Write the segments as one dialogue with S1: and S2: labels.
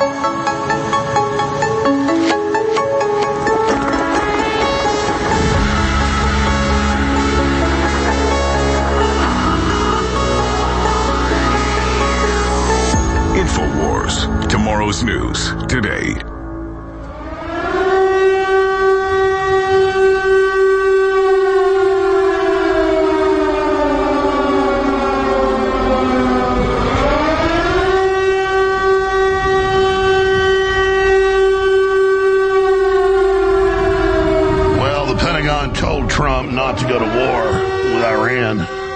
S1: InfoWars, tomorrow's news, today.
S2: Well, the Pentagon told Trump not to go to war with Iran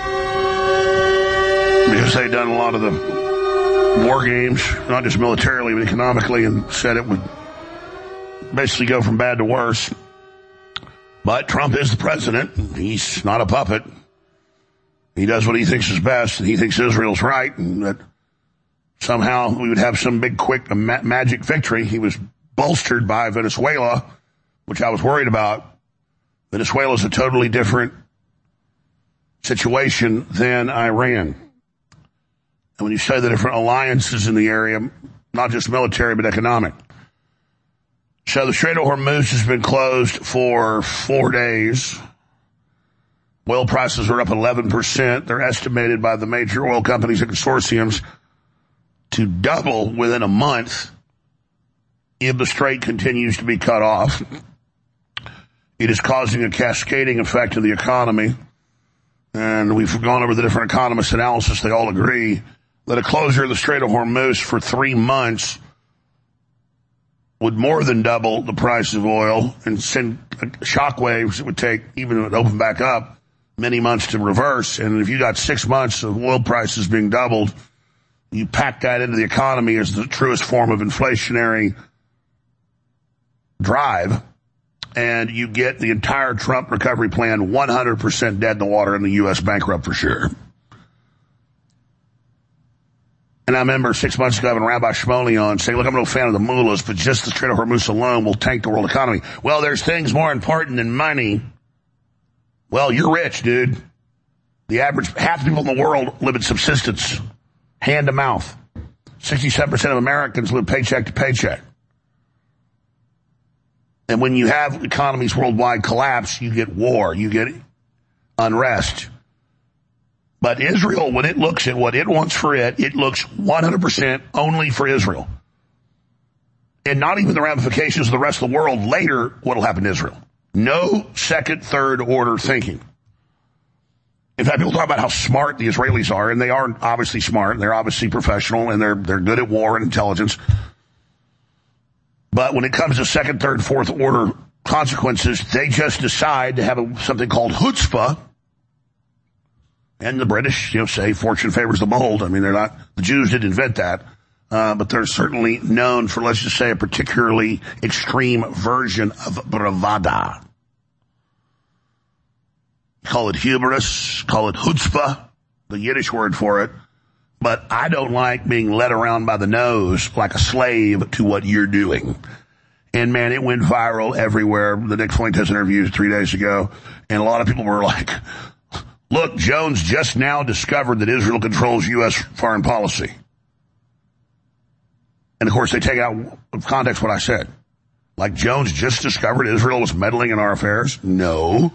S2: because they'd done a lot of the war games, not just militarily, but economically, and said it would basically go from bad to worse. But Trump is the president. He's not a puppet. He does what he thinks is best, and he thinks Israel's right, and that somehow we would have some big, quick, magic victory. He was bolstered by Venezuela, which I was worried about. Venezuela's a totally different situation than Iran. And when you say the different alliances in the area, not just military, but economic. So the Strait of Hormuz has been closed for 4 days. Oil prices are up 11%. They're estimated by the major oil companies and consortiums to double within a month if the strait continues to be cut off. It is causing a cascading effect of the economy. And we've gone over the different economists' analysis. They all agree that a closure of the Strait of Hormuz for 3 months would more than double the price of oil and send shockwaves. It would take, even if it opened back up, many months to reverse. And if you got 6 months of oil prices being doubled, you pack that into the economy as the truest form of inflationary drive, and you get the entire Trump recovery plan 100% dead in the water and the U.S. bankrupt for sure. And I remember 6 months ago having Rabbi Shmuley on saying, look, I'm no fan of the mullahs, but just the Strait of Hormuz alone will tank the world economy. Well, there's things more important than money. Well, you're rich, dude. The average, half the people in the world live in subsistence, hand to mouth. 67% of Americans live paycheck to paycheck. And when you have economies worldwide collapse, you get war, you get unrest. But Israel, when it looks at what it wants for it looks 100% only for Israel. And not even the ramifications of the rest of the world later, what will happen to Israel. No second, third order thinking. In fact, people talk about how smart the Israelis are, and they are obviously smart, they're obviously professional, and they're good at war and intelligence. But when it comes to second, third, fourth order consequences, they just decide to have something called chutzpah. And the British, say fortune favors the bold. I mean, the Jews didn't invent that. But they're certainly known for, let's just say, a particularly extreme version of bravada. Call it hubris, call it chutzpah, the Yiddish word for it. But I don't like being led around by the nose like a slave to what you're doing. And man, it went viral everywhere. The Nick Fuentes interview 3 days ago. And a lot of people were like, look, Jones just now discovered that Israel controls U.S. foreign policy. And of course, they take out of context what I said. Like Jones just discovered Israel was meddling in our affairs? No.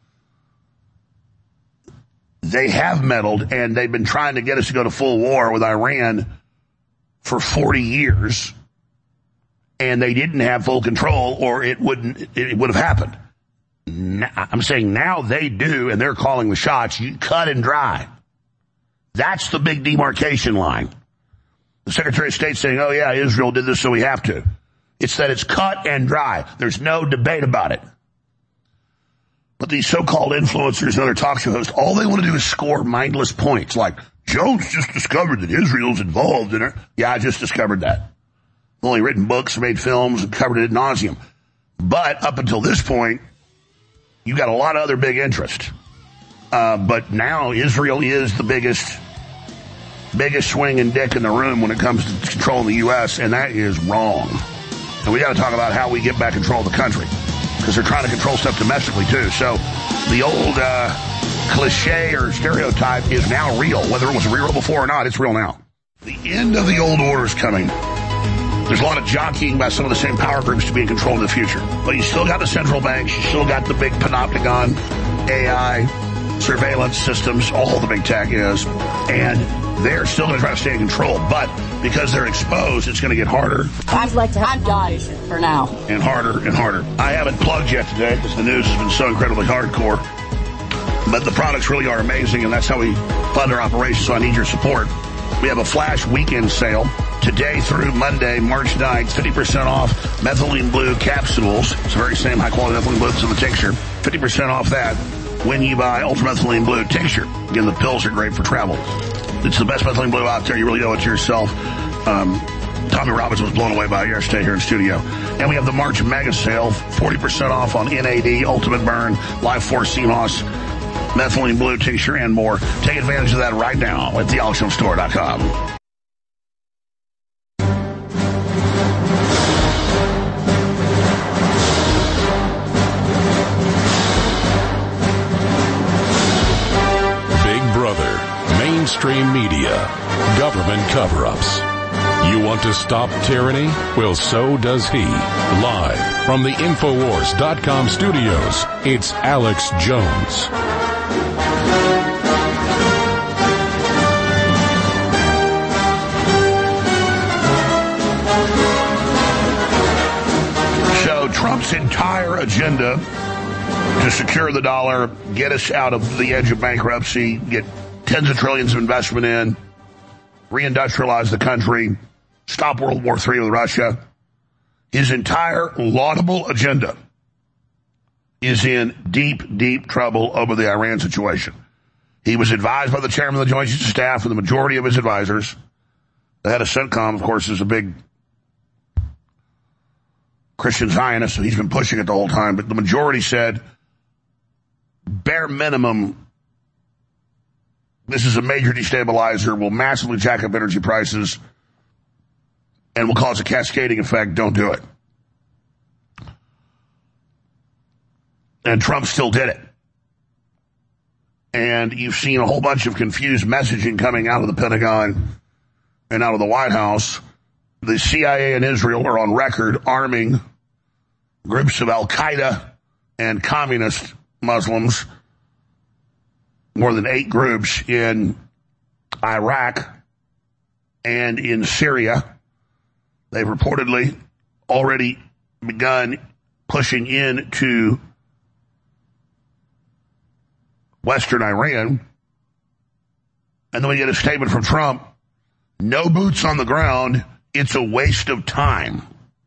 S2: They have meddled, and they've been trying to get us to go to full war with Iran for 40 years. And they didn't have full control, or it would have happened. I'm saying now they do, and they're calling the shots. You cut and dry. That's the big demarcation line. The Secretary of State saying, oh yeah, Israel did this, so we have to. It's that it's cut and dry. There's no debate about it. But these so-called influencers and other talk show hosts, all they want to do is score mindless points. Like, Jones just discovered that Israel's involved in it. Yeah, I just discovered that. I've only written books, made films, and covered it ad nauseum. But up until this point, you got a lot of other big interest. But now Israel is the biggest swinging dick in the room when it comes to controlling the U.S., and that is wrong. And we got to talk about how we get back control of the country, because they're trying to control stuff domestically too. So the old cliche or stereotype is now real. Whether it was real before or not, it's real now. The end of the old order is coming. There's a lot of jockeying by some of the same power groups to be in control in the future. But you still got the central banks, you still got the big panopticon, AI, surveillance systems, all the big tech is, and they're still going to try to stay in control. But because they're exposed, it's going to get harder.
S3: I'd like to have died for now.
S2: And harder and harder. I haven't plugged yet today because the news has been so incredibly hardcore. But the products really are amazing, and that's how we fund our operations, so I need your support. We have a flash weekend sale today through Monday, March 9th, 50% off methylene blue capsules. It's the very same high-quality methylene blue that's in the tincture. 50% off that when you buy ultramethylene blue tincture. Again, the pills are great for travel. It's the best methylene blue out there. You really owe it to yourself. Tommy Robbins was blown away by it yesterday here in studio. And we have the March mega sale, 40% off on NAD, Ultimate Burn, Life Force CMOS, methylene blue tincture, and more. Take advantage of that right now at thealexstore.com.
S1: Mainstream media, government cover-ups. You want to stop tyranny? Well, so does he. Live from the Infowars.com studios, it's Alex Jones.
S2: So Trump's entire agenda to secure the dollar, get us out of the edge of bankruptcy, get tens of trillions of investment in, reindustrialize the country, stop World War III with Russia. His entire laudable agenda is in deep, deep trouble over the Iran situation. He was advised by the chairman of the Joint Chiefs of Staff and the majority of his advisors. The head of CENTCOM, of course, is a big Christian Zionist, so he's been pushing it the whole time. But the majority said, bare minimum, this is a major destabilizer, will massively jack up energy prices, and will cause a cascading effect. Don't do it. And Trump still did it. And you've seen a whole bunch of confused messaging coming out of the Pentagon and out of the White House. The CIA and Israel are on record arming groups of Al-Qaeda and communist Muslims, more than 8 groups in Iraq and in Syria. They've reportedly already begun pushing into Western Iran. And then we get a statement from Trump, no boots on the ground, it's a waste of time.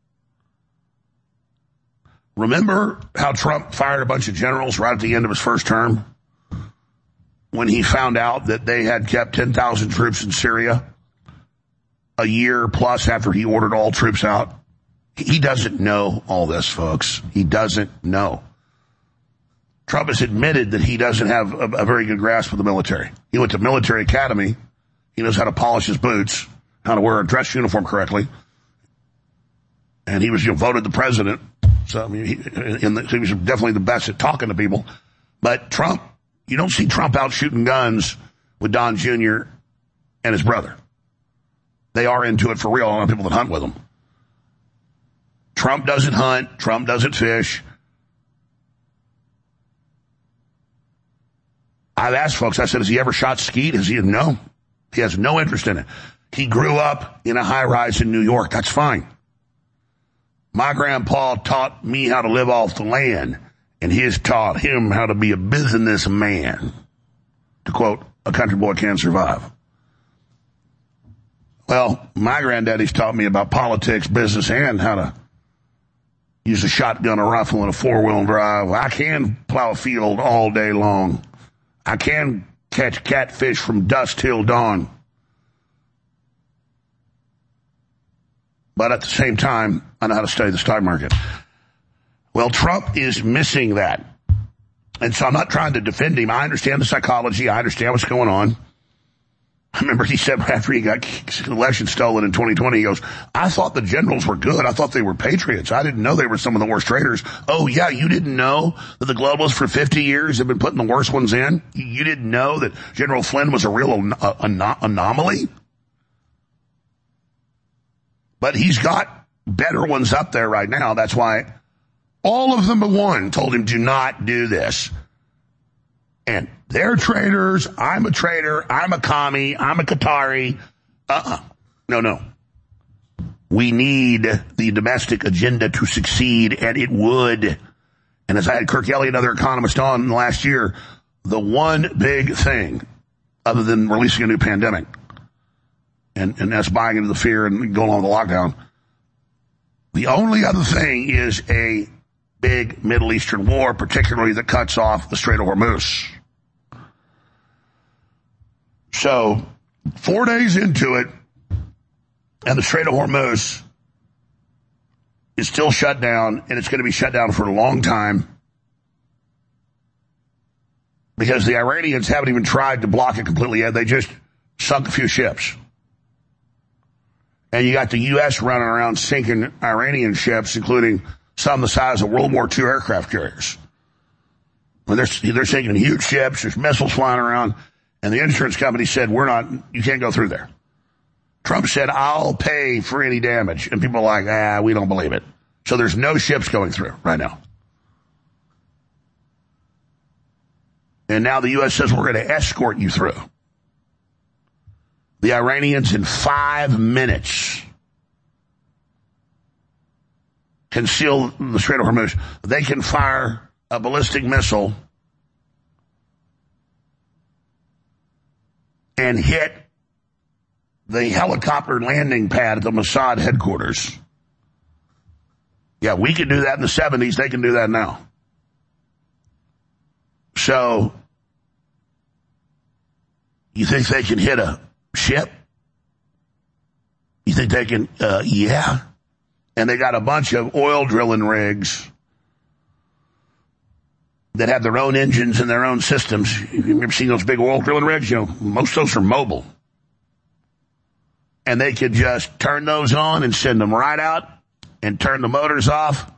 S2: Remember how Trump fired a bunch of generals right at the end of his first term? When he found out that they had kept 10,000 troops in Syria a year plus after he ordered all troops out. He doesn't know all this, folks. He doesn't know. Trump has admitted that he doesn't have a very good grasp of the military. He went to military academy. He knows how to polish his boots, how to wear a dress uniform correctly. And he was voted the president. So I mean, he was definitely the best at talking to people. But Trump, you don't see Trump out shooting guns with Don Jr. and his brother. They are into it for real. I don't know people that hunt with him. Trump doesn't hunt. Trump doesn't fish. I've asked folks, I said, has he ever shot skeet? No. He has no interest in it. He grew up in a high-rise in New York. That's fine. My grandpa taught me how to live off the land, and his taught him how to be a businessman. To quote, a country boy can survive. Well, my granddaddy's taught me about politics, business, and how to use a shotgun, a rifle, and a four-wheel drive. I can plow a field all day long. I can catch catfish from dusk till dawn. But at the same time, I know how to study the stock market. Well, Trump is missing that. And so I'm not trying to defend him. I understand the psychology. I understand what's going on. I remember he said after he got the election stolen in 2020, he goes, I thought the generals were good. I thought they were patriots. I didn't know they were some of the worst traitors. Oh, yeah, you didn't know that the globalists for 50 years have been putting the worst ones in? You didn't know that General Flynn was a real anomaly? But he's got better ones up there right now. That's why all of them but one told him, do not do this. And they're traitors. I'm a traitor. I'm a commie. I'm a Qatari. No. We need the domestic agenda to succeed, and it would. And as I had Kirk Elliott, another economist, on last year, the one big thing, other than releasing a new pandemic, and us buying into the fear and going on with the lockdown, the only other thing is a big Middle Eastern war, particularly that cuts off the Strait of Hormuz. So, 4 days into it, and the Strait of Hormuz is still shut down, and it's going to be shut down for a long time because the Iranians haven't even tried to block it completely yet. They just sunk a few ships. And you got the U.S. running around sinking Iranian ships, including some the size of World War II aircraft carriers. When they're sinking huge ships, there's missiles flying around, and the insurance company said, you can't go through there. Trump said, I'll pay for any damage. And people are like, we don't believe it. So there's no ships going through right now. And now the U.S. says we're going to escort you through. The Iranians in 5 minutes can seal the Strait of Hormuz. They can fire a ballistic missile and hit the helicopter landing pad at the Mossad headquarters. Yeah, we could do that in the 70s. They can do that now. So, you think they can hit a ship? You think they can? Yeah. And they got a bunch of oil drilling rigs that have their own engines and their own systems. You've ever seen those big oil drilling rigs? Most of those are mobile. And they could just turn those on and send them right out and turn the motors off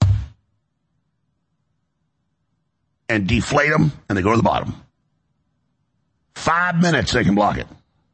S2: and deflate them, and they go to the bottom. 5 minutes, they can block it.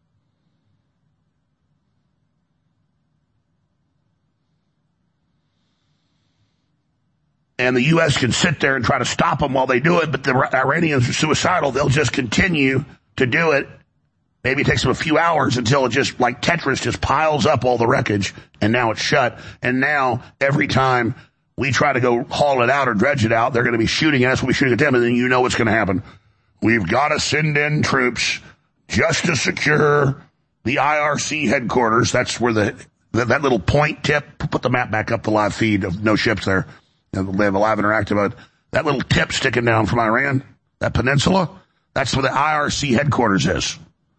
S2: And the U.S. can sit there and try to stop them while they do it, but the Iranians are suicidal. They'll just continue to do it. Maybe it takes them a few hours until it just, like Tetris, just piles up all the wreckage, and now it's shut. And now, every time we try to go haul it out or dredge it out, they're going to be shooting at us, we'll be shooting at them, and then you know what's going to happen. We've got to send in troops just to secure the IRC headquarters. That's where that little point tip, put the map back up, the live feed of no ships there. They have a live interactive mode. That little tip sticking down from Iran, that peninsula, that's where the IRC headquarters is.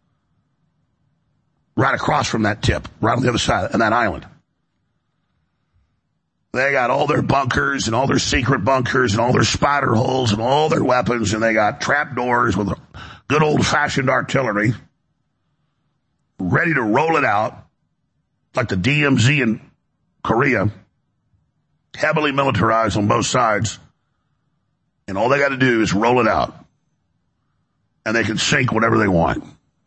S2: Right across from that tip, right on the other side of that island. They got all their bunkers and all their secret bunkers and all their spider holes and all their weapons, and they got trap doors with good old-fashioned artillery ready to roll it out like the DMZ in Korea, heavily militarized on both sides, and all they got to do is roll it out, and they can sink whatever they want.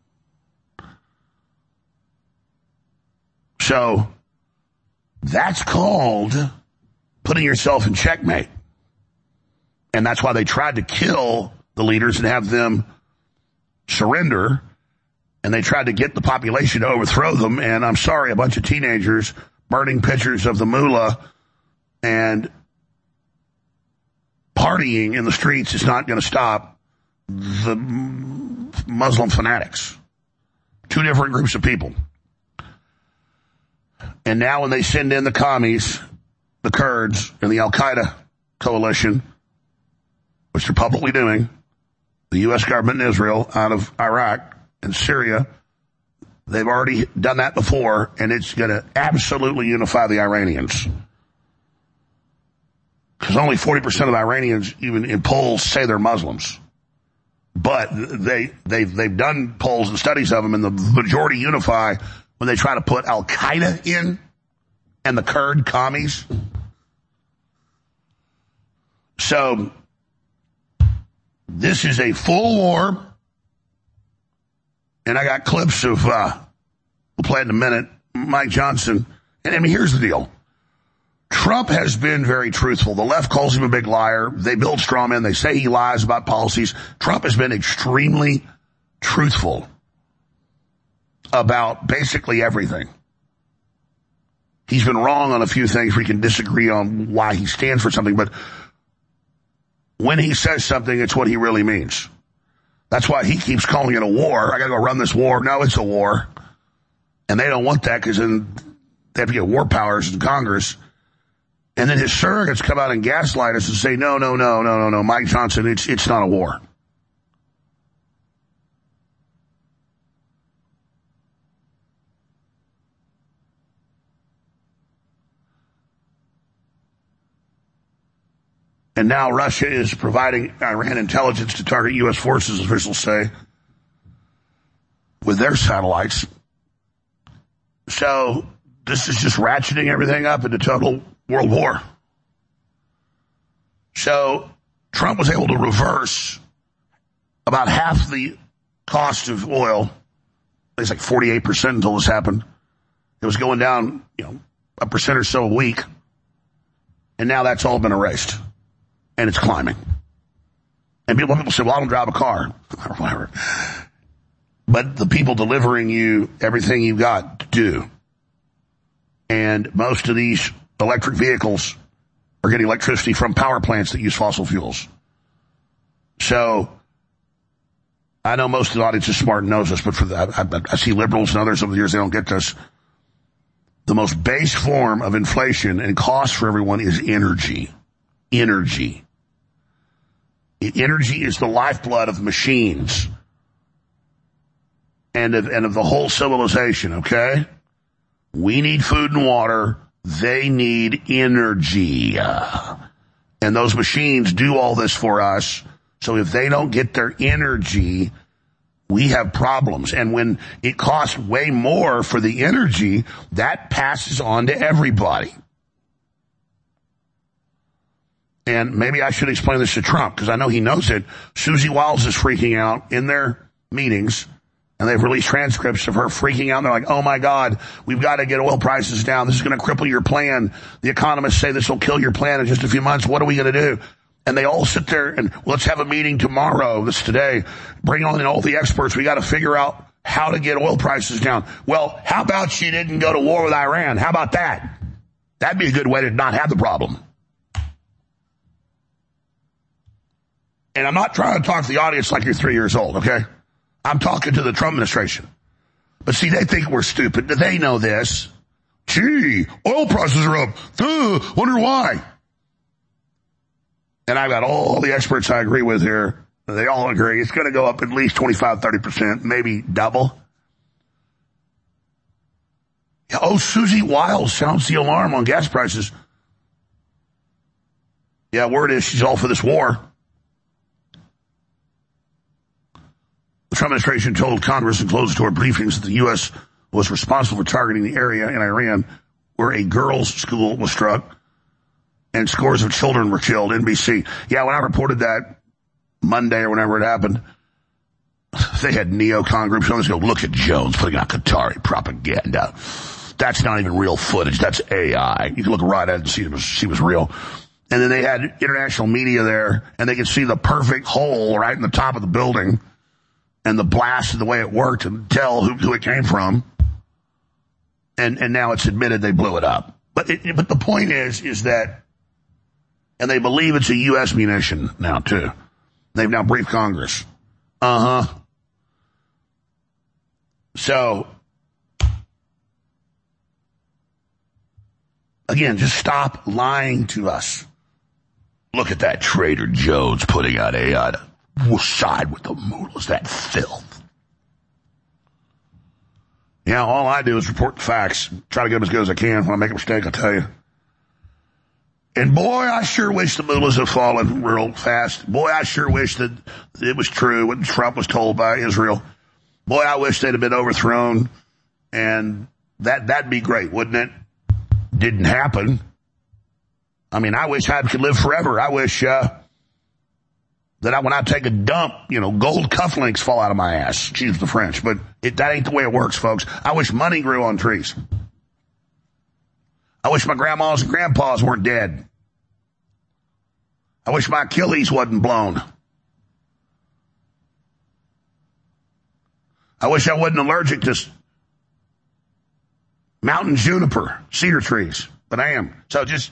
S2: So that's called putting yourself in checkmate. And that's why they tried to kill the leaders and have them surrender. And they tried to get the population to overthrow them. And I'm sorry, a bunch of teenagers burning pictures of the mullah and partying in the streets is not going to stop the Muslim fanatics. Two different groups of people. And now when they send in the commies, the Kurds, and the Al-Qaeda coalition, which they're publicly doing, the U.S. government in Israel out of Iraq and Syria, they've already done that before, and it's going to absolutely unify the Iranians. Because only 40% of Iranians, even in polls, say they're Muslims. But they've done polls and studies of them, and the majority unify when they try to put Al-Qaeda in and the Kurd commies. So, this is a full war. And I got clips of, we'll play it in a minute, Mike Johnson. And I mean, here's the deal. Trump has been very truthful. The left calls him a big liar. They build straw men. They say he lies about policies. Trump has been extremely truthful about basically everything. He's been wrong on a few things. We can disagree on why he stands for something, but when he says something, it's what he really means. That's why he keeps calling it a war. I got to go run this war. No, it's a war. And they don't want that because then they have to get war powers in Congress. And then his surrogates come out and gaslight us and say, no, Mike Johnson, it's not a war. And now Russia is providing Iran intelligence to target U.S. forces, officials say, with their satellites. So this is just ratcheting everything up into total world war. So Trump was able to reverse about half the cost of oil. It's like 48% until this happened. It was going down, 1% or so a week. And now that's all been erased. And it's climbing. And people say, well, I don't drive a car. Or whatever. But the people delivering you everything you've got do. And most of these electric vehicles are getting electricity from power plants that use fossil fuels. So I know most of the audience is smart and knows this, but for I see liberals and others over the years, they don't get this. The most base form of inflation and cost for everyone is energy. Energy. Energy is the lifeblood of machines and of the whole civilization, okay? We need food and water. They need energy. And those machines do all this for us. So if they don't get their energy, we have problems. And when it costs way more for the energy, that passes on to everybody. And maybe I should explain this to Trump, because I know he knows it. Susie Wiles is freaking out in their meetings, and they've released transcripts of her freaking out. And they're like, oh, my God, we've got to get oil prices down. This is going to cripple your plan. The economists say this will kill your plan in just a few months. What are we going to do? And they all sit there and let's have a meeting tomorrow. This today. Bring on all the experts. We got to figure out how to get oil prices down. Well, how about she didn't go to war with Iran? How about that? That'd be a good way to not have the problem. And I'm not trying to talk to the audience like you're 3 years old, okay? I'm talking to the Trump administration. But see, they think we're stupid. They know this. Gee, oil prices are up. Wonder why. And I've got all the experts I agree with here. They all agree. It's going to go up at least 25, 30%, maybe double. Oh, Susie Wiles sounds the alarm on gas prices. Yeah, word is she's all for this war. The Trump administration told Congress in closed-door briefings that the U.S. was responsible for targeting the area in Iran where a girls' school was struck and scores of children were killed. NBC. Yeah, when I reported that Monday or whenever it happened, they had neocon groups on this go, look at Jones putting out Qatari propaganda. That's not even real footage. That's AI. You can look right at it and see she was real. And then they had international media there, and they could see the perfect hole right in the top of the building and the blast and the way it worked and tell who it came from. And now it's admitted they blew it up. But the point is that, and they believe it's a U.S. munition now, too. They've now briefed Congress. So, again, just stop lying to us. Look at that Trader Joe's putting out AI to side with the mullahs, that filth. Yeah, all I do is report the facts. Try to get them as good as I can. When I make a mistake, I'll tell you. And boy, I sure wish the mullahs had fallen real fast. Boy, I sure wish that it was true what Trump was told by Israel. Boy, I wish they'd have been overthrown. And that'd be great, wouldn't it? Didn't happen. I mean, I wish I could live forever. I wish that when I take a dump, gold cufflinks fall out of my ass. Excuse the French, but that ain't the way it works, folks. I wish money grew on trees. I wish my grandmas and grandpas weren't dead. I wish my Achilles wasn't blown. I wish I wasn't allergic to mountain juniper, cedar trees, but I am. So just,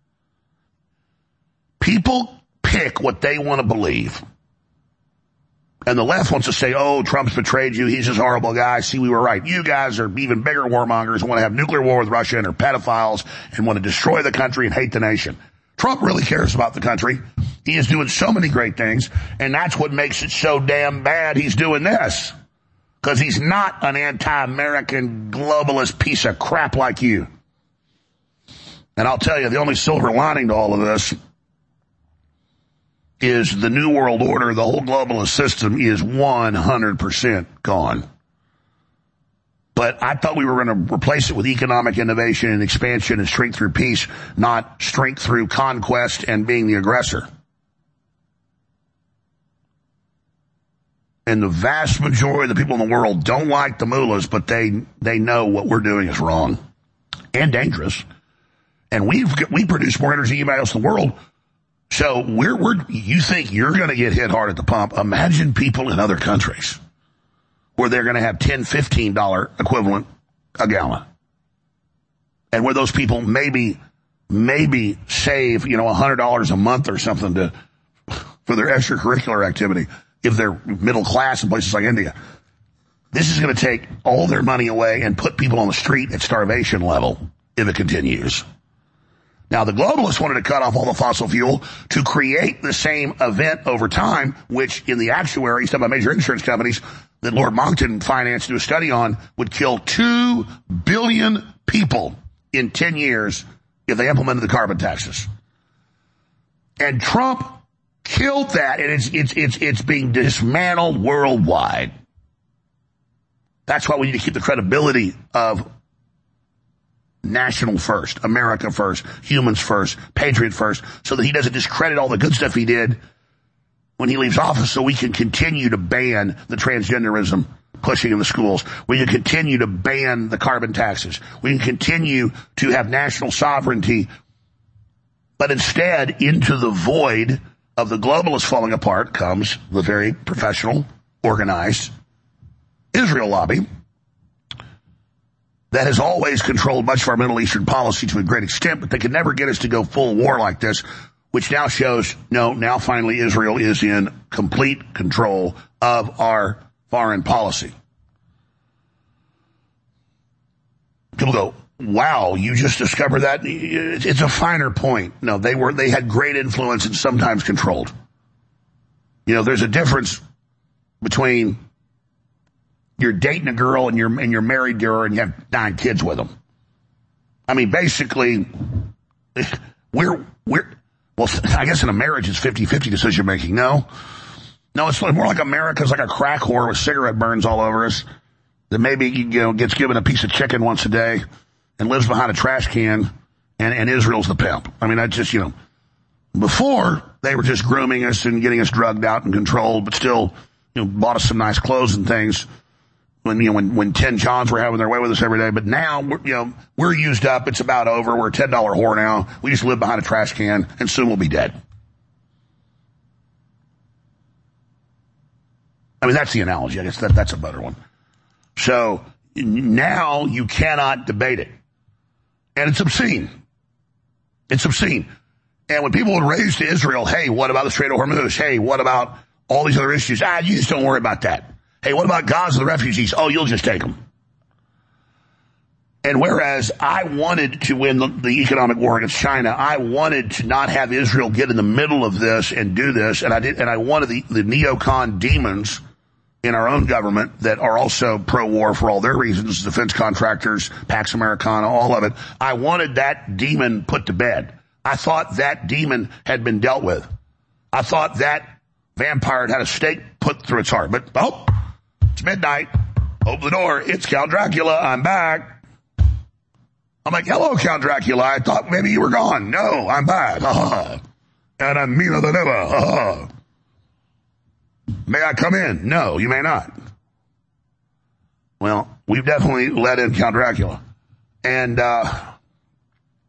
S2: people pick what they want to believe. And the left wants to say, oh, Trump's betrayed you. He's just a horrible guy. See, we were right. You guys are even bigger warmongers and want to have nuclear war with Russia and are pedophiles and want to destroy the country and hate the nation. Trump really cares about the country. He is doing so many great things, and that's what makes it so damn bad he's doing this. Because he's not an anti-American globalist piece of crap like you. And I'll tell you, the only silver lining to all of this is the New World Order, the whole globalist system is 100% gone. But I thought we were going to replace it with economic innovation and expansion and strength through peace, not strength through conquest and being the aggressor. And the vast majority of the people in the world don't like the mullahs, but they know what we're doing is wrong and dangerous. And we produce more energy emails in the world. So you think you're going to get hit hard at the pump. Imagine people in other countries where they're going to have $10, $15 equivalent a gallon. And where those people maybe save, $100 a month or something for their extracurricular activity if they're middle class in places like India. This is going to take all their money away and put people on the street at starvation level if it continues. Now, the globalists wanted to cut off all the fossil fuel to create the same event over time, which in the actuaries, some of major insurance companies that Lord Monckton financed to do a study on, would kill 2 billion people in 10 years if they implemented the carbon taxes. And Trump killed that, and it's being dismantled worldwide. That's why we need to keep the credibility of national first, America first, humans first, patriot first, so that he doesn't discredit all the good stuff he did when he leaves office, so we can continue to ban the transgenderism pushing in the schools. We can continue to ban the carbon taxes. We can continue to have national sovereignty. But instead, into the void of the globalists falling apart comes the very professional, organized Israel lobby that has always controlled much of our Middle Eastern policy to a great extent, but they could never get us to go full war like this, which now shows, no, now finally Israel is in complete control of our foreign policy. People go, wow, you just discovered that? It's a finer point. No, they had great influence and sometimes controlled. There's a difference between you're dating a girl and you're married to her and you have 9 kids with them. I mean, basically, well, I guess in a marriage it's 50-50 decision making. No, it's more like America's like a crack whore with cigarette burns all over us that maybe, gets given a piece of chicken once a day and lives behind a trash can, and Israel's the pimp. I mean, that's just, before they were just grooming us and getting us drugged out and controlled, but still, bought us some nice clothes and things. When 10 Johns were having their way with us every day, but now we're used up. It's about over. We're a $10 whore now. We just live behind a trash can, and soon we'll be dead. I mean, that's the analogy. I guess that's a better one. So now you cannot debate it, and it's obscene. It's obscene. And when people would raise to Israel, hey, what about the Strait of Hormuz? Hey, what about all these other issues? You just don't worry about that. Hey, what about Gaza, the refugees? Oh, you'll just take them. And whereas I wanted to win the economic war against China, I wanted to not have Israel get in the middle of this and do this, and I did, and I wanted the neocon demons in our own government that are also pro-war for all their reasons, defense contractors, Pax Americana, all of it. I wanted that demon put to bed. I thought that demon had been dealt with. I thought that vampire had a stake put through its heart. But, it's midnight. Open the door. It's Count Dracula. I'm back. I'm like, hello, Count Dracula. I thought maybe you were gone. No, I'm back. And I'm meaner than ever. May I come in? No, you may not. Well, we've definitely let in Count Dracula. And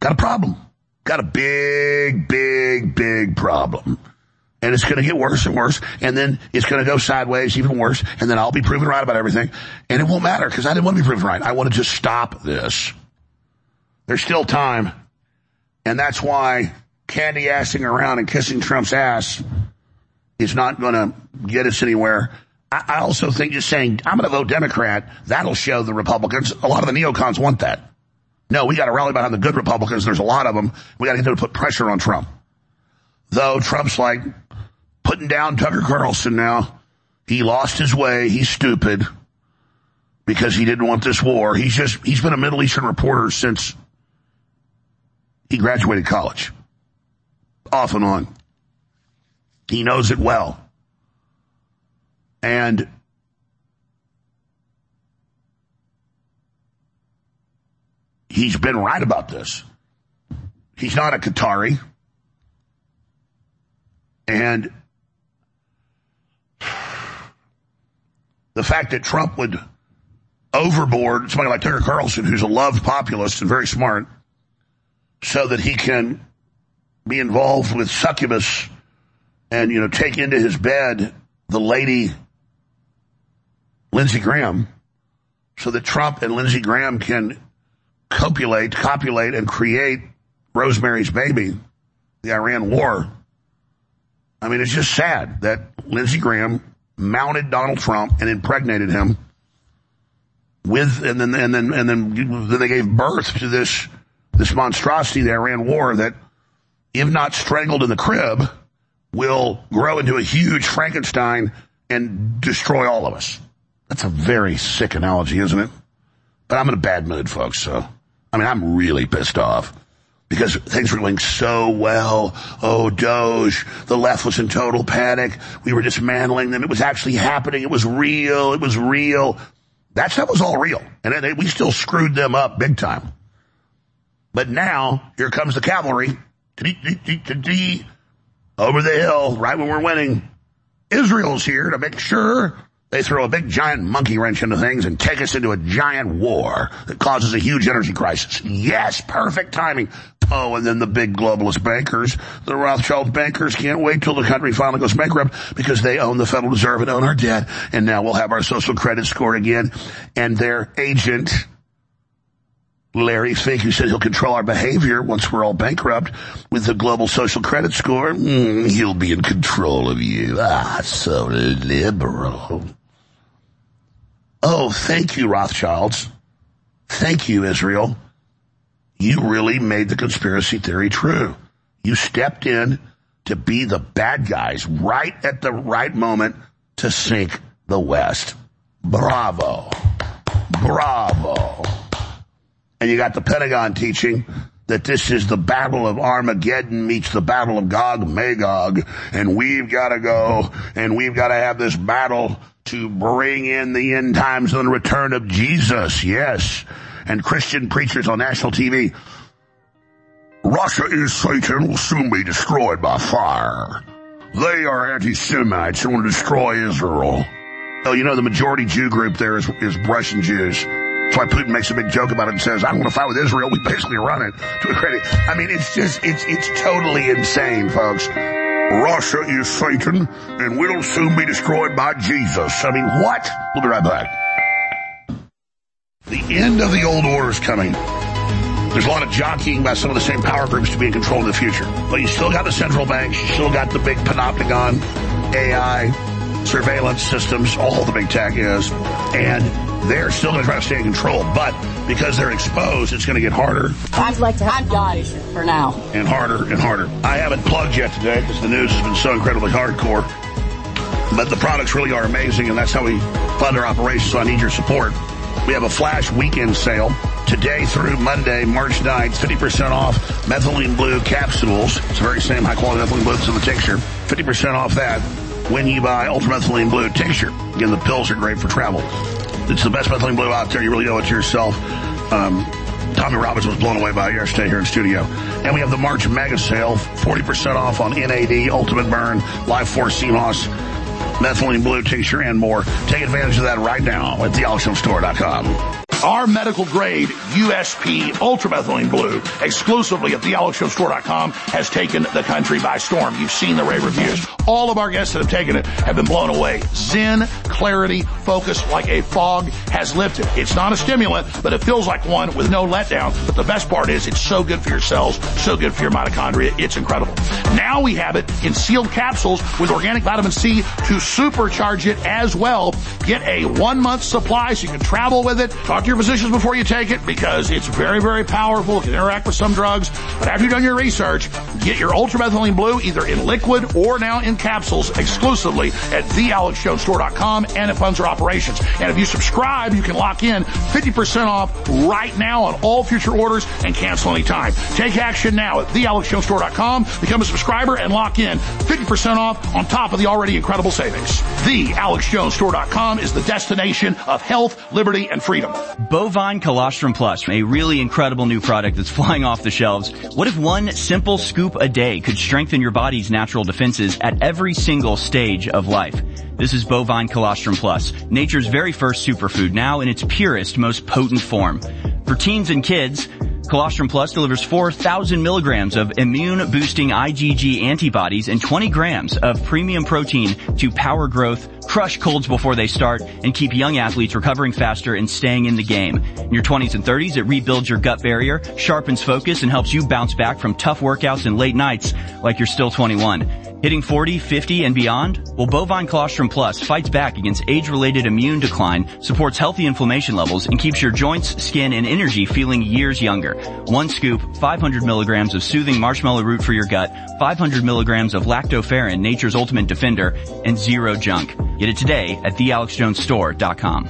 S2: got a problem. Got a big, big, big problem. And it's going to get worse and worse, and then it's going to go sideways even worse, and then I'll be proven right about everything, and it won't matter because I didn't want to be proven right. I want to just stop this. There's still time, and that's why candy-assing around and kissing Trump's ass is not going to get us anywhere. I also think just saying, I'm going to vote Democrat, that'll show the Republicans. A lot of the neocons want that. No, we got to rally behind the good Republicans. There's a lot of them. We got to get them to put pressure on Trump. Though Trump's like putting down Tucker Carlson now. He lost his way. He's stupid because he didn't want this war. He's been a Middle Eastern reporter since he graduated college. Off and on. He knows it well. And he's been right about this. He's not a Qatari. And the fact that Trump would overboard somebody like Tucker Carlson, who's a loved populist and very smart, so that he can be involved with succubus and, take into his bed the lady Lindsey Graham, so that Trump and Lindsey Graham can copulate, and create Rosemary's Baby, the Iran war. I mean, it's just sad that Lindsey Graham mounted Donald Trump and impregnated him and then they gave birth to this monstrosity, the Iran war, that, if not strangled in the crib, will grow into a huge Frankenstein and destroy all of us. That's a very sick analogy, isn't it? But I'm in a bad mood, folks, so, I'm really pissed off. Because things were going so well. Oh, Doge, the left was in total panic. We were dismantling them. It was actually happening. It was real. That stuff was all real. And we still screwed them up big time. But now, here comes the cavalry. Over the hill, right when we're winning. Israel's here to make sure they throw a big giant monkey wrench into things and take us into a giant war that causes a huge energy crisis. Yes, perfect timing. Oh, and then the big globalist bankers, the Rothschild bankers, can't wait till the country finally goes bankrupt because they own the Federal Reserve and own our debt. And now we'll have our social credit score again. And their agent, Larry Fink, who said he'll control our behavior once we're all bankrupt with the global social credit score, he'll be in control of you. So liberal. Oh, thank you, Rothschilds. Thank you, Israel. You really made the conspiracy theory true. You stepped in to be the bad guys right at the right moment to sink the West. Bravo. Bravo. And you got the Pentagon teaching that this is the battle of Armageddon meets the battle of Gog Magog, and we've got to go, and we've got to have this battle to bring in the end times and the return of Jesus. Yes. And Christian preachers on national TV. Russia is Satan, will soon be destroyed by fire. They are anti-Semites and want to destroy Israel. Oh, the majority Jew group there is Russian Jews. That's why Putin makes a big joke about it and says, I don't want to fight with Israel. We basically run it to a credit. It's totally insane, folks. Russia is Satan and will soon be destroyed by Jesus. What? We'll be right back. The end of the old order is coming. There's a lot of jockeying by some of the same power groups to be in control in the future. But you still got the central banks. You still got the big panopticon, AI, surveillance systems, all the big tech is. And they're still going to try to stay in control. But because they're exposed, it's going to get harder.
S3: I'm done for now.
S2: And harder and harder. I haven't plugged yet today because the news has been so incredibly hardcore. But the products really are amazing, and that's how we fund our operations, so I need your support. We have a flash weekend sale today through Monday, March 9th, 50% off methylene blue capsules. It's the very same high-quality methylene blue that's in the tincture. 50% off that when you buy ultramethylene blue tincture. Again, the pills are great for travel. It's the best methylene blue out there. You really owe it to yourself. Tommy Robbins was blown away by it yesterday here in studio. And we have the March mega sale, 40% off on NAD, Ultimate Burn, Life Force CMOS, methylene blue tincture, and more. Take advantage of that right now at thealexmstore.com. Our medical grade USP ultramethylene blue, exclusively at thealexshowstore.com, has taken the country by storm. You've seen the rave reviews. All of our guests that have taken it have been blown away. Zen, clarity, focus like a fog has lifted. It's not a stimulant, but it feels like one with no letdown. But the best part is it's so good for your cells, so good for your mitochondria. It's incredible. Now we have it in sealed capsules with organic vitamin C to supercharge it as well. Get a 1-month supply so you can travel with it. Talk to your physicians before you take it because it's very, very powerful. It can interact with some drugs. But after you've done your research, get your ultramethylene blue either in liquid or now in capsules exclusively at thealexshowstore.com and it funds our operations. And if you subscribe, you can lock in 50% off right now on all future orders and cancel anytime. Take action now at thealexshowstore.com. Become a subscriber and lock in 50% off on top of the already incredible savings. TheAlexJonesStore.com is the destination of health, liberty, and freedom.
S4: Bovine Colostrum Plus, a really incredible new product that's flying off the shelves. What if one simple scoop a day could strengthen your body's natural defenses at every single stage of life? This is Bovine Colostrum Plus, nature's very first superfood, now in its purest, most potent form. For teens and kids, Colostrum Plus delivers 4,000 milligrams of immune-boosting IgG antibodies and 20 grams of premium protein to power growth, crush colds before they start, and keep young athletes recovering faster and staying in the game. In your 20s and 30s, it rebuilds your gut barrier, sharpens focus, and helps you bounce back from tough workouts and late nights like you're still 21. Hitting 40, 50, and beyond? Well, Bovine Colostrum Plus fights back against age-related immune decline, supports healthy inflammation levels, and keeps your joints, skin, and energy feeling years younger. 1 scoop, 500 milligrams of soothing marshmallow root for your gut, 500 milligrams of lactoferrin, nature's ultimate defender, and zero junk. Get it today at thealexjonesstore.com.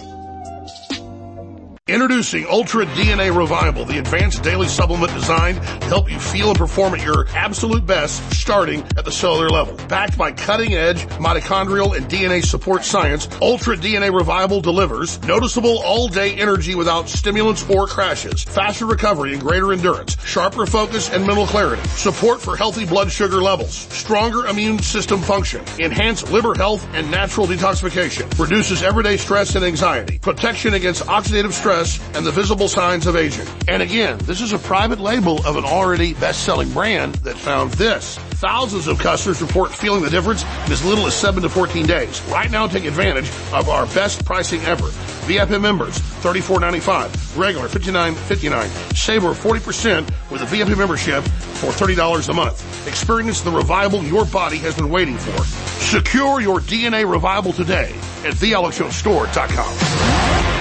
S2: Introducing Ultra DNA Revival, the advanced daily supplement designed to help you feel and perform at your absolute best, starting at the cellular level. Backed by cutting-edge mitochondrial and DNA support science, Ultra DNA Revival delivers noticeable all-day energy without stimulants or crashes, faster recovery and greater endurance, sharper focus and mental clarity, support for healthy blood sugar levels, stronger immune system function, enhanced liver health and natural detoxification, reduces everyday stress and anxiety, protection against oxidative stress, and the visible signs of aging. And again, this is a private label of an already best-selling brand that found this. Thousands of customers report feeling the difference in as little as 7 to 14 days. Right now, take advantage of our best pricing ever. VIP members, $34.95. Regular, $59.59. Save over 40% with a VIP membership for $30 a month. Experience the revival your body has been waiting for. Secure your DNA Revival today at thealexjonesstore.com.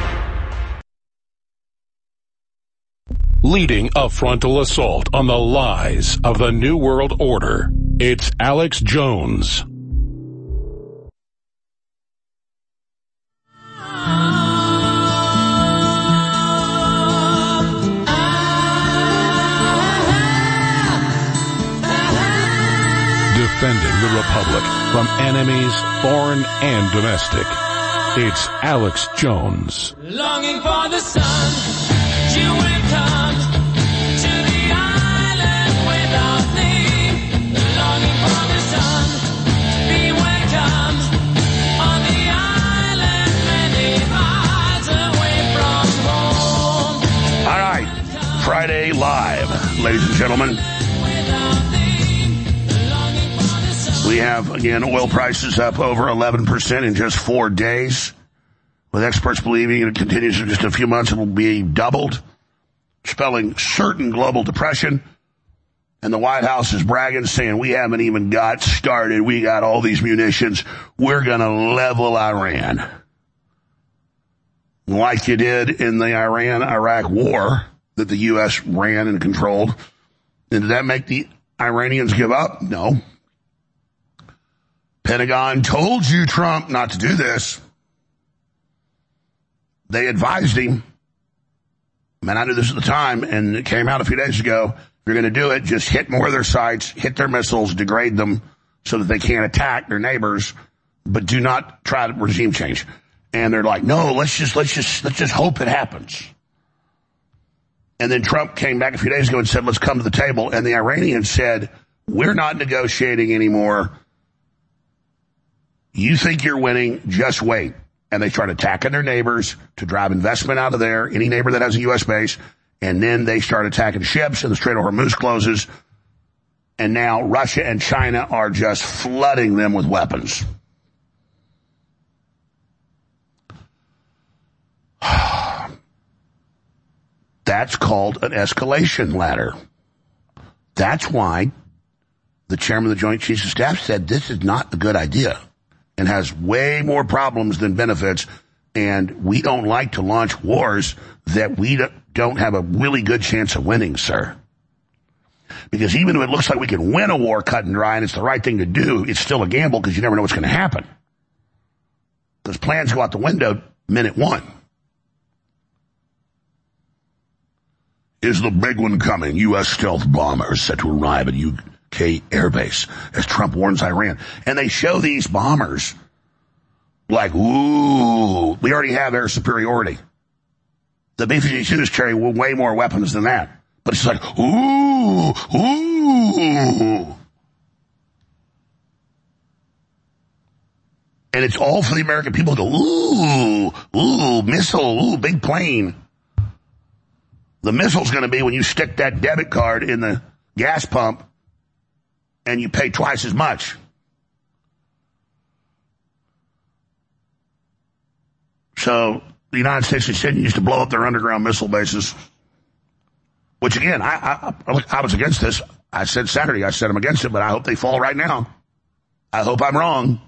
S1: Leading a frontal assault on the lies of the New World Order, it's Alex Jones. Defending the Republic from enemies, foreign and domestic. It's Alex Jones.
S5: Longing for the sun. You will come to the island without me. Longing for the sun. Be welcome on the island many miles away from home.
S2: All right, Friday Live, ladies and gentlemen. We have, again, oil prices up over 11% in just 4 days. With experts believing it continues in just a few months, it will be doubled, spelling certain global depression. And the White House is bragging, saying, we haven't even got started. We got all these munitions. We're going to level Iran. Like you did in the Iran-Iraq war that the U.S. ran and controlled. And did that make the Iranians give up? No. Pentagon told you, Trump, not to do this. They advised him. Man, I knew this at the time, and it came out a few days ago. If you're going to do it, just hit more of their sites, hit their missiles, degrade them so that they can't attack their neighbors, but do not try to regime change. And they're like, no, let's just hope it happens. And then Trump came back a few days ago and said, let's come to the table. And the Iranians said, we're not negotiating anymore. You think you're winning, just wait. and they start attacking their neighbors to drive investment out of there, any neighbor that has a U.S. base, and then they start attacking ships, and the Strait of Hormuz closes, and now Russia and China are just flooding them with weapons. That's called an escalation ladder. That's why the chairman of the Joint Chiefs of Staff said this is not a good idea and has way more problems than benefits, and we don't like to launch wars that we don't have a really good chance of winning, sir. Because even if it looks like we can win a war cut and dry and it's the right thing to do, it's still a gamble because you never know what's going to happen. Because plans go out the window minute one. Is the big one coming? U.S. stealth bombers set to arrive at UK airbase as Trump warns Iran. And they show these bombers like, ooh, we already have air superiority. The B-52s carry way more weapons than that. But it's like, ooh, ooh. And it's all for the American people to go, ooh, ooh, missile, ooh, big plane. The missile's going to be when you stick that debit card in the gas pump and you pay twice as much. So the United States continues to blow up their underground missile bases, which again, I was against this. I said Saturday, I said I'm against it, but I hope they fall right now. I hope I'm wrong.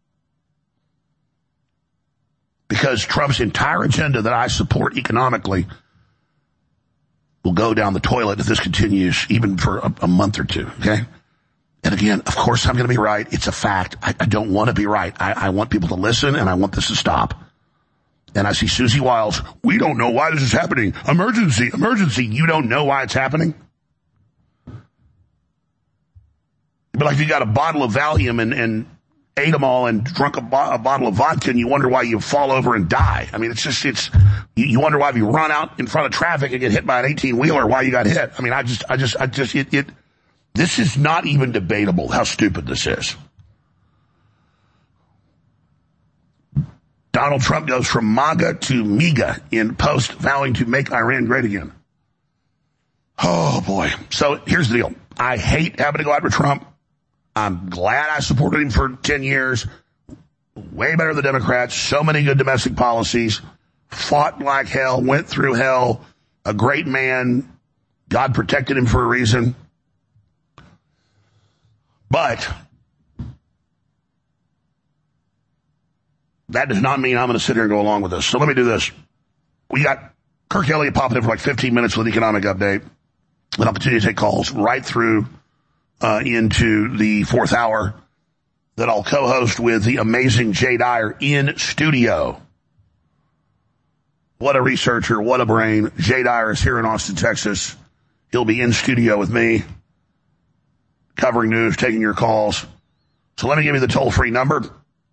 S2: Because Trump's entire agenda that I support economically will go down the toilet if this continues even for a month or two, okay? And again, of course I'm going to be right. It's a fact. I don't want to be right. I want people to listen, and I want this to stop. And I see Susie Wiles, we don't know why this is happening. Emergency, emergency. You don't know why it's happening? But like if you got a bottle of Valium and ate them all and drunk a bottle of vodka and you wonder why you fall over and die. I mean, you wonder why if you run out in front of traffic and get hit by an 18-wheeler, why you got hit. I mean, this is not even debatable how stupid this is. Donald Trump goes from MAGA to MEGA in post vowing to make Iran great again. Oh boy. So here's the deal. I hate having to go after Trump. I'm glad I supported him for 10 years. Way better than the Democrats. So many good domestic policies. Fought like hell. Went through hell. A great man. God protected him for a reason. But that does not mean I'm going to sit here and go along with this. So let me do this. We got Kirk Elliott popping in for like 15 minutes with an economic update. And I'll continue to take calls right through into the fourth hour that I'll co-host with the amazing Jay Dyer in studio. What a researcher, what a brain. Jay Dyer is here in Austin, Texas. He'll be in studio with me, covering news, taking your calls. So let me give you the toll-free number.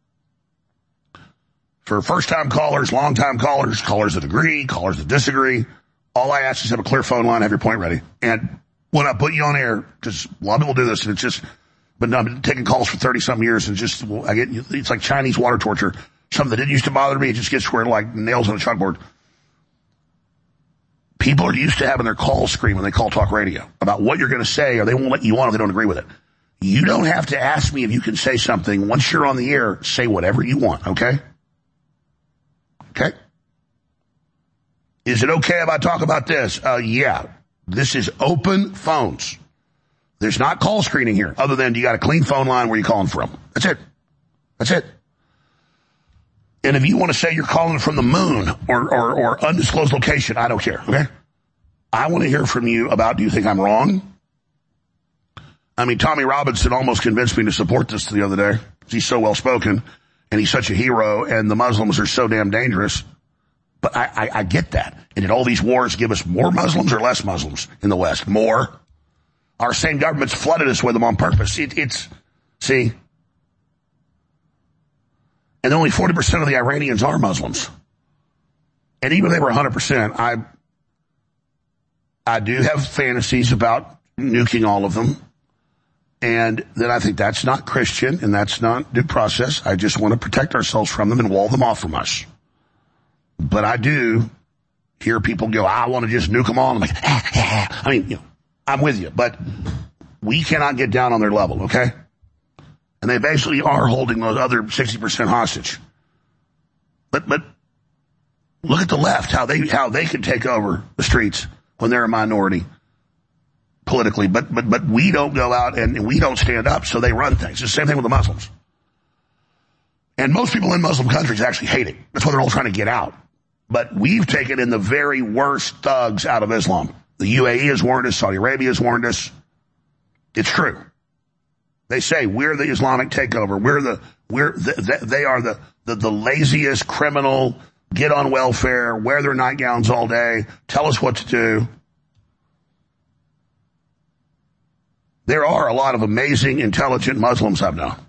S2: For first-time callers, long-time callers, callers that agree, callers that disagree, all I ask is have a clear phone line, have your point ready. And when I put you on air, because a lot of people do this, and it's just, but I've been taking calls for 30-something years, and it's like Chinese water torture. Something that didn't used to bother me, it just gets where like nails on a chalkboard. People are used to having their calls screen when they call talk radio about what you're going to say, or they won't let you on if they don't agree with it. You don't have to ask me if you can say something. Once you're on the air, say whatever you want, okay? Okay? Is it okay if I talk about this? Yeah. This is open phones. There's not call screening here, other than you got a clean phone line where you're calling from. That's it. That's it. And if you want to say you're calling from the moon or undisclosed location, I don't care, okay? I want to hear from you about, do you think I'm wrong? I mean, Tommy Robinson almost convinced me to support this the other day. He's so well-spoken, and he's such a hero, and the Muslims are so damn dangerous. But I get that. And did all these wars give us more Muslims or less Muslims in the West? More. Our same governments flooded us with them on purpose. See? And only 40% of the Iranians are Muslims. And even if they were 100%, I do have fantasies about nuking all of them. And then I think that's not Christian and that's not due process. I just want to protect ourselves from them and wall them off from us. But I do hear people go, I want to just nuke them all. I'm like, I mean, I'm with you, but we cannot get down on their level, okay? And they basically are holding those other 60% hostage. But look at the left, how they can take over the streets when they're a minority politically. But we don't go out and we don't stand up, so they run things. It's the same thing with the Muslims. And most people in Muslim countries actually hate it. That's why they're all trying to get out. But we've taken in the very worst thugs out of Islam. The UAE has warned us. Saudi Arabia has warned us. It's true. They say we're the Islamic takeover. They are the laziest criminal, get on welfare, wear their nightgowns all day, tell us what to do. There are a lot of amazing, intelligent Muslims I've known.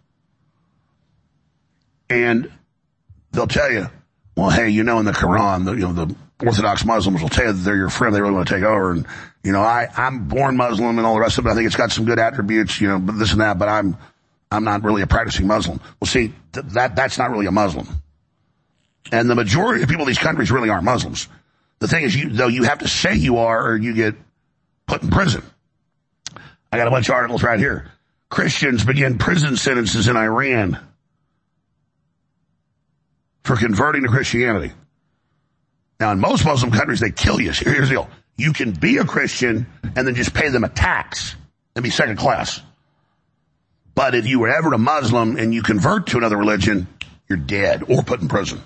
S2: And they'll tell you, well, hey, in the Quran, the Orthodox Muslims will tell you that they're your friend, they really want to take over. And, I'm born Muslim and all the rest of it. I think it's got some good attributes, but this and that, but I'm not really a practicing Muslim. Well, see, that's not really a Muslim. And the majority of people in these countries really aren't Muslims. The thing is, you have to say you are or you get put in prison. I got a bunch of articles right here. Christians begin prison sentences in Iran for converting to Christianity. Now, in most Muslim countries, they kill you. Here's the deal. You can be a Christian and then just pay them a tax and be second class. But if you were ever a Muslim and you convert to another religion, you're dead or put in prison.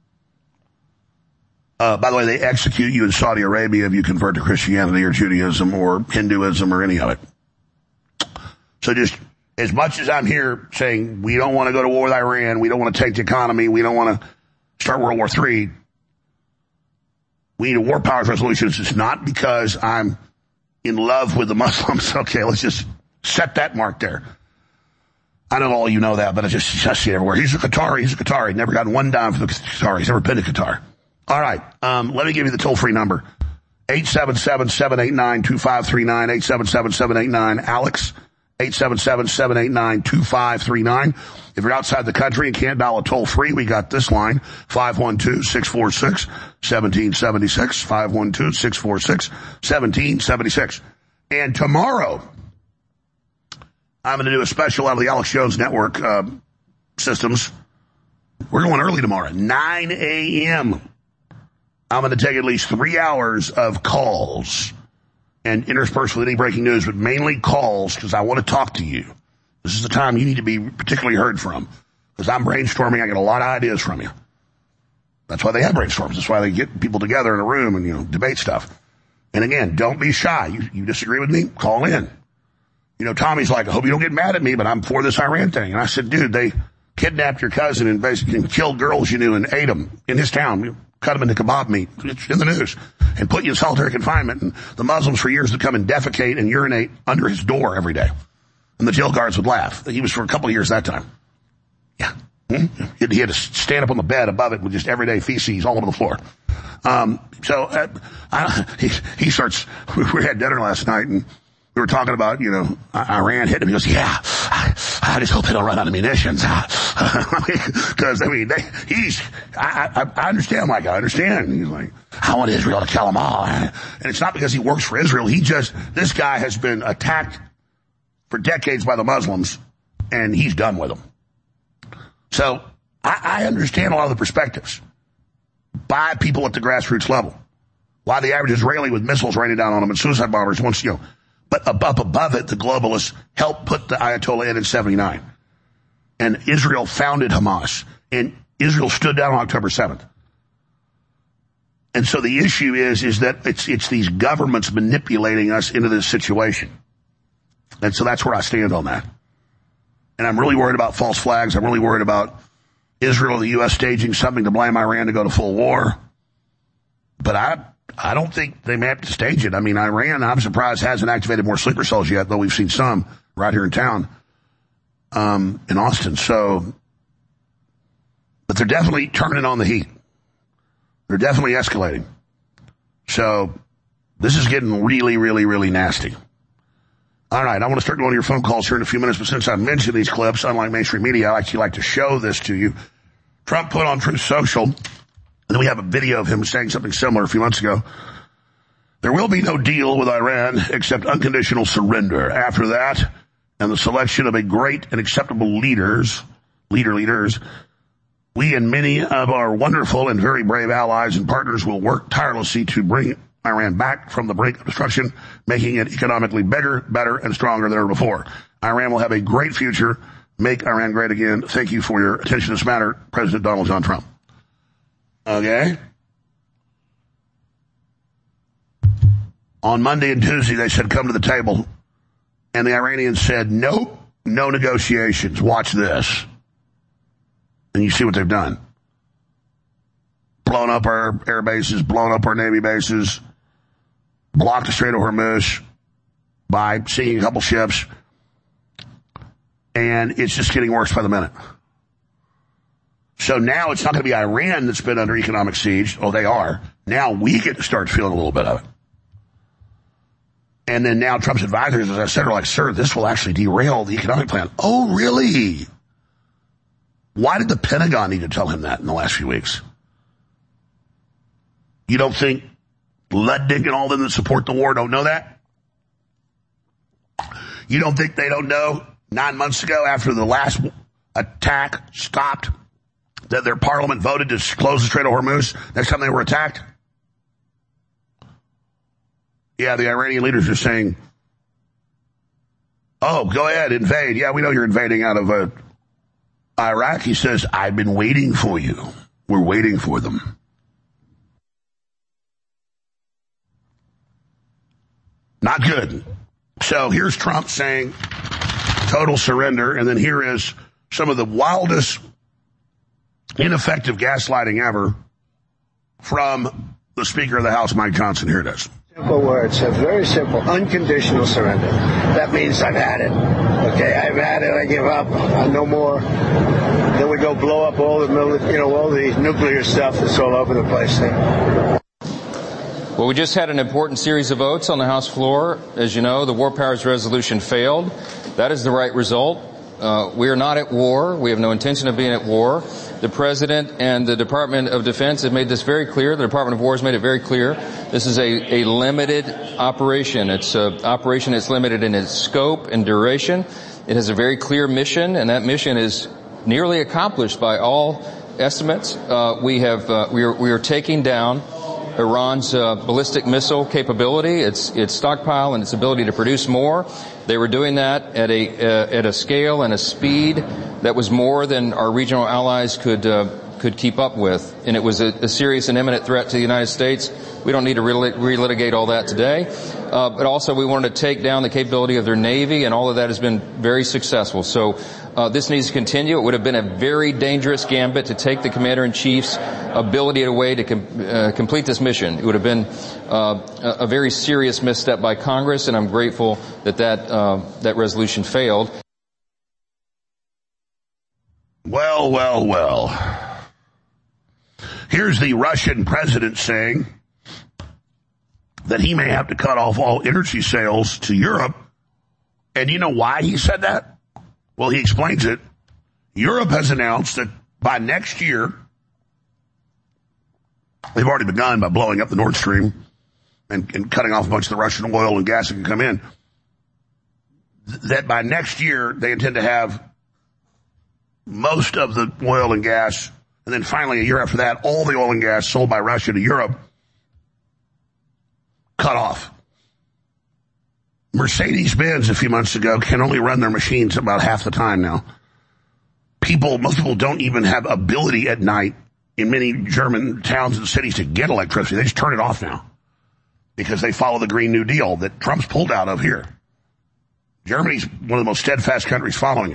S2: By the way, they execute you in Saudi Arabia if you convert to Christianity or Judaism or Hinduism or any of it. So just as much as I'm here saying we don't want to go to war with Iran, we don't want to take the economy, we don't want to start World War III, we need a war powers resolution. It's not because I'm in love with the Muslims. Okay, let's just set that mark there. I know all you know that, but I just see it everywhere. He's a Qatari. Never gotten one dime for the Qatar. He's never been to Qatar. All right, let me give you the toll-free number. 877-789-2539, 877-789-ALEX, 877-789-2539. If you're outside the country and can't dial a toll-free, we got this line, 512-646-1776, 512-646-1776. And tomorrow, I'm going to do a special out of the Alex Jones Network systems. We're going early tomorrow, 9 a.m. I'm going to take at least 3 hours of calls and interspersed with any breaking news, but mainly calls because I want to talk to you. This is the time you need to be particularly heard from because I'm brainstorming. I get a lot of ideas from you. That's why they have brainstorms. That's why they get people together in a room and, debate stuff. And again, don't be shy. You disagree with me? Call in. Tommy's like, I hope you don't get mad at me, but I'm for this Iran thing. And I said, dude, they kidnapped your cousin and basically killed girls you knew and ate them in his town. Cut them into kebab meat. It's in the news. And put you in solitary confinement. And the Muslims for years would come and defecate and urinate under his door every day. And the jail guards would laugh. He was for a couple of years that time. Yeah. He had to stand up on the bed above it with just everyday feces all over the floor. He starts, we had dinner last night and we were talking about, Iran hitting him. He goes, yeah, I just hope they don't run out of munitions. Because, I understand, Mike. I understand. He's like, I want Israel to kill them all. And it's not because he works for Israel. This guy has been attacked for decades by the Muslims, and he's done with them. So I understand a lot of the perspectives by people at the grassroots level. Why the average Israeli with missiles raining down on him and suicide bombers wants, but above it, the globalists helped put the Ayatollah in 79. And Israel founded Hamas. And Israel stood down on October 7th. And so the issue is that it's these governments manipulating us into this situation. And so that's where I stand on that. And I'm really worried about false flags. I'm really worried about Israel and the U.S. staging something to blame Iran to go to full war. But I don't think they may have to stage it. I mean, Iran, I'm surprised, hasn't activated more sleeper cells yet, though we've seen some right here in town, in Austin. So, but they're definitely turning on the heat. They're definitely escalating. So, this is getting really, really, really nasty. All right, I want to start going to your phone calls here in a few minutes, but since I've mentioned these clips, unlike mainstream media, I actually like to show this to you. Trump put on Truth Social, and then we have a video of him saying something similar a few months ago. There will be no deal with Iran except unconditional surrender. After that, and the selection of a great and acceptable leaders, we and many of our wonderful and very brave allies and partners will work tirelessly to bring Iran back from the brink of destruction, making it economically bigger, better, and stronger than ever before. Iran will have a great future. Make Iran great again. Thank you for your attention to this matter, President Donald John Trump. Okay? On Monday and Tuesday, they said, come to the table. And the Iranians said, nope, no negotiations. Watch this. And you see what they've done. Blown up our air bases, blown up our Navy bases, blocked the Strait of Hormuz by sinking a couple ships. And it's just getting worse by the minute. So now it's not going to be Iran that's been under economic siege. Oh, they are. Now we get to start feeling a little bit of it. And then now Trump's advisors, as I said, are like, sir, this will actually derail the economic plan. Oh, really? Why did the Pentagon need to tell him that in the last few weeks? You don't think Ludwig and all them that support the war don't know that? You don't think they don't know 9 months ago after the last attack stopped that their parliament voted to close the Strait of Hormuz next time they were attacked? Yeah, the Iranian leaders are saying, oh, go ahead, invade. Yeah, we know you're invading out of Iraq. He says, I've been waiting for you. We're waiting for them. Not good. So here's Trump saying total surrender, and then here is some of the wildest, ineffective gaslighting ever from the Speaker of the House, Mike Johnson. Here it is.
S6: Simple words, a very simple, unconditional surrender. That means I've had it. Okay, I've had it, I give up, no more. Then we go blow up all the all the nuclear stuff that's all over the place there.
S7: Well, we just had an important series of votes on the House floor. As you know, the War Powers Resolution failed. That is the right result. We are not at war. We have no intention of being at war. The President and the Department of Defense have made this very clear. The Department of War has made it very clear. This is a limited operation. It's an operation that's limited in its scope and duration. It has a very clear mission, and that mission is nearly accomplished by all estimates. We are taking down Iran's ballistic missile capability, its stockpile, and its ability to produce more. They were doing that at a scale and a speed that was more than our regional allies could keep up with, and it was a serious and imminent threat to the United States. We don't need to relitigate all that today, but also we wanted to take down the capability of their Navy, and all of that has been very successful. So this needs to continue. It would have been a very dangerous gambit to take the Commander-in-Chief's ability away to complete this mission. It would have been a very serious misstep by Congress, and I'm grateful that resolution failed.
S2: Well. Here's the Russian president saying that he may have to cut off all energy sales to Europe. And you know why he said that? Well, he explains it. Europe has announced that by next year, they've already begun by blowing up the Nord Stream and cutting off a bunch of the Russian oil and gas that can come in, that by next year they intend to have most of the oil and gas, and then finally a year after that, all the oil and gas sold by Russia to Europe cut off. Mercedes-Benz a few months ago can only run their machines about half the time now. Most people don't even have ability at night in many German towns and cities to get electricity. They just turn it off now because they follow the Green New Deal that Trump's pulled out of here. Germany's one of the most steadfast countries following it.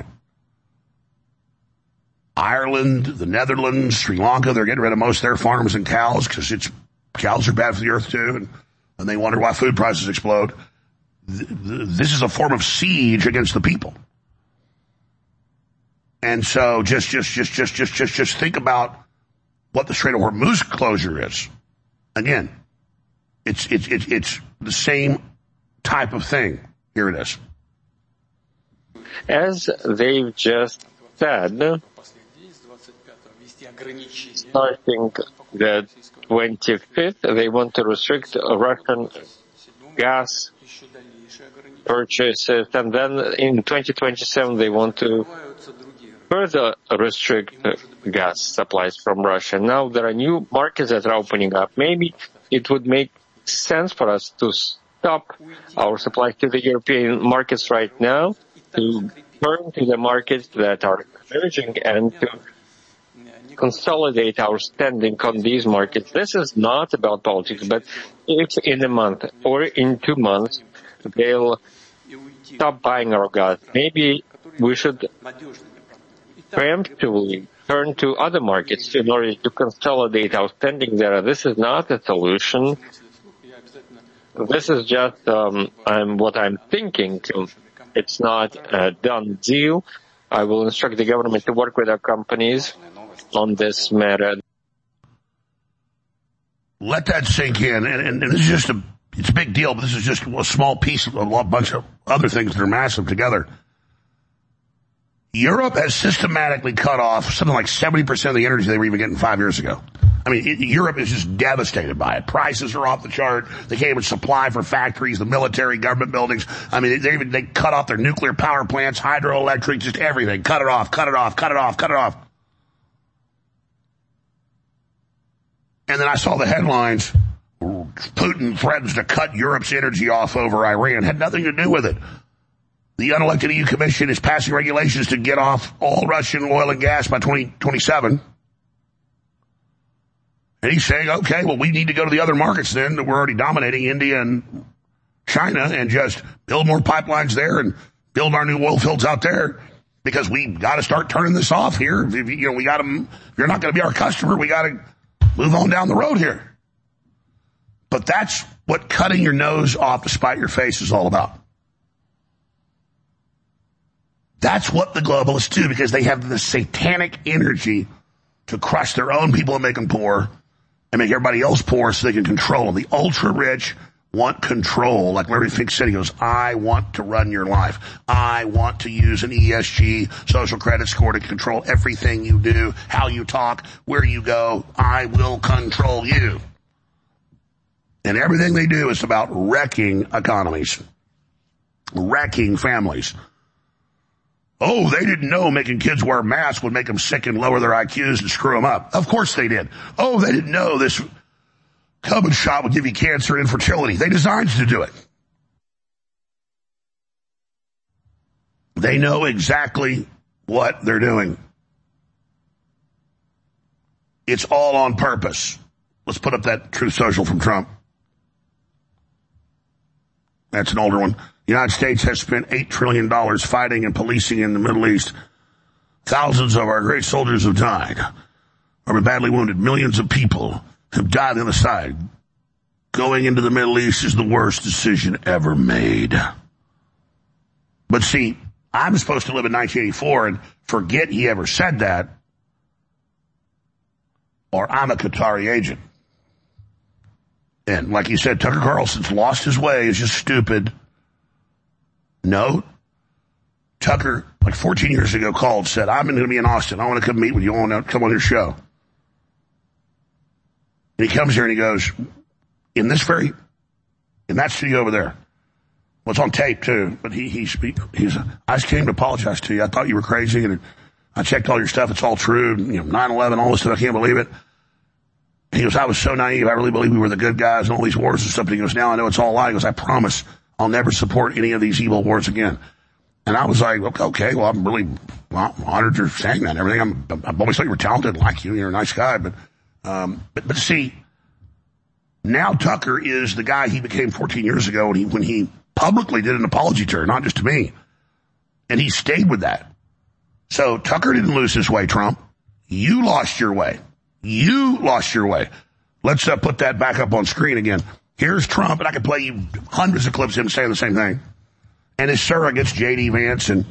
S2: Ireland, the Netherlands, Sri Lanka, they're getting rid of most of their farms and cows because cows are bad for the earth too, and they wonder why food prices explode. This is a form of siege against the people. And so just think about what the Strait of Hormuz closure is. Again, it's the same type of thing. Here it is.
S8: As they've just said, starting the 25th, they want to restrict Russian gas purchases, and then in 2027 they want to further restrict gas supplies from Russia. Now there are new markets that are opening up. Maybe it would make sense for us to stop our supplies to the European markets right now, to turn to the markets that are emerging and to consolidate our standing on these markets. This is not about politics, but if in a month or in 2 months they'll stop buying our gas, maybe we should preemptively turn to other markets in order to consolidate our standing there. This is not a solution. This is just what I'm thinking. It's not a done deal. I will instruct the government to work with our companies on this matter.
S2: Let that sink in. And this is just it's a big deal, but this is just a small piece of a bunch of other things that are massive together. Europe has systematically cut off something like 70% of the energy they were even getting 5 years ago. I mean, Europe is just devastated by it. Prices are off the chart. They can't even supply for factories, the military, government buildings. I mean, they cut off their nuclear power plants, hydroelectric, just everything. Cut it off, cut it off, cut it off, cut it off. And then I saw the headlines. Putin threatens to cut Europe's energy off over Iran. Had nothing to do with it. The unelected EU Commission is passing regulations to get off all Russian oil and gas by 2027. And he's saying, okay, well, we need to go to the other markets then that we're already dominating, India and China, and just build more pipelines there and build our new oil fields out there, because we got to start turning this off here. If you're not going to be our customer, we got to move on down the road here. But that's what cutting your nose off to spite your face is all about. That's what the globalists do, because they have the satanic energy to crush their own people and make them poor and make everybody else poor so they can control them. The ultra-rich want control. Like Larry Fink said, he goes, I want to run your life. I want to use an ESG, social credit score, to control everything you do, how you talk, where you go. I will control you. And everything they do is about wrecking economies, wrecking families. Oh, they didn't know making kids wear masks would make them sick and lower their IQs and screw them up. Of course they did. Oh, they didn't know this COVID shot would give you cancer and infertility. They designed to do it. They know exactly what they're doing. It's all on purpose. Let's put up that Truth Social from Trump. That's an older one. The United States has spent $8 trillion fighting and policing in the Middle East. Thousands of our great soldiers have died or been badly wounded. Millions of people have died on the side. Going into the Middle East is the worst decision ever made. But see, I'm supposed to live in 1984 and forget he ever said that, or I'm a Qatari agent. And like you said, Tucker Carlson's lost his way, is just stupid. No. Tucker, like 14 years ago, called, said, I'm going to be in Austin. I want to come meet with you. I want to come on your show. And he comes here and he goes, in that studio over there. Well, it's on tape too, but he's I just came to apologize to you. I thought you were crazy, and I checked all your stuff. It's all true. 9/11, all this stuff. I can't believe it. He goes, I was so naive. I really believed we were the good guys and all these wars and stuff. And he goes, now I know it's all a lie. He goes, I promise I'll never support any of these evil wars again. And I was like, okay, well, I'm really honored you're saying that and everything. I've always thought you were talented, like you. You're a nice guy. But see, now Tucker is the guy he became 14 years ago when he publicly did an apology to her, not just to me. And he stayed with that. So Tucker didn't lose his way, Trump. You lost your way. You lost your way. Let's put that back up on screen again. Here's Trump, and I can play you hundreds of clips of him saying the same thing. And his surrogates, J.D. Vance and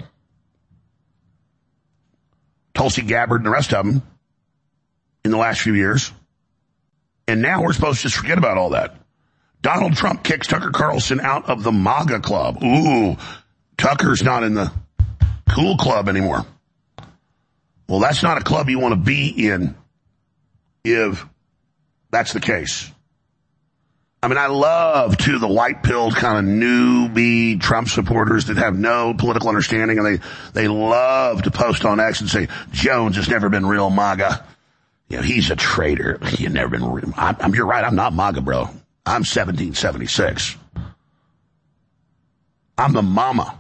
S2: Tulsi Gabbard and the rest of them in the last few years. And now we're supposed to just forget about all that. Donald Trump kicks Tucker Carlson out of the MAGA club. Ooh, Tucker's not in the cool club anymore. Well, that's not a club you want to be in if that's the case. I mean, I love, too, the white-pilled kind of newbie Trump supporters that have no political understanding, and they love to post on X and say, Jones has never been real MAGA. You know, he's a traitor. He's never been real. You're right, I'm not MAGA, bro. I'm 1776. I'm the mama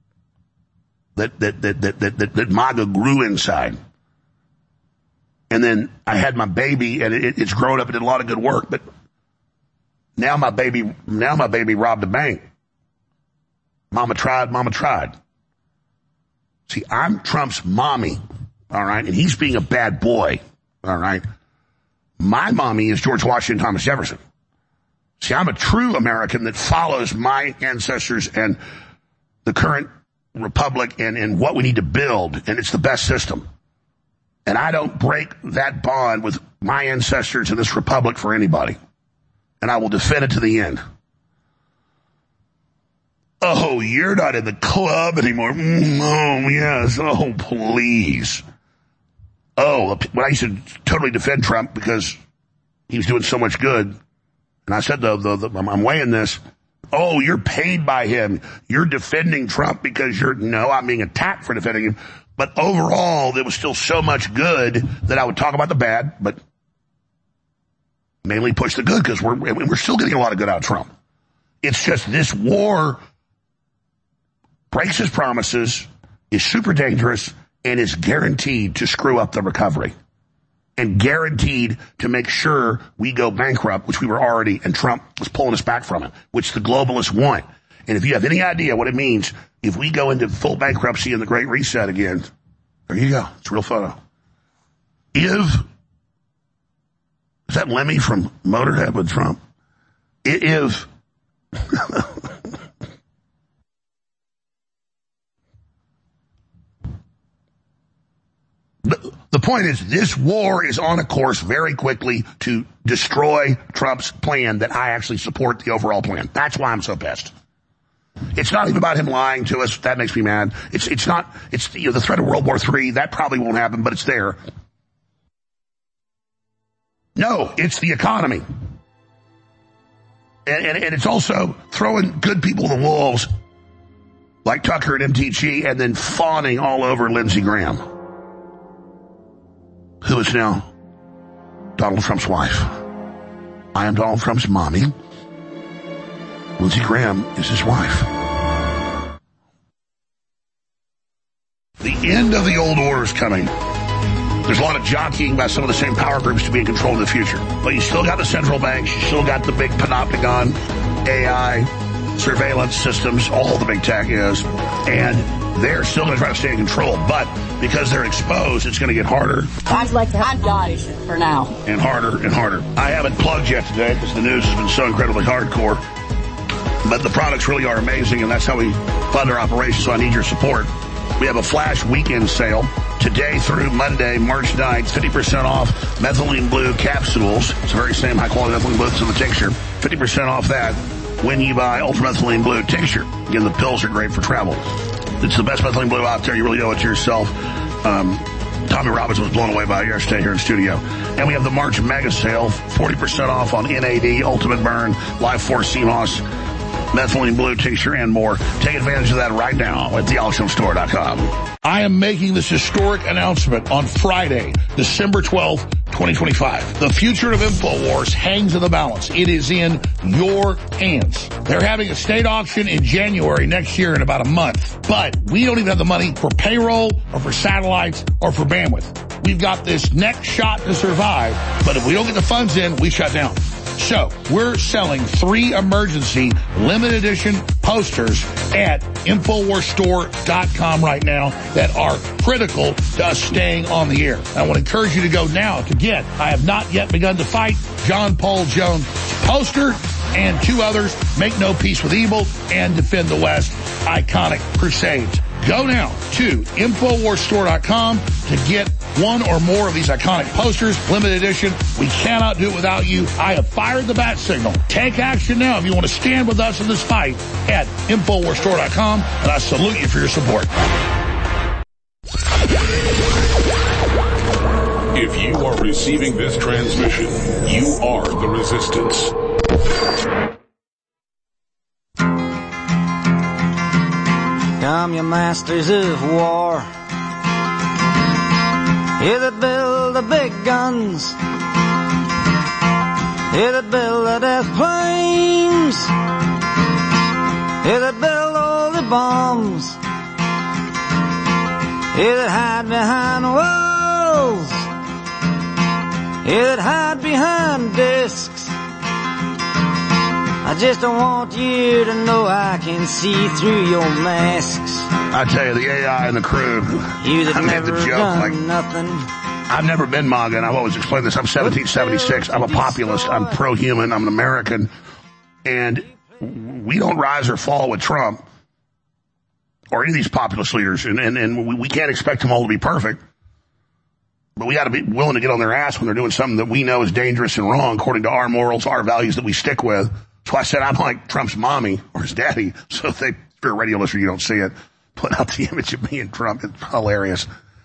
S2: that MAGA grew inside. And then I had my baby, and it's grown up and did a lot of good work, but now my baby robbed a bank. Mama tried. See, I'm Trump's mommy, all right, and he's being a bad boy, all right. My mommy is George Washington Thomas Jefferson. See, I'm a true American that follows my ancestors and the current republic and what we need to build, and it's the best system. And I don't break that bond with my ancestors and this republic for anybody. And I will defend it to the end. Oh, you're not in the club anymore. Oh, yes. Oh, please. Oh, when I used to totally defend Trump because he was doing so much good, and I said, I'm weighing this. Oh, you're paid by him. You're defending Trump because I'm being attacked for defending him. But overall, there was still so much good that I would talk about the bad, but mainly push the good because we're still getting a lot of good out of Trump. It's just this war breaks his promises, is super dangerous, and is guaranteed to screw up the recovery. And guaranteed to make sure we go bankrupt, which we were already, and Trump was pulling us back from it, which the globalists want. And if you have any idea what it means, if we go into full bankruptcy and the Great Reset again, there you go. It's a real photo. Is that Lemmy from Motorhead with Trump? If the point is, this war is on a course very quickly to destroy Trump's plan that I actually support the overall plan. That's why I'm so pissed. It's not even about him lying to us. That makes me mad. It's the threat of World War III. That probably won't happen, but it's there. No, it's the economy. And it's also throwing good people to the wolves like Tucker and MTG and then fawning all over Lindsey Graham, who is now Donald Trump's wife. I am Donald Trump's mommy. Lindsey Graham is his wife. The end of the old order is coming. There's a lot of jockeying by some of the same power groups to be in control of the future. But you still got the central banks, you still got the big panopticon, AI, surveillance systems, all the big tech is. And they're still going to try to stay in control. But because they're exposed, it's going to get harder.
S3: I'd like to have guys for now.
S2: And harder and harder. I haven't plugged yet today because the news has been so incredibly hardcore. But the products really are amazing, and that's how we fund our operation, so I need your support. We have a flash weekend sale today through Monday, March 9th, 50% off methylene blue capsules. It's the very same high-quality methylene blue that's in the tincture. 50% off that when you buy ultramethylene blue tincture. Again, the pills are great for travel. It's the best methylene blue out there. You really owe it to yourself. Tommy Robbins was blown away by it yesterday here in studio. And we have the March mega sale, 40% off on NAD, Ultimate Burn, Life Force CMOS, methylene blue tincture, and more. Take advantage of that right now at thealexjonesstore.com. I am making this historic announcement on Friday, December 12th, 2025. The future of InfoWars hangs in the balance. It is in your hands. They're having a state auction in January next year in about a month. But we don't even have the money for payroll or for satellites or for bandwidth. We've got this next shot to survive, but if we don't get the funds in, we shut down. So we're selling 3 emergency limited edition posters at InfoWarsStore.com right now that are critical to us staying on the air. I want to encourage you to go now to get I Have Not Yet Begun to Fight, John Paul Jones poster, and 2 others, Make No Peace with Evil and Defend the West, Iconic Crusades. Go now to InfoWarsStore.com to get 1 or more of these iconic posters, limited edition. We cannot do it without you. I have fired the bat signal. Take action now if you want to stand with us in this fight at InfoWarsStore.com, and I salute you for your support.
S1: receiving this transmission. You are the resistance.
S9: Come, you masters of war, you that build the big guns, you that build the death planes, you that build all the bombs, you that hide behind walls, you that hide behind discs. I just don't want you to know I can see through your masks.
S2: I tell you, the AI and the crew.
S9: You that
S2: I made
S9: never
S2: the joke,
S9: done
S2: like,
S9: nothing.
S2: I've never been MAGA, and I've always explained this. I'm 1776. I'm a populist. I'm pro-human. I'm an American. And we don't rise or fall with Trump or any of these populist leaders. And we can't expect them all to be perfect. But we got to be willing to get on their ass when they're doing something that we know is dangerous and wrong according to our morals, our values that we stick with. So I said I'm like Trump's mommy or his daddy. So if you're a radio listener, you don't see it. Put out the image of me and Trump. It's hilarious.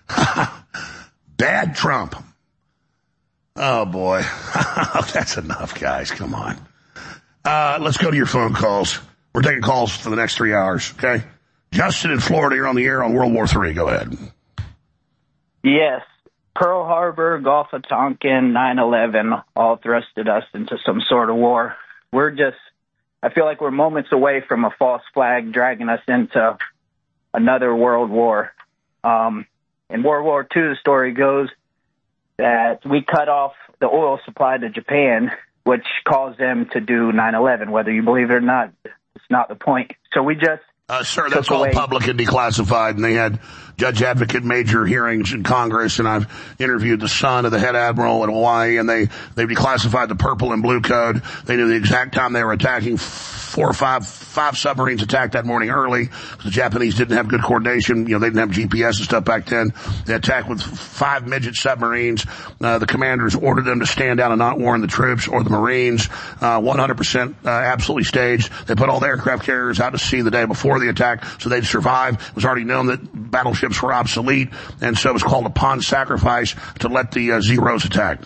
S2: Bad Trump. Oh, boy. That's enough, guys. Come on. Let's go to your phone calls. We're taking calls for the next 3 hours, okay? Justin in Florida, you're on the air on World War III. Go ahead.
S10: Yes. Pearl Harbor, Gulf of Tonkin, 9/11 all thrusted us into some sort of war. I feel like we're moments away from a false flag dragging us into another world war. In World War II, the story goes that we cut off the oil supply to Japan, which caused them to do 9/11. Whether you believe it or not, it's not the point. So we just
S2: sir, that's all public and declassified, and they had Judge Advocate Major hearings in Congress, and I've interviewed the son of the head admiral in Hawaii, and they've declassified the purple and blue code. They knew the exact time they were attacking. Five submarines attacked that morning early. The Japanese didn't have good coordination. They didn't have GPS and stuff back then. They attacked with 5 midget submarines. The commanders ordered them to stand down and not warn the troops or the Marines. 100% absolutely staged. They put all the aircraft carriers out to sea the day before the attack so they'd survive. It was already known that battleships were obsolete, and so it was called a pawn sacrifice to let the Zeros attack.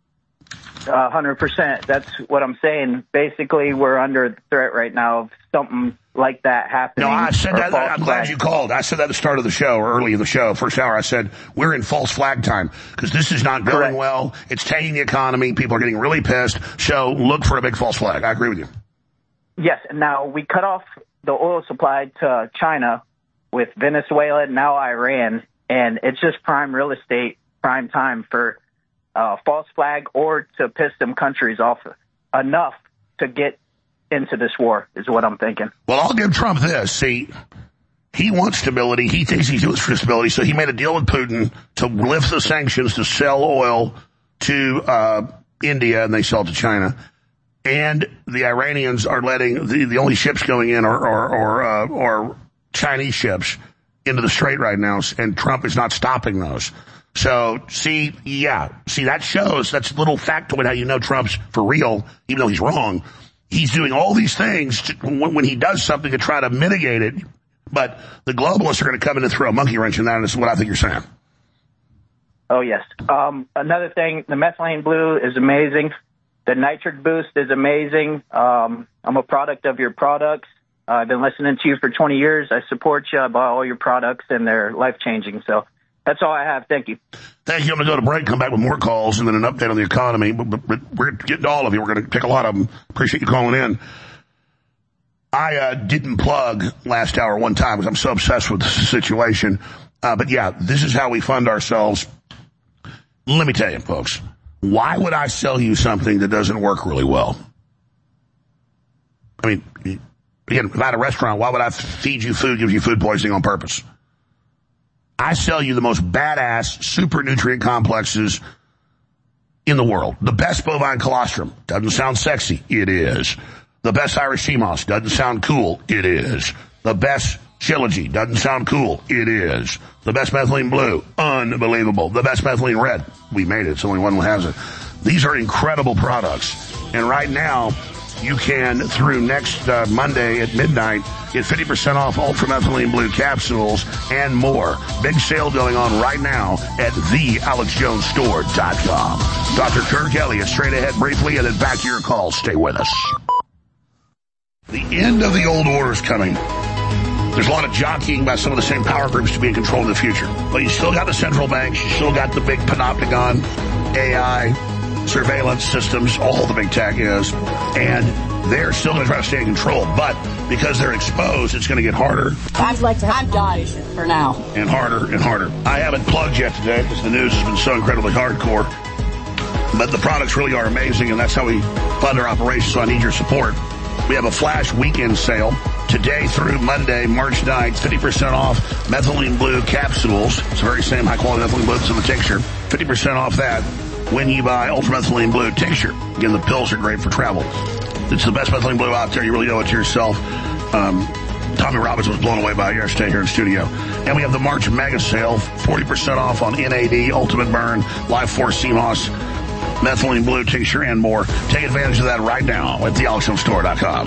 S10: 100%. That's what I'm saying. Basically, we're under threat right now of something like that happening.
S2: No, I said that. I'm glad you called. I said that at the start of the show, or early in the show, first hour. I said, we're in false flag time because this is not going well. It's tanking the economy. People are getting really pissed. So look for a big false flag. I agree with you.
S10: Yes. Now, we cut off the oil supply to China with Venezuela, now Iran, and it's just prime real estate, prime time for false flag or to piss them countries off enough to get into this war is what I'm thinking.
S2: Well, I'll give Trump this. See, he wants stability. He thinks he's doing for stability. So he made a deal with Putin to lift the sanctions to sell oil to India, and they sell it to China. And the Iranians are letting the only ships going in are Chinese ships into the Strait right now, and Trump is not stopping those. So, see, that shows, that's a little factoid how you know Trump's for real, even though he's wrong. He's doing all these things when he does something to try to mitigate it, but the globalists are going to come in and throw a monkey wrench in that, and this is what I think you're saying.
S10: Oh, yes. Another thing, the methylene blue is amazing. The nitric boost is amazing. I'm a product of your products. I've been listening to you for 20 years. I support you. I buy all your products, and they're life-changing, so that's all I have. Thank you.
S2: Thank you. I'm going to go to break, come back with more calls, and then an update on the economy. But we're getting to all of you. We're going to pick a lot of them. Appreciate you calling in. I didn't plug last hour one time because I'm so obsessed with the situation. But, yeah, this is how we fund ourselves. Let me tell you, folks, why would I sell you something that doesn't work really well? I mean, again, if I had a restaurant, why would I feed you food, give you food poisoning on purpose? I sell you the most badass super nutrient complexes in the world. The best bovine colostrum. Doesn't sound sexy. It is. The best Irish sea moss. Doesn't sound cool. It is. The best Chilogy. Doesn't sound cool. It is. The best methylene blue. Unbelievable. The best methylene red. We made it. It's the only one who has it. These are incredible products. And right now, you can, through next Monday at midnight, get 50% off ultramethylene blue capsules and more. Big sale going on right now at thealexjonesstore.com. Dr. Kirk Elliott, straight ahead briefly, and then back to your calls. Stay with us. The end of the old order is coming. There's a lot of jockeying by some of the same power groups to be in control of the future. But you still got the central banks, you still got the big panopticon, AI, surveillance systems, all the big tech is, and they're still going to try to stay in control. But because they're exposed, it's going to get harder.
S3: I'd like to have guys for now.
S2: And harder and harder. I haven't plugged yet today because the news has been so incredibly hardcore. But the products really are amazing, and that's how we fund our operations, so I need your support. We have a flash weekend sale today through Monday, March 9th, 50% off methylene blue capsules. It's the very same high-quality methylene blue that's in the tincture. 50% off that when you buy ultramethylene blue tincture. Again, the pills are great for travel. It's the best methylene blue out there. You really owe it to yourself. Tommy Robbins was blown away by it yesterday here in the studio. And we have the March mega sale, 40% off on NAD, Ultimate Burn, Life Force CMOS, methylene blue tincture, and more. Take advantage of that right now at thealexjonesstore.com.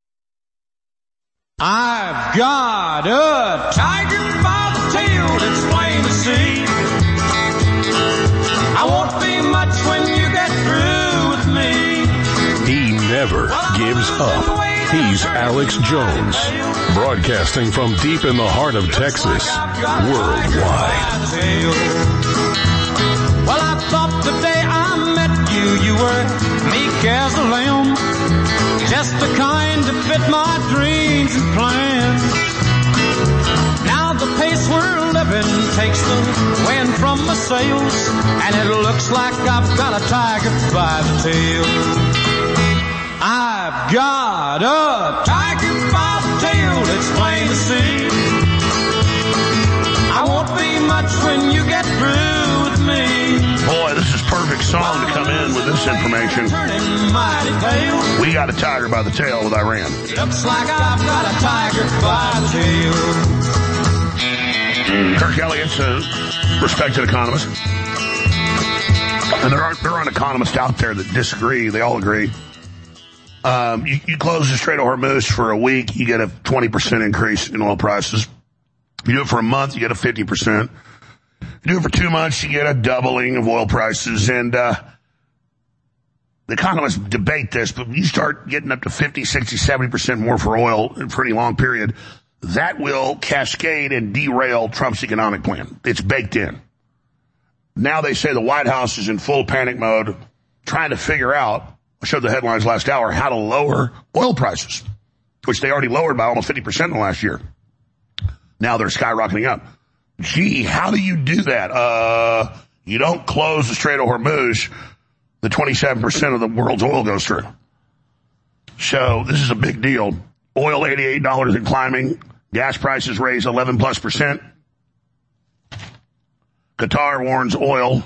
S5: I've got a tiger by the tail that's plain to see. I won't be much when you get through with me.
S1: He never gives up. He's Alex Jones, broadcasting from deep in the heart of Texas, worldwide.
S5: Well, I thought the day I met you, you were meek as a lamb, just the kind to fit my dreams and plans. Now the pace we're living takes the wind from my sails, and it looks like I've got a tiger by the tail. I've got a tiger by the tail, it's plain to see. I won't be much when you get through with me.
S2: Boy, this is perfect song to come in with this information. We got a tiger by the tail with Iran.
S5: Looks like I've got a tiger by the tail.
S2: Kirk Elliott's a respected economist. And there aren't economists out there that disagree. They all agree. You close the Strait of Hormuz for a week, you get a 20% increase in oil prices. You do it for a month, you get a 50%. You do it for 2 months, you get a doubling of oil prices. And the economists debate this, but when you start getting up to 50, 60, 70% more for oil for any long period, that will cascade and derail Trump's economic plan. It's baked in. Now they say the White House is in full panic mode, trying to figure out, I showed the headlines last hour, how to lower oil prices, which they already lowered by almost 50% in the last year. Now they're skyrocketing up. Gee, how do you do that? You don't close the Strait of Hormuz. The 27% of the world's oil goes through. So this is a big deal. Oil, $88 and climbing. Gas prices raised 11+%. Qatar warns oil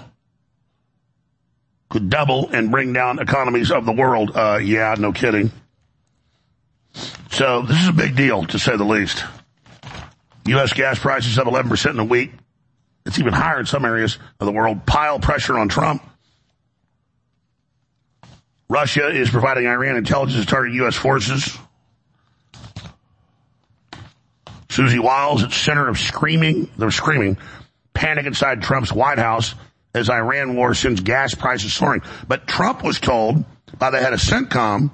S2: could double and bring down economies of the world. Yeah, no kidding. So this is a big deal, to say the least. U.S. gas prices up 11% in a week. It's even higher in some areas of the world. Pile pressure on Trump. Russia is providing Iran intelligence to target U.S. forces. Susie Wiles at center of screaming. They're screaming. Panic inside Trump's White House as Iran war sends gas prices soaring. But Trump was told by the head of CENTCOM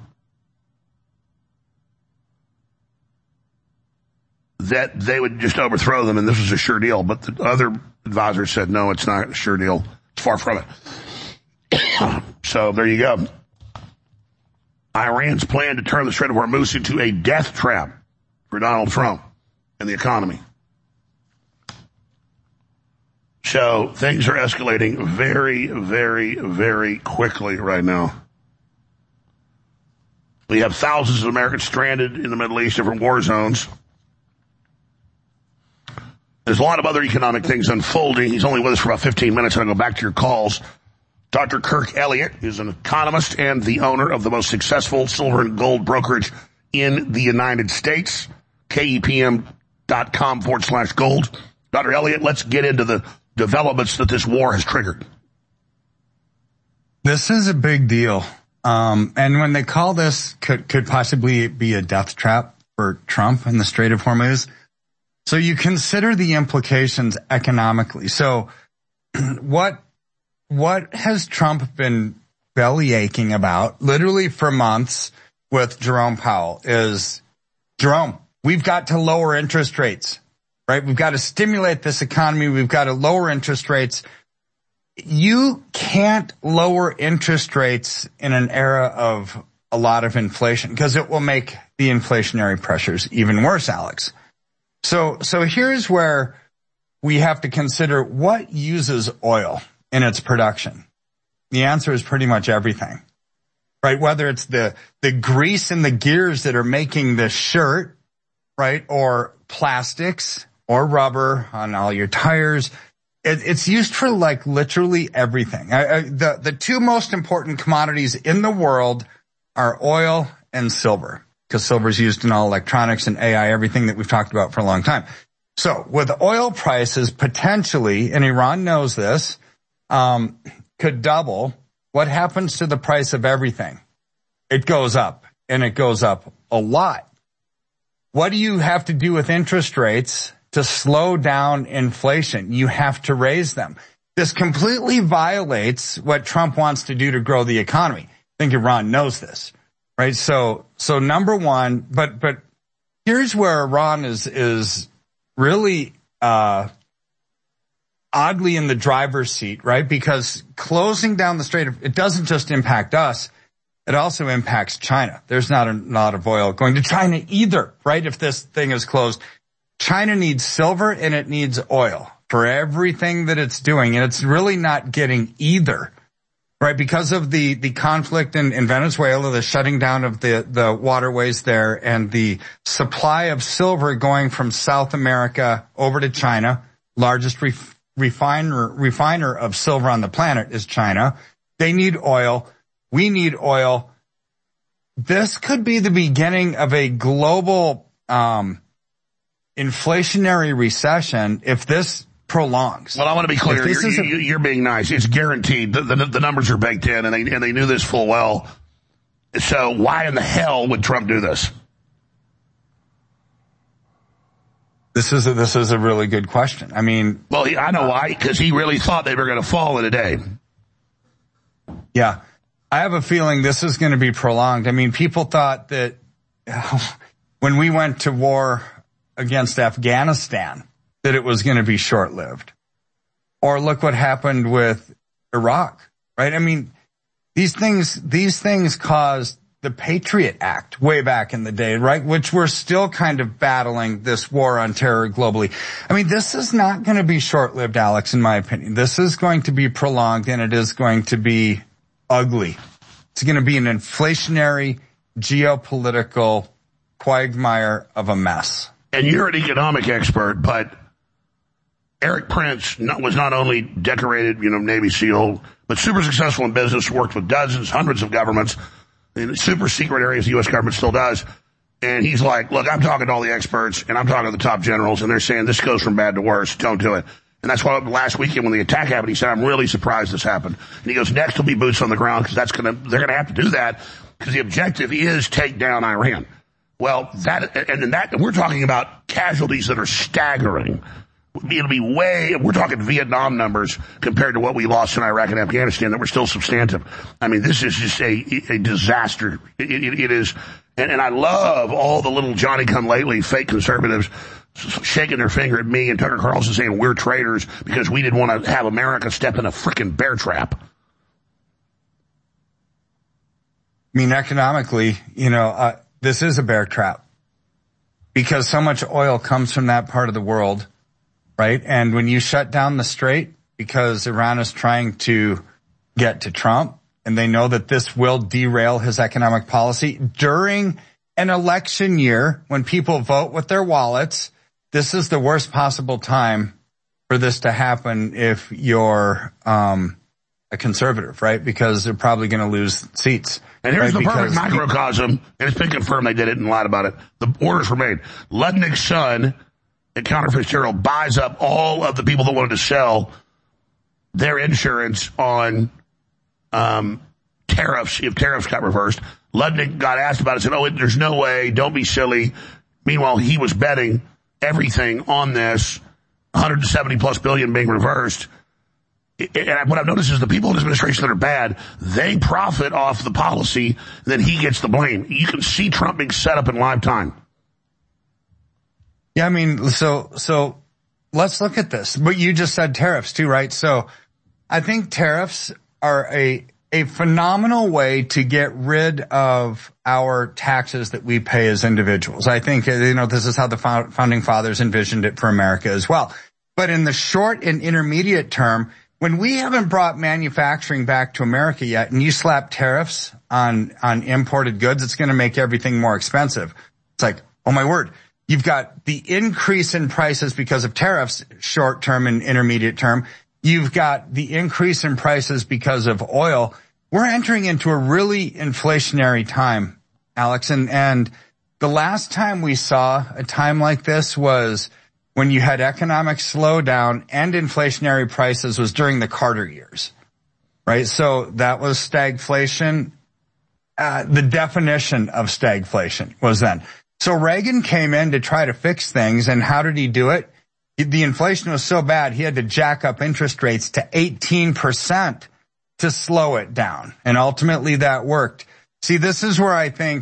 S2: that they would just overthrow them, and this was a sure deal. But the other advisors said, no, it's not a sure deal. It's far from it. So there you go. Iran's plan to turn the Strait of Hormuz into a death trap for Donald Trump and the economy. So things are escalating very, very, very quickly right now. We have thousands of Americans stranded in the Middle East, different war zones. There's a lot of other economic things unfolding. He's only with us for about 15 minutes, and I'll go back to your calls. Dr. Kirk Elliott is an economist and the owner of the most successful silver and gold brokerage in the United States, KEPM.com/gold. Dr. Elliott, let's get into the developments that this war has triggered.
S11: This is a big deal. And when they call this could possibly be a death trap for Trump in the Strait of Hormuz. So you consider the implications economically. So what has Trump been belly aching about literally for months with Jerome Powell is, Jerome, we've got to lower interest rates, right? We've got to stimulate this economy. We've got to lower interest rates. You can't lower interest rates in an era of a lot of inflation because it will make the inflationary pressures even worse, Alex. So here's where we have to consider what uses oil in its production. The answer is pretty much everything, right? Whether it's the grease and the gears that are making the shirt, right? Or plastics or rubber on all your tires. It's used for like literally everything. The two most important commodities in the world are oil and silver, because silver is used in all electronics and AI, everything that we've talked about for a long time. So with oil prices potentially, and Iran knows this, could double, what happens to the price of everything? It goes up, and it goes up a lot. What do you have to do with interest rates to slow down inflation? You have to raise them. This completely violates what Trump wants to do to grow the economy. I think Iran knows this, right? So number one, but here's where Iran is really, oddly in the driver's seat, right? Because closing down the Strait it doesn't just impact us. It also impacts China. There's not a lot of oil going to China either, right? If this thing is closed. China needs silver and it needs oil for everything that it's doing. And it's really not getting either, right? Because of the conflict in Venezuela, the shutting down of the waterways there, and the supply of silver going from South America over to China. Largest refiner of silver on the planet is China. They need oil. We need oil. This could be the beginning of a global, inflationary recession if this prolongs.
S2: Well, I want to be clear. You're being nice. It's guaranteed. The numbers are baked in, and they knew this full well. So why in the hell would Trump do this?
S11: This is a really good question. I mean,
S2: well, I know why, because he really thought they were going to fall in a day.
S11: Yeah. I have a feeling this is going to be prolonged. I mean, people thought that when we went to war against Afghanistan, that it was going to be short-lived. Or look what happened with Iraq, right? I mean, these things caused the Patriot Act way back in the day, right? Which we're still kind of battling this war on terror globally. I mean, this is not going to be short-lived, Alex, in my opinion. This is going to be prolonged, and it is going to be ugly. It's going to be an inflationary, geopolitical quagmire of a mess.
S2: And you're an economic expert, but Eric Prince was not only decorated, Navy SEAL, but super successful in business, worked with dozens, hundreds of governments in super secret areas the U.S. government still does. And he's like, look, I'm talking to all the experts, and I'm talking to the top generals, and they're saying this goes from bad to worse. Don't do it. And that's why last weekend when the attack happened, he said, I'm really surprised this happened. And he goes, next will be boots on the ground, because they're going to have to do that, because the objective is take down Iran. Well, we're talking about casualties that are staggering. It'll be we're talking Vietnam numbers compared to what we lost in Iraq and Afghanistan that were still substantive. I mean, this is just a disaster. It is, and I love all the little Johnny-come-lately fake conservatives shaking their finger at me and Tucker Carlson saying we're traitors because we didn't want to have America step in a frickin' bear trap.
S11: I mean, economically, this is a bear trap because so much oil comes from that part of the world, right? And when you shut down the strait because Iran is trying to get to Trump and they know that this will derail his economic policy during an election year when people vote with their wallets, this is the worst possible time for this to happen if you're a conservative, right? Because they're probably going to lose seats.
S2: And here's the perfect microcosm, and it's been confirmed they did it and lied about it. The orders were made. Ludnick's son at Counter Fitzgerald buys up all of the people that wanted to sell their insurance on tariffs if tariffs got reversed. Ludnick got asked about it, said, there's no way, don't be silly. Meanwhile, he was betting everything on this, 170 plus billion being reversed. And what I've noticed is the people in this administration that are bad, they profit off the policy, then he gets the blame. You can see Trump being set up in live time.
S11: Yeah, I mean, so let's look at this. But you just said tariffs too, right? So I think tariffs are a phenomenal way to get rid of our taxes that we pay as individuals. I think, this is how the founding fathers envisioned it for America as well. But in the short and intermediate term, when we haven't brought manufacturing back to America yet, and you slap tariffs on imported goods, it's going to make everything more expensive. It's like, oh my word. You've got the increase in prices because of tariffs, short term and intermediate term. You've got the increase in prices because of oil. We're entering into a really inflationary time, Alex. And the last time we saw a time like this was when you had economic slowdown and inflationary prices was during the Carter years, right? So that was stagflation. The definition of stagflation was then. So Reagan came in to try to fix things, and how did he do it? The inflation was so bad, he had to jack up interest rates to 18% to slow it down. And ultimately that worked. See, this is where I think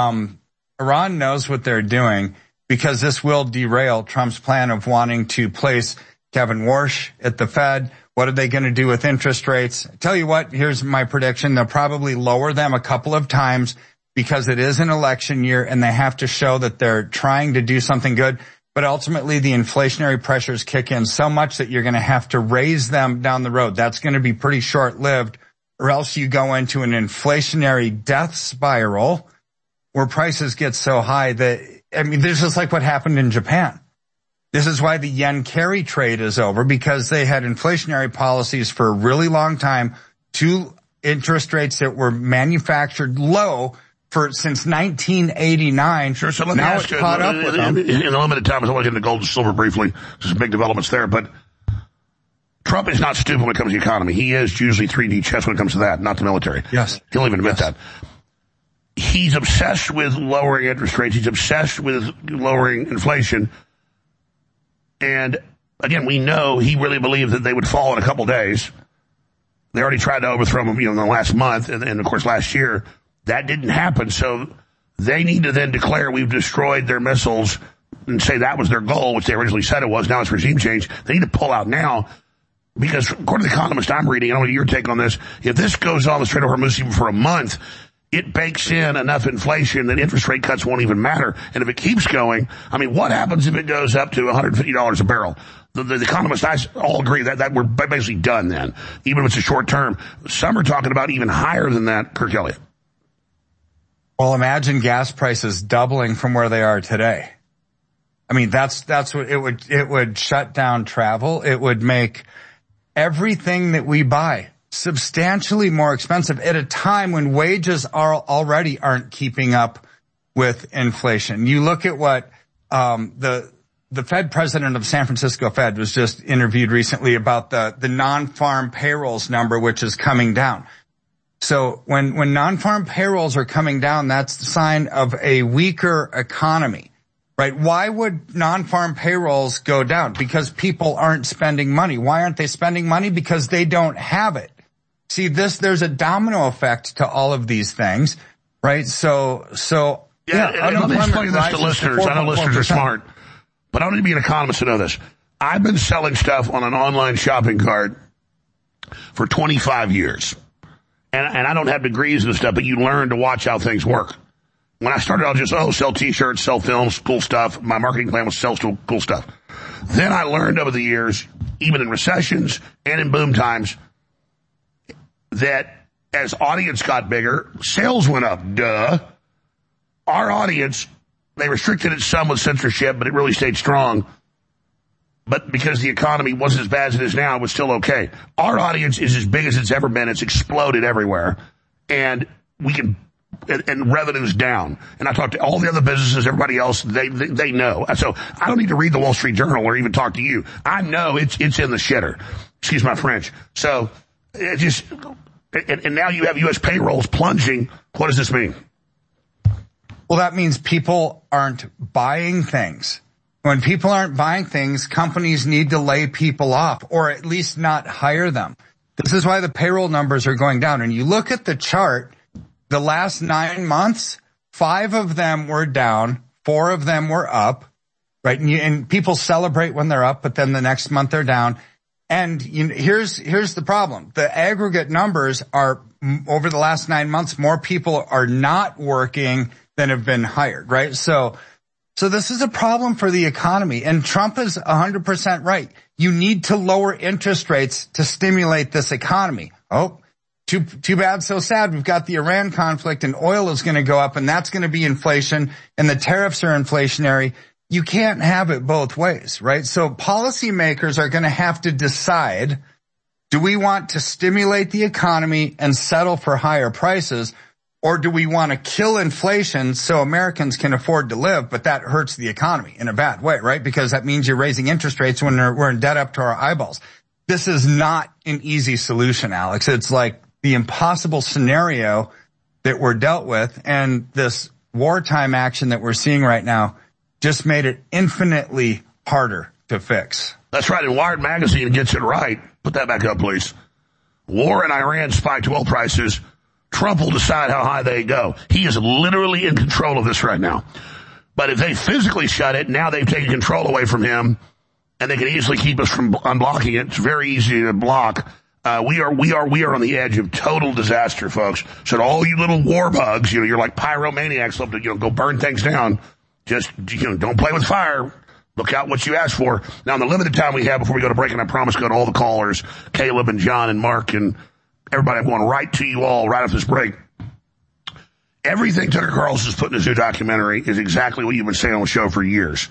S11: Iran knows what they're doing, because this will derail Trump's plan of wanting to place Kevin Warsh at the Fed. What are they going to do with interest rates? I tell you what, here's my prediction. They'll probably lower them a couple of times because it is an election year and they have to show that they're trying to do something good. But ultimately, the inflationary pressures kick in so much that you're going to have to raise them down the road. That's going to be pretty short-lived, or else you go into an inflationary death spiral where prices get so high that, this is like what happened in Japan. This is why the yen carry trade is over, because they had inflationary policies for a really long time, to interest rates that were manufactured low since 1989.
S2: Sure. So let me ask you, caught up with them. In the limited time, I was only getting to gold and silver briefly. There's some big developments there, but Trump is not stupid when it comes to the economy. He is usually 3D chess when it comes to that, not the military.
S11: Yes.
S2: He'll even admit that. He's obsessed with lowering interest rates. He's obsessed with lowering inflation. And again, we know he really believed that they would fall in a couple days. They already tried to overthrow him, in the last month, and of course last year. That didn't happen, so they need to then declare we've destroyed their missiles and say that was their goal, which they originally said it was. Now it's regime change. They need to pull out now, because according to the economist I'm reading, I don't know your take on this, if this goes on the Strait of Hormuz even for a month, it bakes in enough inflation that interest rate cuts won't even matter. And if it keeps going, what happens if it goes up to $150 a barrel? The economists, I all agree that we're basically done then, even if it's a short term. Some are talking about even higher than that, Kirk Elliott.
S11: Well, imagine gas prices doubling from where they are today. That's what it would shut down travel. It would make everything that we buy substantially more expensive at a time when wages already aren't keeping up with inflation. You look at what the Fed president of San Francisco Fed was just interviewed recently about the non-farm payrolls number, which is coming down. So when non-farm payrolls are coming down, that's the sign of a weaker economy, right? Why would non-farm payrolls go down? Because people aren't spending money. Why aren't they spending money? Because they don't have it. See, there's a domino effect to all of these things, right? So
S2: let me explain this to listeners. I know listeners are smart, but I don't need to be an economist to know this. I've been selling stuff on an online shopping cart for 25 years. And I don't have degrees and stuff, but you learn to watch how things work. When I started, I was just, sell t-shirts, sell films, cool stuff. My marketing plan was sell cool stuff. Then I learned over the years, even in recessions and in boom times, that as audience got bigger, sales went up. Duh. Our audience, they restricted it some with censorship, but it really stayed strong. But because the economy wasn't as bad as it is now, it was still okay. Our audience is as big as it's ever been. It's exploded everywhere. And and revenue's down. And I talked to all the other businesses, everybody else, they know. So I don't need to read the Wall Street Journal or even talk to you. I know it's in the shitter. Excuse my French. So And now you have U.S. payrolls plunging. What does this mean?
S11: Well, that means people aren't buying things. When people aren't buying things, companies need to lay people off or at least not hire them. This is why the payroll numbers are going down. And you look at the chart, the last 9 months, 5 of them were down, 4 of them were up, right? And people celebrate when they're up, but then the next month they're down. And here's the problem. The aggregate numbers are, over the last 9 months, more people are not working than have been hired, right? So this is a problem for the economy. And Trump is 100% right. You need to lower interest rates to stimulate this economy. Oh, too bad, so sad. We've got the Iran conflict and oil is going to go up and that's going to be inflation and the tariffs are inflationary. You can't have it both ways, right? So policymakers are going to have to decide, do we want to stimulate the economy and settle for higher prices, or do we want to kill inflation so Americans can afford to live, but that hurts the economy in a bad way, right? Because that means you're raising interest rates when we're in debt up to our eyeballs. This is not an easy solution, Alex. It's like the impossible scenario that we're dealt with, and this wartime action that we're seeing right now just made it infinitely harder to fix.
S2: That's right, and Wired Magazine gets it right. Put that back up, please. War in Iran spiked oil prices. Trump will decide how high they go. He is literally in control of this right now. But if they physically shut it, now they've taken control away from him, and they can easily keep us from unblocking it. It's very easy to block. We are on the edge of total disaster, folks. So to all you little war bugs, you're like pyromaniacs, love to, go burn things down. Just, don't play with fire. Look out what you ask for. Now, in the limited time we have before we go to break, and I promise go to all the callers, Caleb and John and Mark and everybody, I'm going right to you all right after this break. Everything Tucker Carlson's put in his new documentary is exactly what you've been saying on the show for years.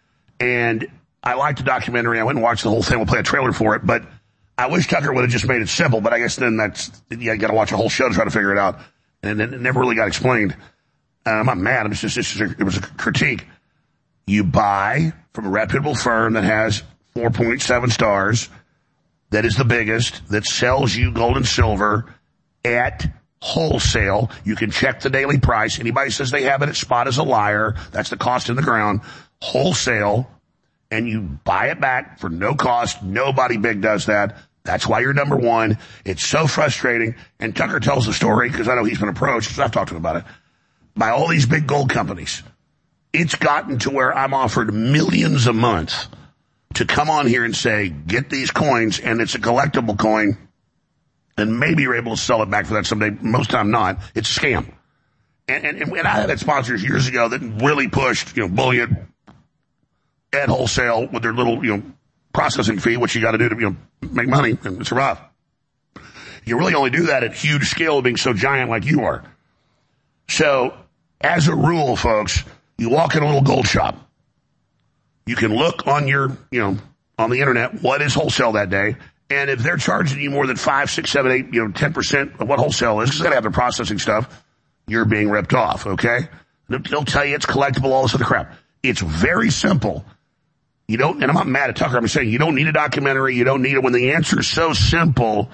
S2: And I liked the documentary. I went and watched the whole thing. We'll play a trailer for it. But I wish Tucker would have just made it simple. But I guess then you got to watch a whole show to try to figure it out. And it never really got explained. I'm not mad. It was a critique. You buy from a reputable firm that has 4.7 stars, that is the biggest, that sells you gold and silver at wholesale. You can check the daily price. Anybody says they have it at spot is a liar. That's the cost in the ground. Wholesale. And you buy it back for no cost. Nobody big does that. That's why you're number one. It's so frustrating. And Tucker tells the story, because I know he's been approached, because I've talked to him about it, by all these big gold companies. It's gotten to where I'm offered millions a month to come on here and say, get these coins, and it's a collectible coin, and maybe you're able to sell it back for that someday. Most time not. It's a scam. And I had sponsors years ago that really pushed, bullion at wholesale with their little, processing fee, which you got to do to, make money and survive. You really only do that at huge scale, being so giant like you are. So, as a rule, folks, you walk in a little gold shop. You can look on your, on the internet, what is wholesale that day. And if they're charging you more than 5, 6, 7, 8, 10% of what wholesale is, because they got to have their processing stuff, you're being ripped off, okay? They'll tell you it's collectible, all this other crap. It's very simple. And I'm not mad at Tucker. I'm saying you don't need a documentary. You don't need it when the answer is so simple.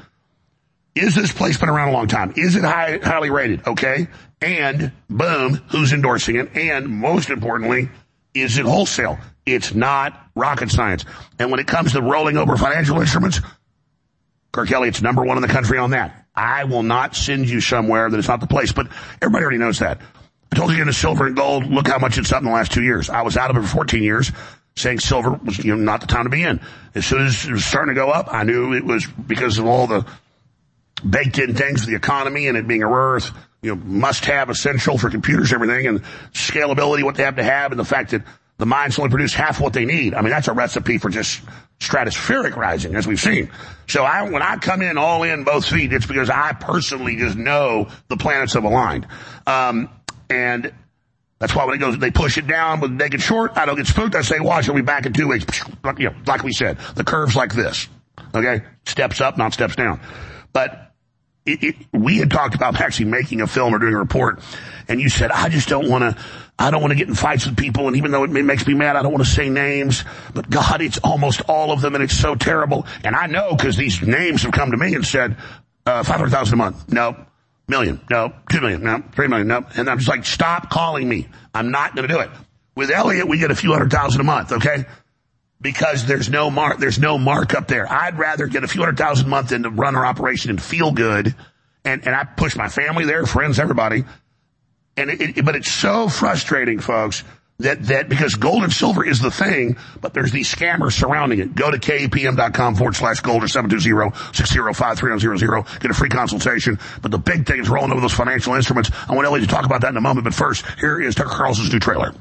S2: Is this place been around a long time? Is it highly rated? Okay. And boom, who's endorsing it? And most importantly, is it wholesale? It's not rocket science. And when it comes to rolling over financial instruments, Kirk Kelly, it's number one in the country on that. I will not send you somewhere that it's not the place, but everybody already knows that. I told you into silver and gold, look how much it's up in the last 2 years. I was out of it for 14 years saying silver was, not the time to be in. As soon as it was starting to go up, I knew it was because of all the baked in things for the economy and it being a rare earth, must have, essential for computers, everything, and scalability, what they have to have, and the fact that the mines only produce half what they need. I mean, that's a recipe for just stratospheric rising, as we've seen. So when I come in all in both feet, it's because I personally just know the planets have aligned. And that's why when they push it down with naked short, I don't get spooked. I say, watch, it'll be back in 2 weeks. Like we said, the curve's like this. Okay? Steps up, not steps down. But we had talked about actually making a film or doing a report, and you said, I don't want to get in fights with people, and even though it makes me mad, I don't want to say names, but God, it's almost all of them, and it's so terrible. And I know, because these names have come to me and said, $500,000 a month. Nope. Million. Nope. 2 million. Nope. 3 million. Nope. And I'm just like, stop calling me. I'm not going to do it. With Elliott, we get a few $100,000 a month, okay? Because there's no markup there. I'd rather get a few $100,000 a month than to run our operation and feel good. And I push my family there, friends, everybody. But it's so frustrating, folks, that because gold and silver is the thing, but there's these scammers surrounding it. Go to KPM.com/gold or 720-605-3000. Get a free consultation. But the big thing is rolling over those financial instruments. I want Elliot to talk about that in a moment. But first, here is Tucker Carlson's new trailer.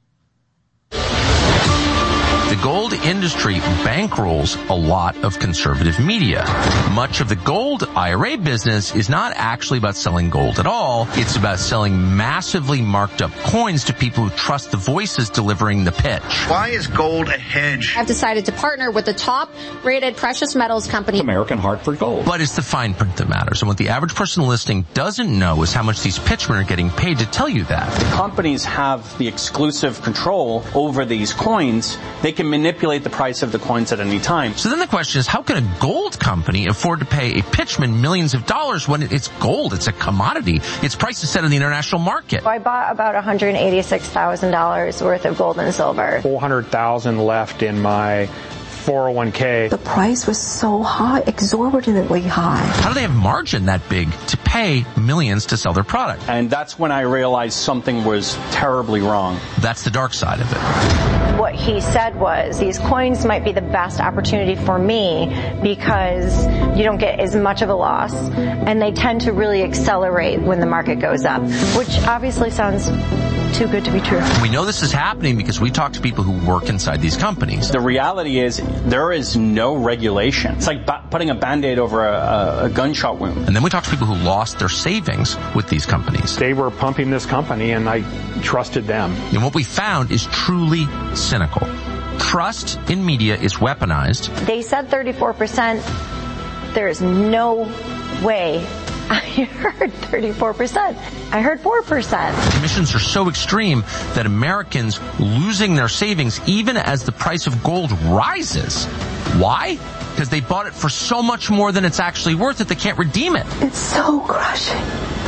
S12: The gold industry bankrolls a lot of conservative media. Much of the gold IRA business is not actually about selling gold at all. It's about selling massively marked up coins to people who trust the voices delivering the pitch.
S13: Why is gold a hedge?
S14: I've decided to partner with the top-rated precious metals company,
S12: American Hartford Gold. But it's the fine print that matters. And what the average person listening doesn't know is how much these pitchmen are getting paid to tell you that.
S15: The companies have the exclusive control over these coins. They can manipulate the price of the coins at any time.
S12: So then the question is, how can a gold company afford to pay a pitchman millions of dollars when it's gold? It's a commodity. Its price is set in the international market.
S16: I bought about $186,000 worth of gold and silver.
S17: $400,000 left in my 401k.
S18: The price was so high, exorbitantly high.
S12: How do they have margin that big to pay millions to sell their product?
S15: And that's when I realized something was terribly wrong.
S12: That's the dark side of it.
S16: What he said was, these coins might be the best opportunity for me because you don't get as much of a loss, and they tend to really accelerate when the market goes up, which obviously sounds too good to be true.
S12: We know this is happening because we talk to people who work inside these companies.
S15: The reality is there is no regulation. It's like putting a Band-Aid over a gunshot wound.
S12: And then we talk to people who lost their savings with these companies.
S17: They were pumping this company and I trusted them.
S12: And what we found is truly cynical. Trust in media is weaponized.
S16: They said 34%. There is no way. I heard 34%. I heard 4%.
S12: Commissions are so extreme that Americans losing their savings even as the price of gold rises. Why? Because they bought it for so much more than it's actually worth that they can't redeem it.
S18: It's so crushing.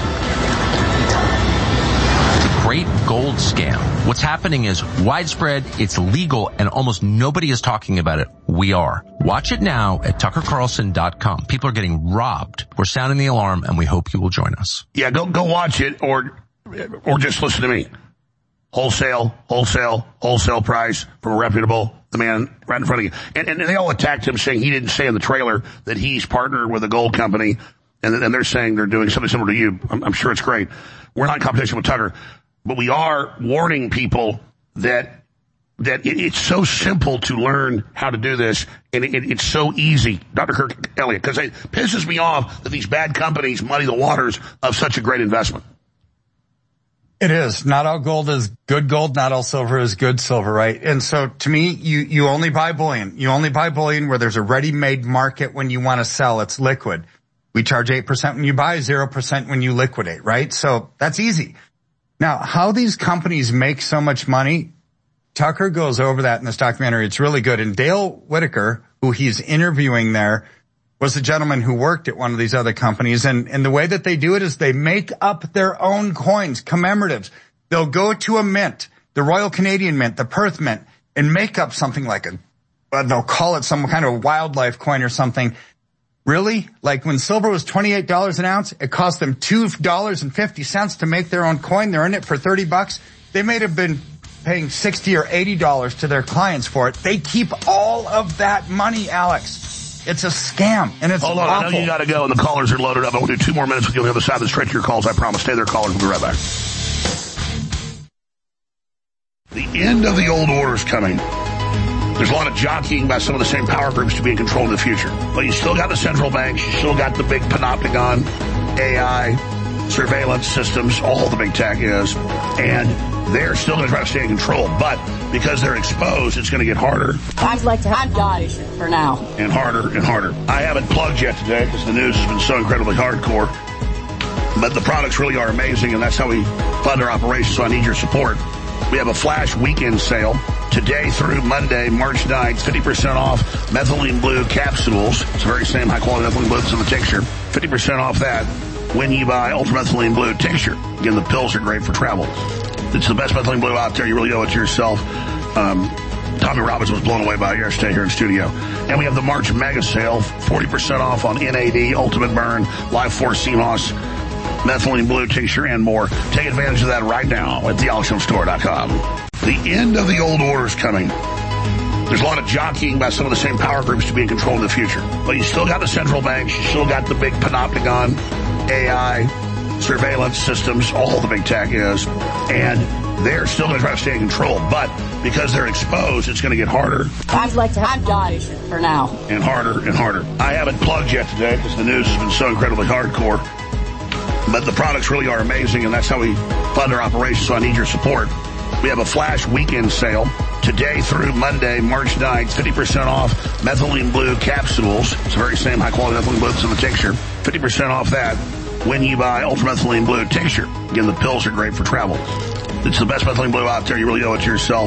S12: Great gold scam. What's happening is widespread, it's legal, and almost nobody is talking about it. We are. Watch it now at TuckerCarlson.com. People are getting robbed. We're sounding the alarm, and we hope you will join us.
S2: Yeah, go watch it, or just listen to me. Wholesale price from a reputable, the man right in front of you. And they all attacked him, saying he didn't say in the trailer that he's partnered with a gold company, and they're saying they're doing something similar to you. I'm sure it's great. We're not in competition with Tucker. But we are warning people that it's so simple to learn how to do this, and it's so easy, Dr. Kirk Elliott, because it pisses me off that these bad companies muddy the waters of such a great investment.
S11: It is. Not all gold is good gold, not all silver is good silver, right? And so to me, you only buy bullion. You only buy bullion where there's a ready-made market when you want to sell. It's liquid. We charge 8% when you buy, 0% when you liquidate, right? So that's easy. Now, how these companies make so much money, Tucker goes over that in this documentary. It's really good. And Dale Whitaker, who he's interviewing there, was the gentleman who worked at one of these other companies. And the way that they do it is they make up their own coins, commemoratives. They'll go to a mint, the Royal Canadian Mint, the Perth Mint, and make up something like they'll call it some kind of wildlife coin or something. Really? Like when silver was $28 an ounce, it cost them $2.50 to make their own coin. They're in it for $30. They may have been paying $60 or $80 to their clients for it. They keep all of that money, Alex. It's a scam, and it's
S2: Hold on,
S11: awful.
S2: I know you gotta go, and the callers are loaded up. I want to do 2 more minutes with you on the other side of the straight to your calls. I promise. Stay there, callers. We'll be right back. The end of the old order is coming. There's a lot of jockeying by some of the same power groups to be in control in the future. But you still got the central banks, you still got the big panopticon, AI, surveillance systems, all the big tech is, and they're still going to try to stay in control. But because they're exposed, it's going to get harder.
S3: I'd like to have died for now.
S2: And harder and harder. I haven't plugged yet today because the news has been so incredibly hardcore. But the products really are amazing, and that's how we fund our operation, so I need your support. We have a flash weekend sale today through Monday, March 9th, 50% off methylene blue capsules. It's the very same high-quality methylene blue that's in the tincture. 50% off that when you buy ultramethylene blue tincture. Again, the pills are great for travel. It's the best methylene blue out there. You really owe it to yourself. Tommy Robbins was blown away by it yesterday here in studio. And we have the March mega sale, 40% off on NAD, Ultimate Burn, Life Force CMOS, methylene blue tincture, and more. Take advantage of that right now at thealexstore.com. The end of the old order is coming. There's a lot of jockeying by some of the same power groups to be in control in the future. But you still got the central banks. You still got the big panopticon, AI, surveillance systems, all the big tech is. And they're still going to try to stay in control. But because they're exposed, it's going to get harder.
S3: I'd like to have God for now.
S2: And harder and harder. I haven't plugged yet today because the news has been so incredibly hardcore. But the products really are amazing, and that's how we fund our operations, so I need your support. We have a flash weekend sale today through Monday, March 9th, 50% off methylene blue capsules. It's the very same high-quality methylene blue that's in the tincture. 50% off that when you buy ultramethylene blue tincture. Again, the pills are great for travel. It's the best methylene blue out there. You really owe it to yourself.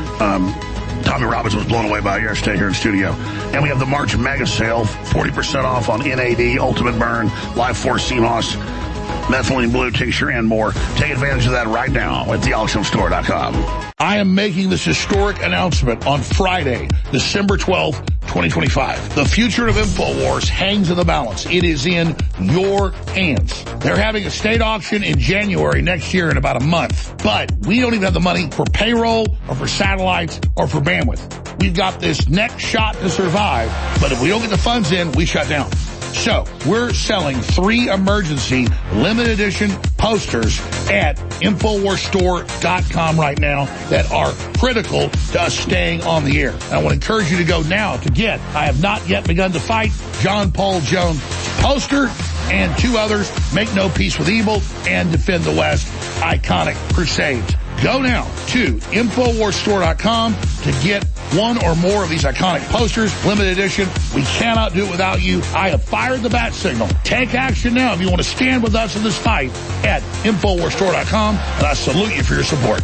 S2: Tommy Robbins was blown away by it yesterday here in studio. And we have the March mega sale, 40% off on NAD, Ultimate Burn, Life Force CMOS, methylene blue tincture, and more. Take advantage of that right now at thealexstore.com. I am making this historic announcement on Friday, December 12th, 2025. The future of InfoWars hangs in the balance. It is in your hands. They're having a state auction in January next year in about a month. But we don't even have the money for payroll or for satellites or for bandwidth. We've got this next shot to survive, but if we don't get the funds in, we shut down. So we're selling 3 emergency limited edition posters at InfoWarsStore.com right now that are critical to us staying on the air. And I want to encourage you to go now to get I Have Not Yet Begun to Fight, John Paul Jones poster, and 2 others, Make No Peace with Evil and Defend the West, Iconic Crusades. Go now to InfoWarsStore.com to get 1 or more of these iconic posters, limited edition. We cannot do it without you. I have fired the bat signal. Take action now if you want to stand with us in this fight at InfoWarsStore.com, and I salute you for your support.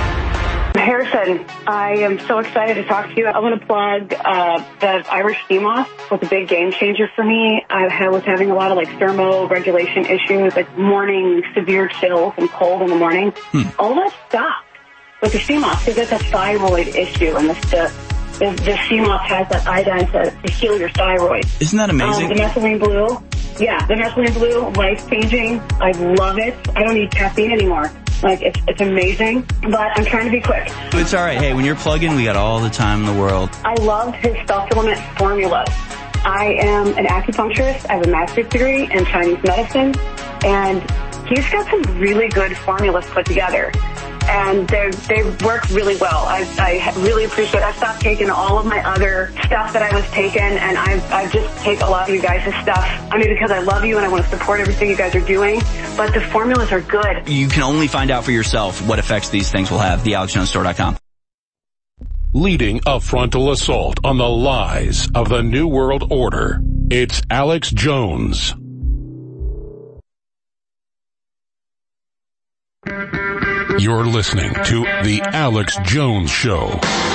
S19: Harrison, I am so excited to talk to you. I want to plug the Irish CMOS was a big game changer for me. I was having a lot of thermo-regulation issues, like morning severe chills and cold in the morning. All that stopped with the CMOS because it's a thyroid issue, and the CMOS has that iodine to heal your thyroid.
S4: Isn't that amazing?
S19: The methylene blue, the methylene blue, life-changing. I love it. I don't need caffeine anymore. It's amazing, but I'm trying to be quick.
S4: It's all right. Hey, when you're plugging, we got all the time in the world.
S19: I love his supplement formula. I am an acupuncturist. I have a master's degree in Chinese medicine, and he's got some really good formulas put together. And they work really well. I really appreciate it. I've stopped taking all of my other stuff that I was taking, and I just take a lot of you guys' stuff. I mean, because I love you and I want to support everything you guys are doing, but the formulas are good.
S4: You can only find out for yourself what effects these things will have. TheAlexJonesStore.com.
S1: Leading a frontal assault on the lies of the New World Order, it's Alex Jones. You're listening to The Alex Jones Show.
S2: All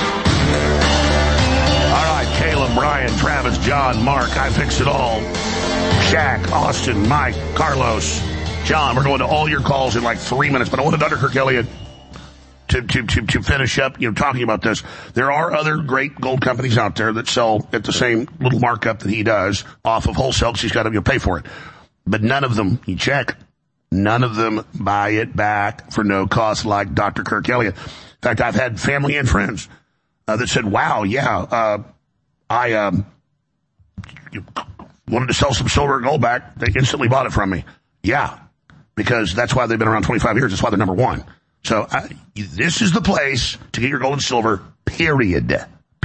S2: right, Caleb, Brian, Travis, John, Mark, I fix it all. Shaq, Austin, Mike, Carlos, John, we're going to all your calls in 3 minutes, but I wanted Dr. Kirk Elliott to finish up, talking about this. There are other great gold companies out there that sell at the same little markup that he does off of wholesale because he's got to pay for it. But none of them, you check, none of them buy it back for no cost like Dr. Kirk Elliott. In fact, I've had family and friends that said, wow, I wanted to sell some silver and gold back. They instantly bought it from me. Yeah, because that's why they've been around 25 years. That's why they're number one. So this is the place to get your gold and silver, period.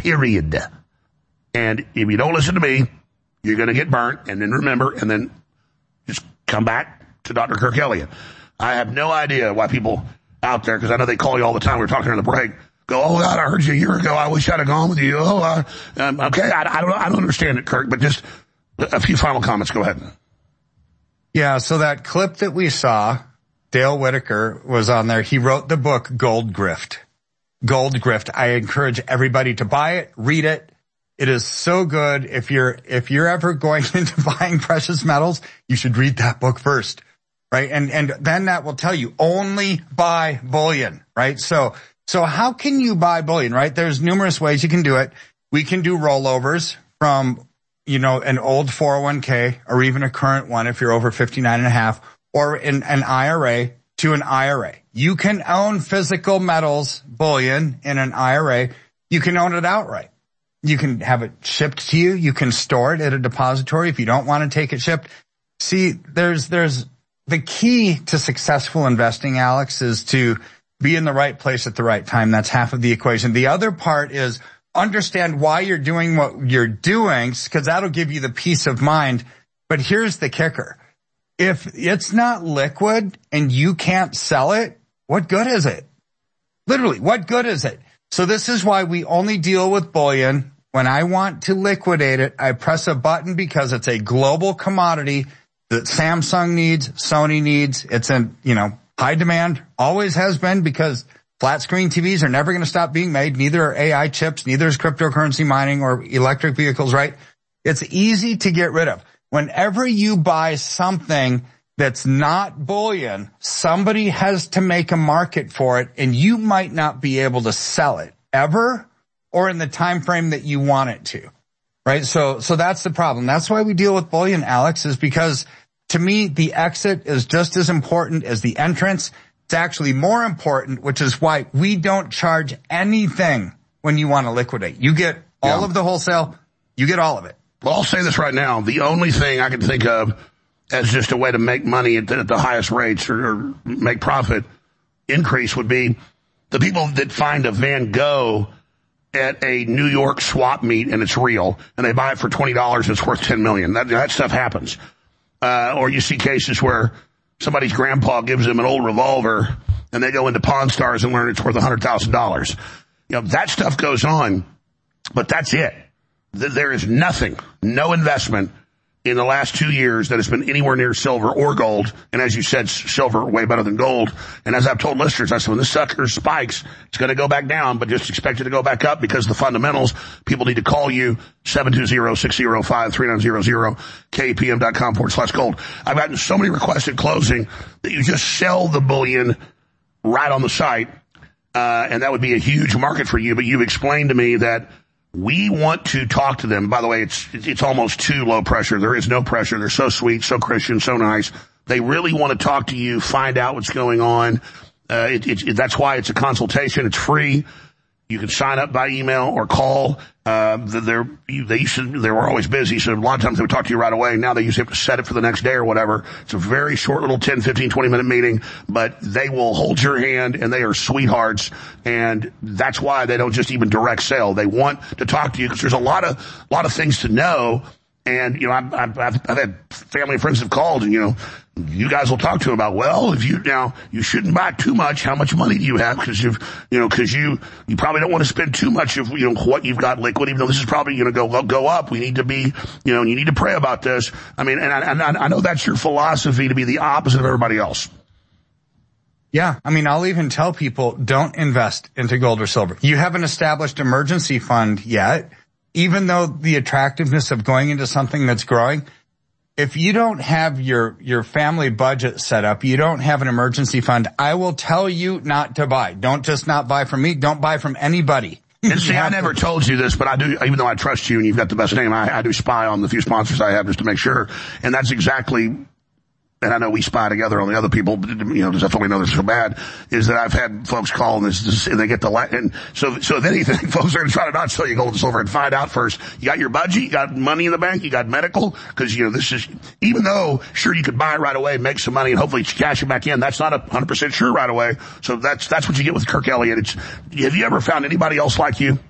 S2: And if you don't listen to me, you're going to get burnt. And then remember, and then just come back to Dr. Kirk Elliott. I have no idea why people out there, because I know they call you all the time. We were talking during the break. Go, oh God, I heard you a year ago. I wish I'd have gone with you. Okay, I don't understand it, Kirk, but just a few final comments. Go ahead.
S11: Yeah, so that clip that we saw, Dale Whitaker was on there. He wrote the book Gold Grift. Gold Grift. I encourage everybody to buy it, read it. It is so good. If you're ever going into buying precious metals, you should read that book first, right? And then that will tell you only buy bullion, right? So how can you buy bullion, right? There's numerous ways you can do it. We can do rollovers from, an old 401k or even a current one if you're over 59 and a half, or in an IRA to an IRA. You can own physical metals, bullion in an IRA. You can own it outright. You can have it shipped to you. You can store it at a depository if you don't want to take it shipped. See, there's the key to successful investing, Alex, is to be in the right place at the right time. That's half of the equation. The other part is understand why you're doing what you're doing, because that'll give you the peace of mind. But here's the kicker. If it's not liquid and you can't sell it, what good is it? Literally, what good is it? So this is why we only deal with bullion. When I want to liquidate it, I press a button because it's a global commodity that Samsung needs, Sony needs. It's in, high demand, always has been, because flat screen TVs are never going to stop being made. Neither are AI chips, neither is cryptocurrency mining or electric vehicles, right? It's easy to get rid of. Whenever you buy something that's not bullion, somebody has to make a market for it, and you might not be able to sell it ever or in the time frame that you want it to, right? So that's the problem. That's why we deal with bullion, Alex, is because to me, the exit is just as important as the entrance. It's actually more important, which is why we don't charge anything when you want to liquidate. You get all of the wholesale. You get all of it.
S2: Well, I'll say this right now. The only thing I can think of as just a way to make money at the highest rates or make profit increase would be the people that find a Van Gogh at a New York swap meet and it's real, and they buy it for $20 and it's worth $10 million. That stuff happens. Or you see cases where somebody's grandpa gives them an old revolver and they go into Pawn Stars and learn it's worth $100,000. That stuff goes on, but that's it. There is nothing, no investment in the last 2 years that has been anywhere near silver or gold. And as you said, silver way better than gold. And as I've told listeners, I said, when this sucker spikes, it's going to go back down, but just expect it to go back up because the fundamentals. People need to call you, 720-605-3900, kpm.com/gold. I've gotten so many requests at closing that you just sell the bullion right on the site. And that would be a huge market for you. But you've explained to me that we want to talk to them. By the way, it's almost too low pressure. There is no pressure. They're so sweet, so Christian, so nice. They really want to talk to you, find out what's going on. That's why it's a consultation. It's free. You can sign up by email or call. They were always busy, so a lot of times they would talk to you right away. Now they usually have to set it for the next day or whatever. It's a very short little 10, 15, 20-minute meeting, but they will hold your hand, and they are sweethearts, and that's why they don't just even direct sell. They want to talk to you because there's a lot of things to know. And, I've had family and friends have called and, you guys will talk to them about, well, you shouldn't buy too much. How much money do you have? Because you probably don't want to spend too much of, what you've got liquid, even though this is probably going to go up. We need to be, you need to pray about this. I mean, and I know that's your philosophy, to be the opposite of everybody else.
S11: Yeah. I mean, I'll even tell people, don't invest into gold or silver. You haven't established emergency fund yet. Even though the attractiveness of going into something that's growing, if you don't have your family budget set up, you don't have an emergency fund, I will tell you not to buy. Don't just not buy from me. Don't buy from anybody.
S2: And see, I never told you this, but I do, even though I trust you and you've got the best name, I do spy on the few sponsors I have just to make sure. And that's exactly, and I know we spy together on the other people, because that's why we know this is so bad, is that I've had folks call and they get and so if anything, folks are going to try to not sell you gold and silver and find out first. You got your budget, you got money in the bank, you got medical, because, this is, even though, sure, you could buy it right away, make some money, and hopefully cash it back in, that's not 100% sure right away. So that's what you get with Kirk Elliott. Have you ever found anybody else like you?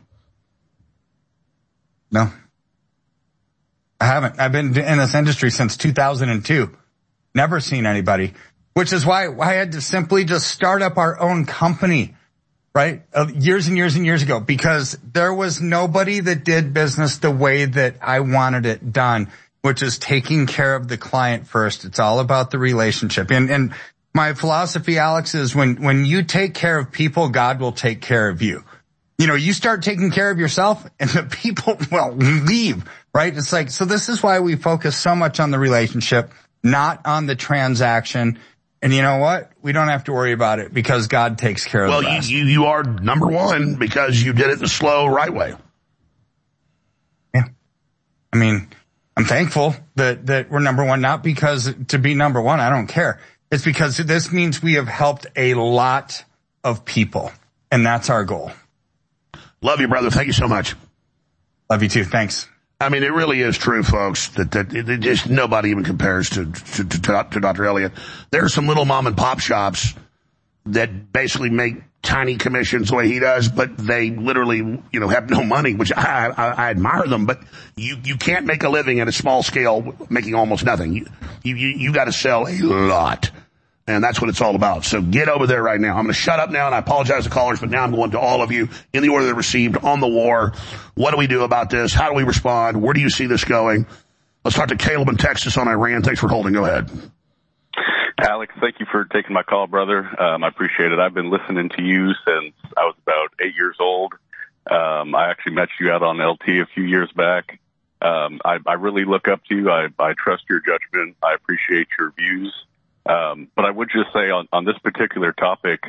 S11: No. I haven't. I've been in this industry since 2002. Never seen anybody, which is why I had to simply just start up our own company, right? Years and years and years ago, because there was nobody that did business the way that I wanted it done, which is taking care of the client first. It's all about the relationship. And My philosophy, Alex, is when you take care of people, God will take care of you. You know, you start taking care of yourself and the people, well, leave, right? It's like, so this is why we focus so much on the relationship, not on the transaction. And you know what? We don't have to worry about it because God takes care of the rest.
S2: Well, you are number one because you did it the slow, right way.
S11: Yeah. I mean, I'm thankful that we're number one, not because to be number one, I don't care. It's because this means we have helped a lot of people, and that's our goal.
S2: Love you, brother. Thank you so much.
S11: Love you too. Thanks. I
S2: mean, it really is true, folks, that it just nobody even compares to Dr. Elliott. There are some little mom and pop shops that basically make tiny commissions the way he does, but they literally, have no money, which I admire them, but you can't make a living at a small scale making almost nothing. You got to sell a lot. And that's what it's all about. So get over there right now. I'm going to shut up now, and I apologize to callers, but now I'm going to all of you in the order they're received on the war. What do we do about this? How do we respond? Where do you see this going? Let's talk to Caleb in Texas on Iran. Thanks for holding. Go ahead.
S20: Alex, thank you for taking my call, brother. I appreciate it. I've been listening to you since I was about 8 years old. I actually met you out on LT a few years back. I really look up to you. I trust your judgment. I appreciate your views. But I would just say on this particular topic,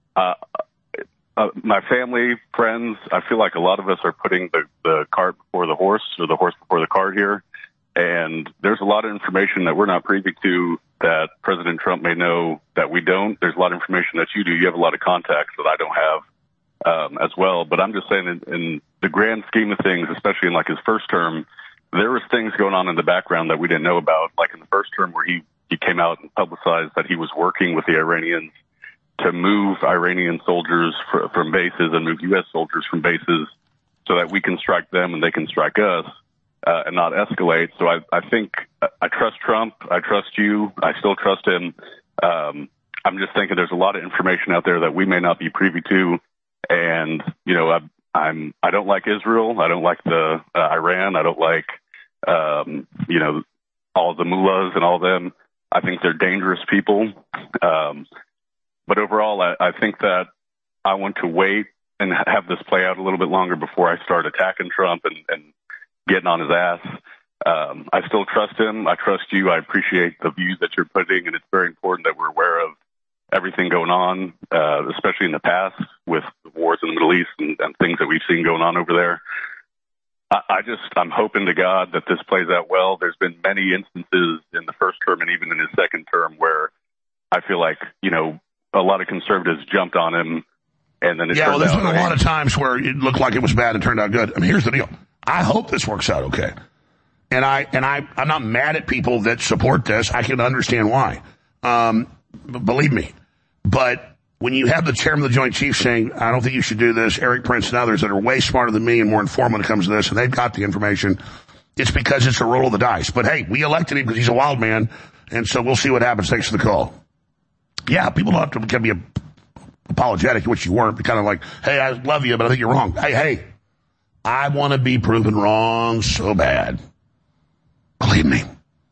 S20: my family, friends, I feel like a lot of us are putting the cart before the horse or the horse before the cart here. And there's a lot of information that we're not privy to that President Trump may know that we don't. There's a lot of information that you do. You have a lot of contacts that I don't have as well. But I'm just saying in the grand scheme of things, especially in like his first term, there was things going on in the background that we didn't know about. Like in the first term where he came out and publicized that he was working with the Iranians to move Iranian soldiers from bases and move U.S. soldiers from bases so that we can strike them and they can strike us and not escalate. So I think I trust Trump. I trust you. I still trust him. I'm just thinking there's a lot of information out there that we may not be privy to. And, I don't like Israel. I don't like the Iran. I don't like, all the mullahs and all them. I think they're dangerous people. But overall, I think that I want to wait and have this play out a little bit longer before I start attacking Trump and getting on his ass. I still trust him. I trust you. I appreciate the views that you're putting, and it's very important that we're aware of everything going on, especially in the past with the wars in the Middle East and things that we've seen going on over there. I'm hoping to God that this plays out well. There's been many instances in the first term and even in his second term where I feel like, a lot of conservatives jumped on him and then
S2: there's been a lot of times where it looked like it was bad and turned out good. I mean, here's the deal. I hope this works out okay. And I'm not mad at people that support this. I can understand why. Believe me. But when you have the chairman of the Joint Chiefs saying, I don't think you should do this, Eric Prince and others that are way smarter than me and more informed when it comes to this, and they've got the information, it's because it's a roll of the dice. But hey, we elected him because he's a wild man, and so we'll see what happens. Thanks for the call. Yeah, people don't have to be apologetic, which you weren't, but kind of like, hey, I love you, but I think you're wrong. Hey, I want to be proven wrong so bad. Believe me.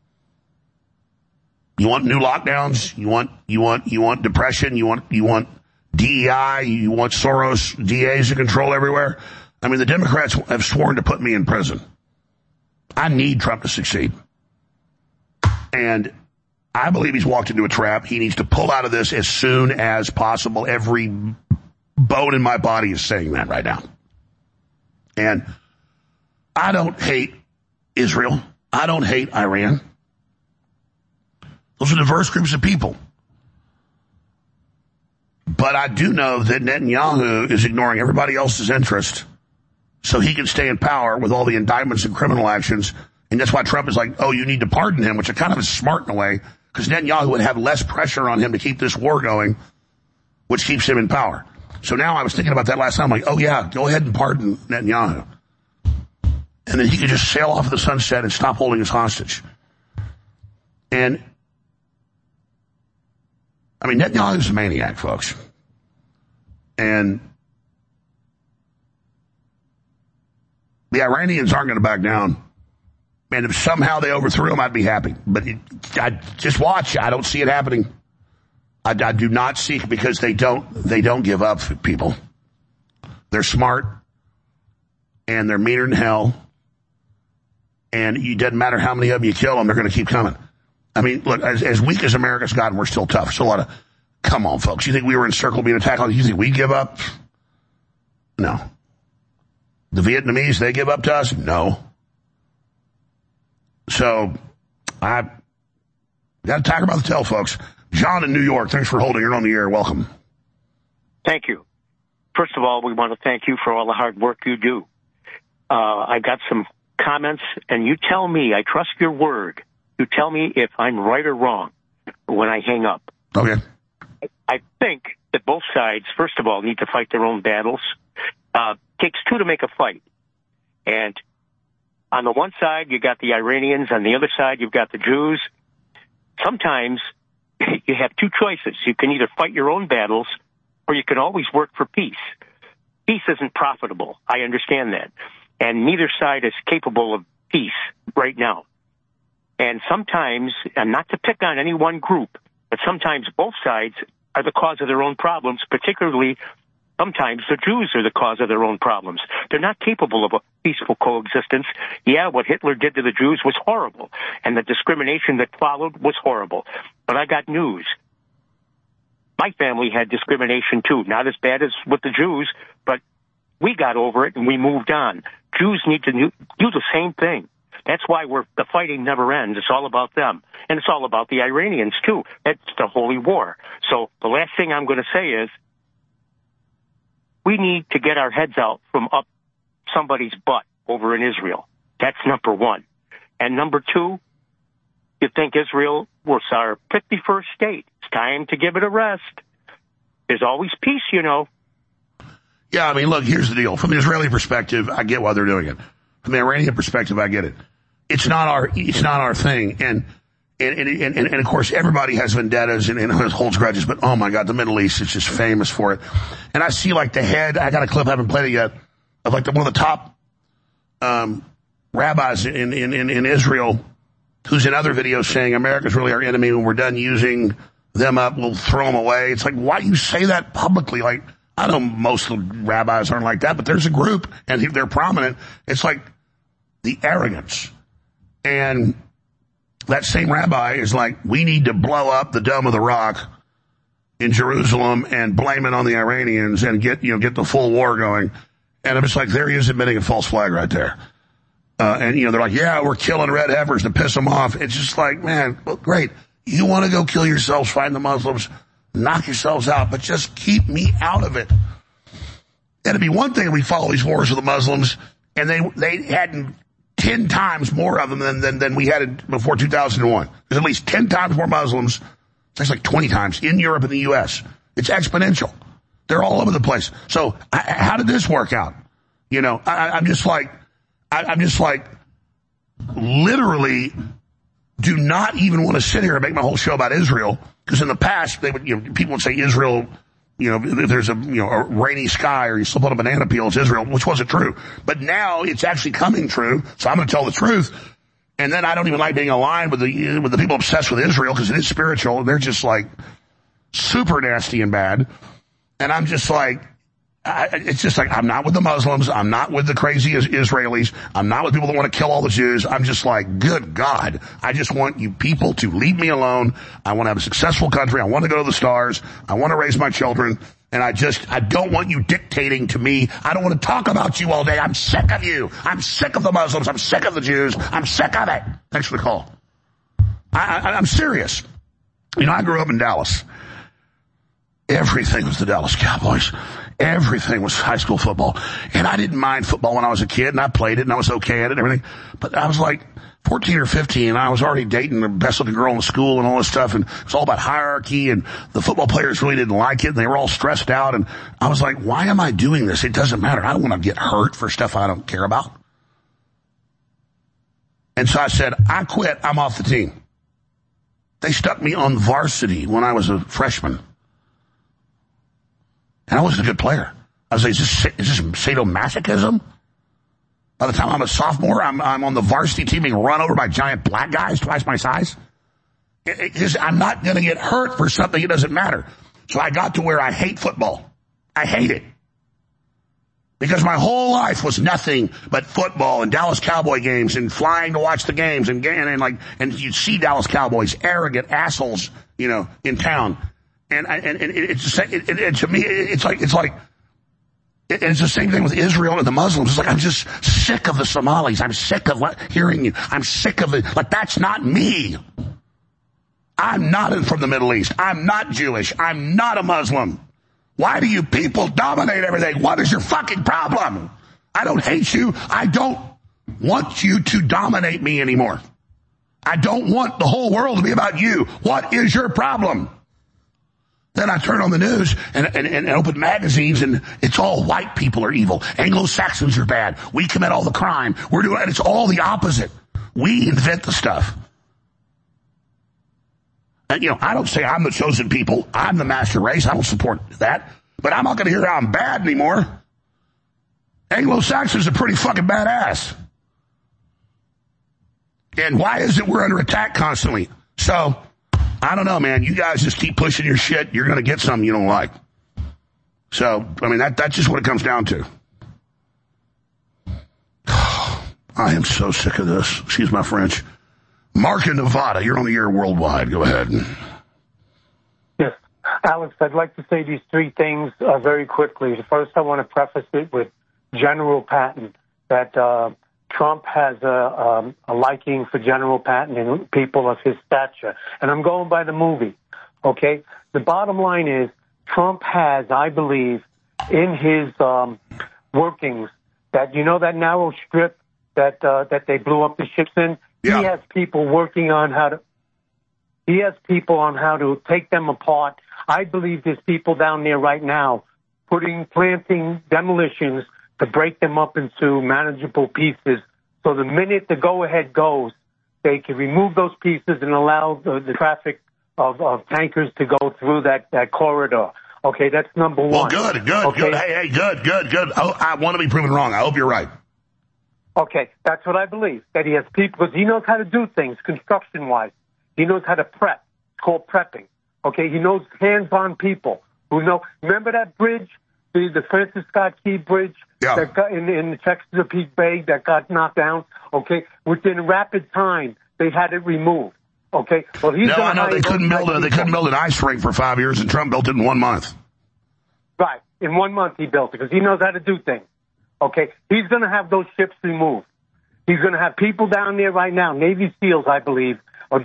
S2: You want new lockdowns? You want depression? You want DEI? You want Soros DAs to control everywhere? I mean, the Democrats have sworn to put me in prison. I need Trump to succeed. And I believe he's walked into a trap. He needs to pull out of this as soon as possible. Every bone in my body is saying that right now. And I don't hate Israel. I don't hate Iran. Those are diverse groups of people. But I do know that Netanyahu is ignoring everybody else's interest so he can stay in power with all the indictments and criminal actions. And that's why Trump is like, oh, you need to pardon him, which I kind of is smart in a way, because Netanyahu would have less pressure on him to keep this war going, which keeps him in power. So now I was thinking about that last time, like, oh yeah, go ahead and pardon Netanyahu. And then he could just sail off in the sunset and stop holding us hostage. And I mean, Netanyahu's a maniac, folks. And the Iranians aren't going to back down. And if somehow they overthrew him, I'd be happy. But I just watch. I don't see it happening. I do not seek, because they don't give up, people. They're smart, and they're meaner than hell, and it doesn't matter how many of them you kill them, they're going to keep coming. I mean, look, as weak as America's gotten, we're still tough. So a lot of, come on, folks. You think we were in circle being attacked? You think we give up? No. The Vietnamese, they give up to us? No. So, I got to talk about the tail, folks. John in New York, thanks for holding it on the air. Welcome.
S21: Thank you. First of all, we want to thank you for all the hard work you do. I've got some comments, and you tell me, I trust your word. You tell me if I'm right or wrong when I hang up.
S2: Okay.
S21: I think that both sides, first of all, need to fight their own battles. Takes two to make a fight. And on the one side, you got the Iranians. On the other side, you've got the Jews. Sometimes you have two choices. You can either fight your own battles, or you can always work for peace. Peace isn't profitable. I understand that. And neither side is capable of peace right now. And sometimes, and not to pick on any one group, but sometimes both sides are the cause of their own problems, particularly sometimes the Jews are the cause of their own problems. They're not capable of a peaceful coexistence. Yeah, what Hitler did to the Jews was horrible, and the discrimination that followed was horrible. But I got news. My family had discrimination too, not as bad as with the Jews, but we got over it and we moved on. Jews need to do the same thing. That's why the fighting never ends. It's all about them. And it's all about the Iranians, too. That's the holy war. So the last thing I'm going to say is we need to get our heads out from up somebody's butt over in Israel. That's number one. And number two, you think Israel was our 51st state. It's time to give it a rest. There's always peace, you know.
S2: Yeah, I mean, look, here's the deal. From the Israeli perspective, I get why they're doing it. From the Iranian perspective, I get it. It's not our thing. And of course, everybody has vendettas and holds grudges, but oh my God, the Middle East is just famous for it. And I see like the head, I got a clip, I haven't played it yet, of like one of the top, rabbis in Israel, who's in other videos saying America's really our enemy. When we're done using them up, we'll throw them away. It's like, why do you say that publicly? Like, I know most of the rabbis aren't like that, but there's a group and they're prominent. It's like the arrogance. And that same rabbi is like, we need to blow up the Dome of the Rock in Jerusalem and blame it on the Iranians and get the full war going. And I'm just like, there he is admitting a false flag right there. And they're like, yeah, we're killing red heifers to piss them off. It's just like, man, well, great. You want to go kill yourselves, find the Muslims, knock yourselves out, but just keep me out of it. It'd be one thing if we follow these wars with the Muslims and they hadn't 10 times more of them than we had before 2001. There's at least 10 times more Muslims. It's like 20 times in Europe and the U.S. It's exponential. They're all over the place. So how did this work out? I'm just like, literally do not even want to sit here and make my whole show about Israel. Because in the past, they would, people would say Israel, if there's a rainy sky or you slip on a banana peel, it's Israel, which wasn't true. But now it's actually coming true. So I'm going to tell the truth. And then I don't even like being aligned with the people obsessed with Israel because it is spiritual. And they're just like super nasty and bad. And I'm just like, it's just like, I'm not with the Muslims. I'm not with the crazy Israelis. I'm not with people that want to kill all the Jews. I'm just like, good God. I just want you people to leave me alone. I want to have a successful country. I want to go to the stars. I want to raise my children. And I don't want you dictating to me. I don't want to talk about you all day. I'm sick of you. I'm sick of the Muslims. I'm sick of the Jews. I'm sick of it. Thanks for the call. I'm serious. I grew up in Dallas. Everything was the Dallas Cowboys. Everything was high school football. And I didn't mind football when I was a kid, and I played it, and I was okay at it and everything. But I was like 14 or 15, and I was already dating the best-looking girl in the school and all this stuff, and it was all about hierarchy, and the football players really didn't like it, and they were all stressed out. And I was like, why am I doing this? It doesn't matter. I don't want to get hurt for stuff I don't care about. And so I said, I quit. I'm off the team. They stuck me on varsity when I was a freshman. And I wasn't a good player. I was like, is this sadomasochism? By the time I'm a sophomore, I'm on the varsity team being run over by giant black guys twice my size. Because I'm not going to get hurt for something that doesn't matter. So I got to where I hate football. I hate it. Because my whole life was nothing but football and Dallas Cowboy games and flying to watch the games and you see Dallas Cowboys, arrogant assholes, in town. And it's to me, it's the same thing with Israel and the Muslims. It's like, I'm just sick of the Somalis. I'm sick of hearing you. I'm sick of it. Like, that's not me. I'm not from the Middle East. I'm not Jewish. I'm not a Muslim. Why do you people dominate everything? What is your fucking problem? I don't hate you. I don't want you to dominate me anymore. I don't want the whole world to be about you. What is your problem? Then I turn on the news and open magazines, and it's all white people are evil. Anglo-Saxons are bad. We commit all the crime. And it's all the opposite. We invent the stuff. And, I don't say I'm the chosen people. I'm the master race. I don't support that. But I'm not going to hear how I'm bad anymore. Anglo-Saxons are pretty fucking badass. And why is it we're under attack constantly? So, I don't know, man. You guys just keep pushing your shit. You're going to get something you don't like. So, that's just what it comes down to. I am so sick of this. Excuse my French. Mark in Nevada, you're on the air worldwide. Go ahead.
S6: Yes. Alex, I'd like to say these three things very quickly. First, I want to preface it with General Patton, that Trump has a liking for General Patton and people of his stature. And I'm going by the movie, okay? The bottom line is Trump has, I believe, in his workings, that that narrow strip that they blew up the ships in,
S2: yeah.
S6: He has people working on how to take them apart. I believe there's people down there right now planting demolitions to break them up into manageable pieces. So the minute the go-ahead goes, they can remove those pieces and allow the traffic of tankers to go through that corridor. Okay, that's number one.
S2: Well, good. Okay. Hey, good. Oh, I want to be proven wrong. I hope you're right.
S6: Okay, that's what I believe, that he has people, because he knows how to do things construction-wise. He knows how to prep. It's called prepping. Okay, he knows hands-on people who know. Remember that bridge, the Francis Scott Key Bridge that got in the Chesapeake Bay that got knocked down? Okay, within rapid time, they had it removed. Okay, well, he's
S2: I know they couldn't build an ice rink for 5 years, and Trump built it in 1 month.
S6: Right, in 1 month he built it because he knows how to do things. Okay, he's going to have those ships removed. He's going to have people down there right now, Navy SEALs, I believe,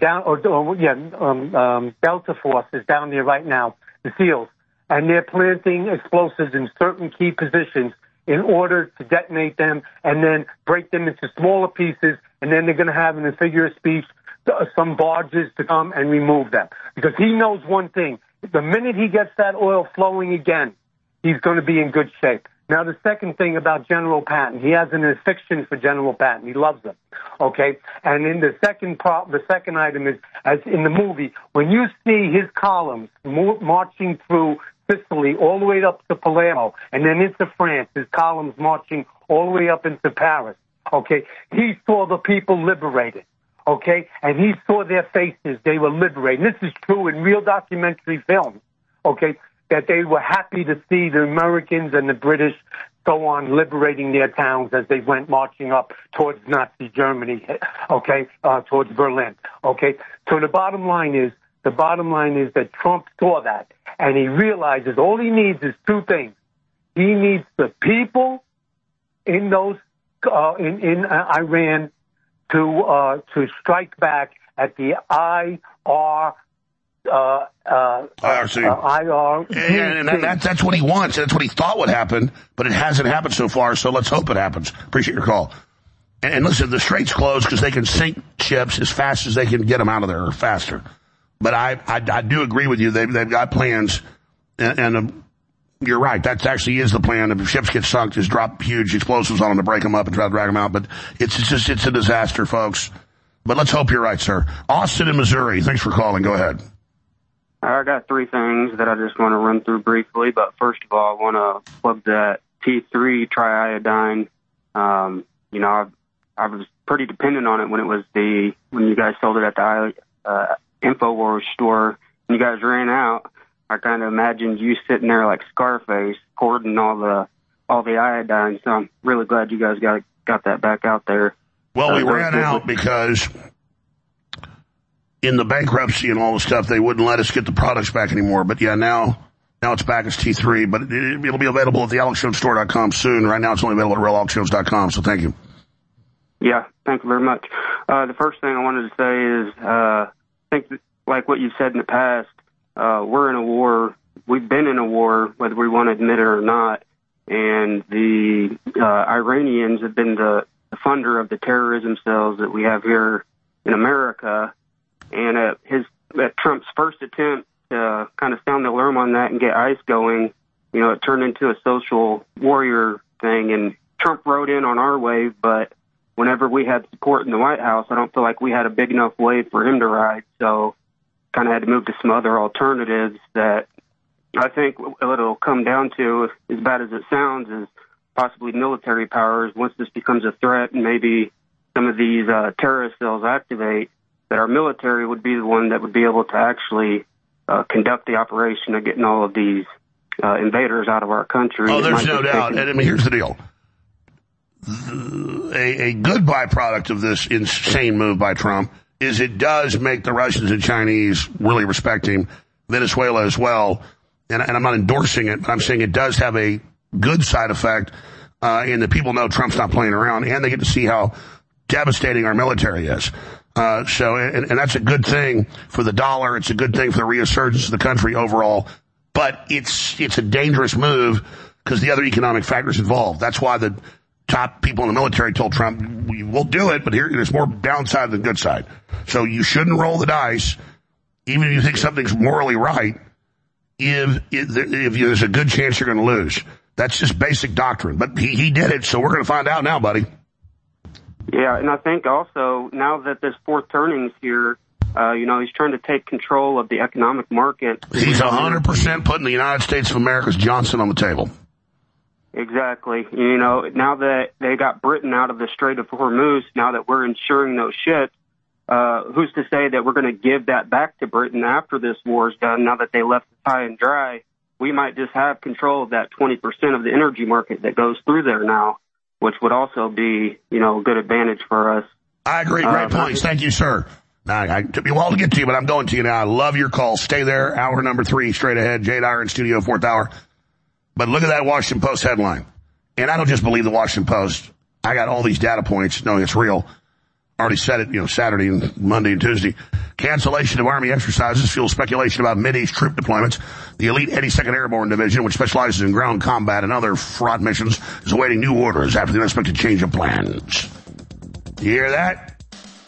S6: Delta Force is down there right now, the SEALs, and they're planting explosives in certain key positions in order to detonate them and then break them into smaller pieces, and then they're going to have, in a figure of speech, some barges to come and remove them. Because he knows one thing, the minute he gets that oil flowing again, he's going to be in good shape. Now, the second thing about General Patton, he has an affection for General Patton. He loves him, okay? And in the second item is, as in the movie, when you see his columns marching through Sicily all the way up to Palermo and then into France, his columns marching all the way up into Paris, okay? He saw the people liberated, okay? And he saw their faces. They were liberated. This is true in real documentary films, okay? That they were happy to see the Americans and the British go on liberating their towns as they went marching up towards Nazi Germany, okay, towards Berlin, okay. So the bottom line is that Trump saw that, and he realizes all he needs is two things. He needs the people in those in Iran to strike back at the IR.
S2: And that's what he wants. That's what he thought would happen, but it hasn't happened so far, so let's hope it happens. Appreciate your call. And listen, the strait's closed because they can sink ships as fast as they can get them out of there, or faster. But I do agree with you. They've got plans, and you're right. That actually is the plan. If ships get sunk, just drop huge explosives on them to break them up and try to drag them out. But it's a disaster, folks. But let's hope you're right, sir. Austin in Missouri, thanks for calling. Go ahead.
S22: I got three things that I just want to run through briefly, but first of all, I want to plug that T3 triiodine. I was pretty dependent on it when you guys sold it at the InfoWars store, and you guys ran out, I kind of imagined you sitting there like Scarface, hoarding all the iodine. So I'm really glad you guys got that back out there.
S2: Well, we ran out because in the bankruptcy and all the stuff, they wouldn't let us get the products back anymore. But yeah, now it's back as T3, but it'll be available at the AlexJonesStore.com soon. Right now, it's only available at RealAlexJones.com. So thank you.
S22: Yeah, thank you very much. The first thing I wanted to say is, I think like what you said in the past, we're in a war. We've been in a war, whether we want to admit it or not. And the Iranians have been the funder of the terrorism cells that we have here in America. And at Trump's first attempt to kind of sound the alarm on that and get ICE going, you know, it turned into a social warrior thing. And Trump rode in on our wave, but whenever we had support in the White House, I don't feel like we had a big enough wave for him to ride. So kind of had to move to some other alternatives that I think what it'll come down to, as bad as it sounds, is possibly military powers. Once this becomes a threat and maybe some of these terrorist cells activate, that our military would be the one that would be able to actually conduct the operation of getting all of these invaders out of our country.
S2: Oh, there's no doubt. And I mean, here's the deal. A good byproduct of this insane move by Trump is it does make the Russians and Chinese really respect him, Venezuela as well. And I'm not endorsing it, but I'm saying it does have a good side effect in that people know Trump's not playing around, and they get to see how devastating our military is. And that's a good thing for the dollar. It's a good thing for the resurgence of the country overall. But it's a dangerous move because the other economic factors involved. That's why the top people in the military told Trump, we'll do it, but there's more downside than good side. So you shouldn't roll the dice, even if you think something's morally right, if there's a good chance you're going to lose. That's just basic doctrine. But he did it, so we're going to find out now, buddy.
S22: Yeah, and I think also now that this fourth turning's here, he's trying to take control of the economic market.
S2: He's 100% putting the United States of America's Johnson on the table.
S22: Exactly. You know, now that they got Britain out of the Strait of Hormuz, now that we're insuring those ships, who's to say that we're going to give that back to Britain after this war is done, now that they left it high and dry? We might just have control of that 20% of the energy market that goes through there now, which would also be, a good advantage for us.
S2: I agree. Great points. Thank you, sir. It took me a while to get to you, but I'm going to you now. I love your call. Stay there. Hour number 3, straight ahead. Jay Dyer in studio, 4th hour. But look at that Washington Post headline. And I don't just believe the Washington Post. I got all these data points knowing it's real. Already said it, Saturday and Monday and Tuesday. Cancellation of Army exercises fuels speculation about Mideast troop deployments. The elite 82nd Airborne Division, which specializes in ground combat and other fraught missions, is awaiting new orders after the unexpected change of plans. You hear that?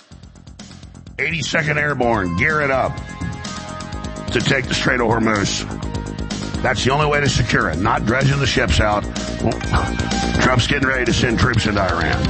S2: 82nd Airborne, gear it up to take the Strait of Hormuz. That's the only way to secure it, not dredging the ships out. Well, Trump's getting ready to send troops into Iran.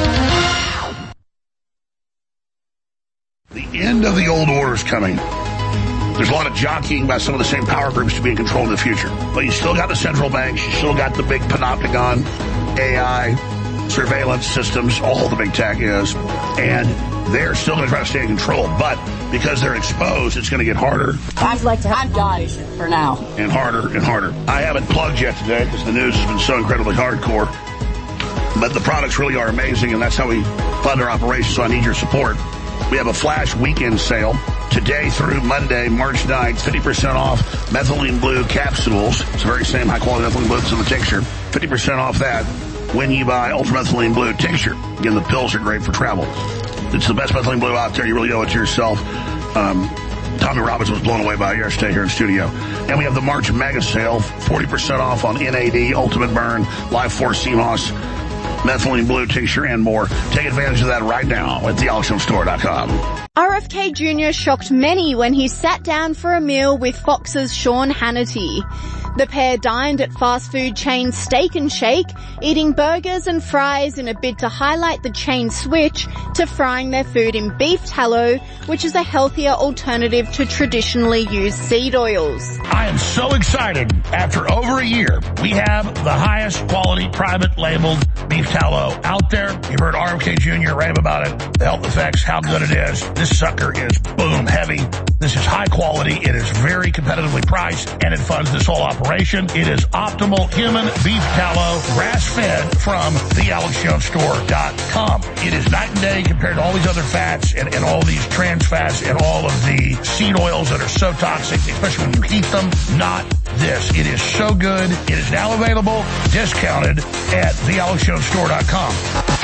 S2: The end of the old order is coming. There's a lot of jockeying by some of the same power groups to be in control in the future. But you still got the central banks, you still got the big panopticon, AI, surveillance systems, all the big tech is. And they're still going to try to stay in control. But because they're exposed, it's going to get harder.
S3: I'd like to have done for now.
S2: And harder and harder. I haven't plugged yet today because the news has been so incredibly hardcore. But the products really are amazing, and that's how we fund our operations, so I need your support. We have a flash weekend sale today through Monday, March 9th, 50% off methylene blue capsules. It's the very same high-quality methylene blue that's in the tincture. 50% off that when you buy ultramethylene blue tincture. Again, the pills are great for travel. It's the best methylene blue out there. You really owe it to yourself. Tommy Robbins was blown away by it yesterday here in studio. And we have the March mega sale, 40% off on NAD, Ultimate Burn, Life Force CMOS, methylene blue tincture, and more. Take advantage of that right now at theAlexJonesStore.com.
S7: RFK Jr. shocked many when he sat down for a meal with Fox's Sean Hannity. The pair dined at fast food chain Steak and Shake, eating burgers and fries in a bid to highlight the chain's switch to frying their food in beef tallow, which is a healthier alternative to traditionally used seed oils.
S2: I am so excited. After over a year, we have the highest quality private labeled beef tallow out there. You've heard RFK Jr. rave about it, the health effects, how good it is. This sucker is boom heavy. This is high quality. It is very competitively priced, and it funds this whole operation. It is optimal human beef tallow, grass-fed from thealexjonesstore.com. It is night and day compared to all these other fats and all these trans fats and all of the seed oils that are so toxic, especially when you heat them. Not this. It is so good. It is now available, discounted at thealexjonesstore.com.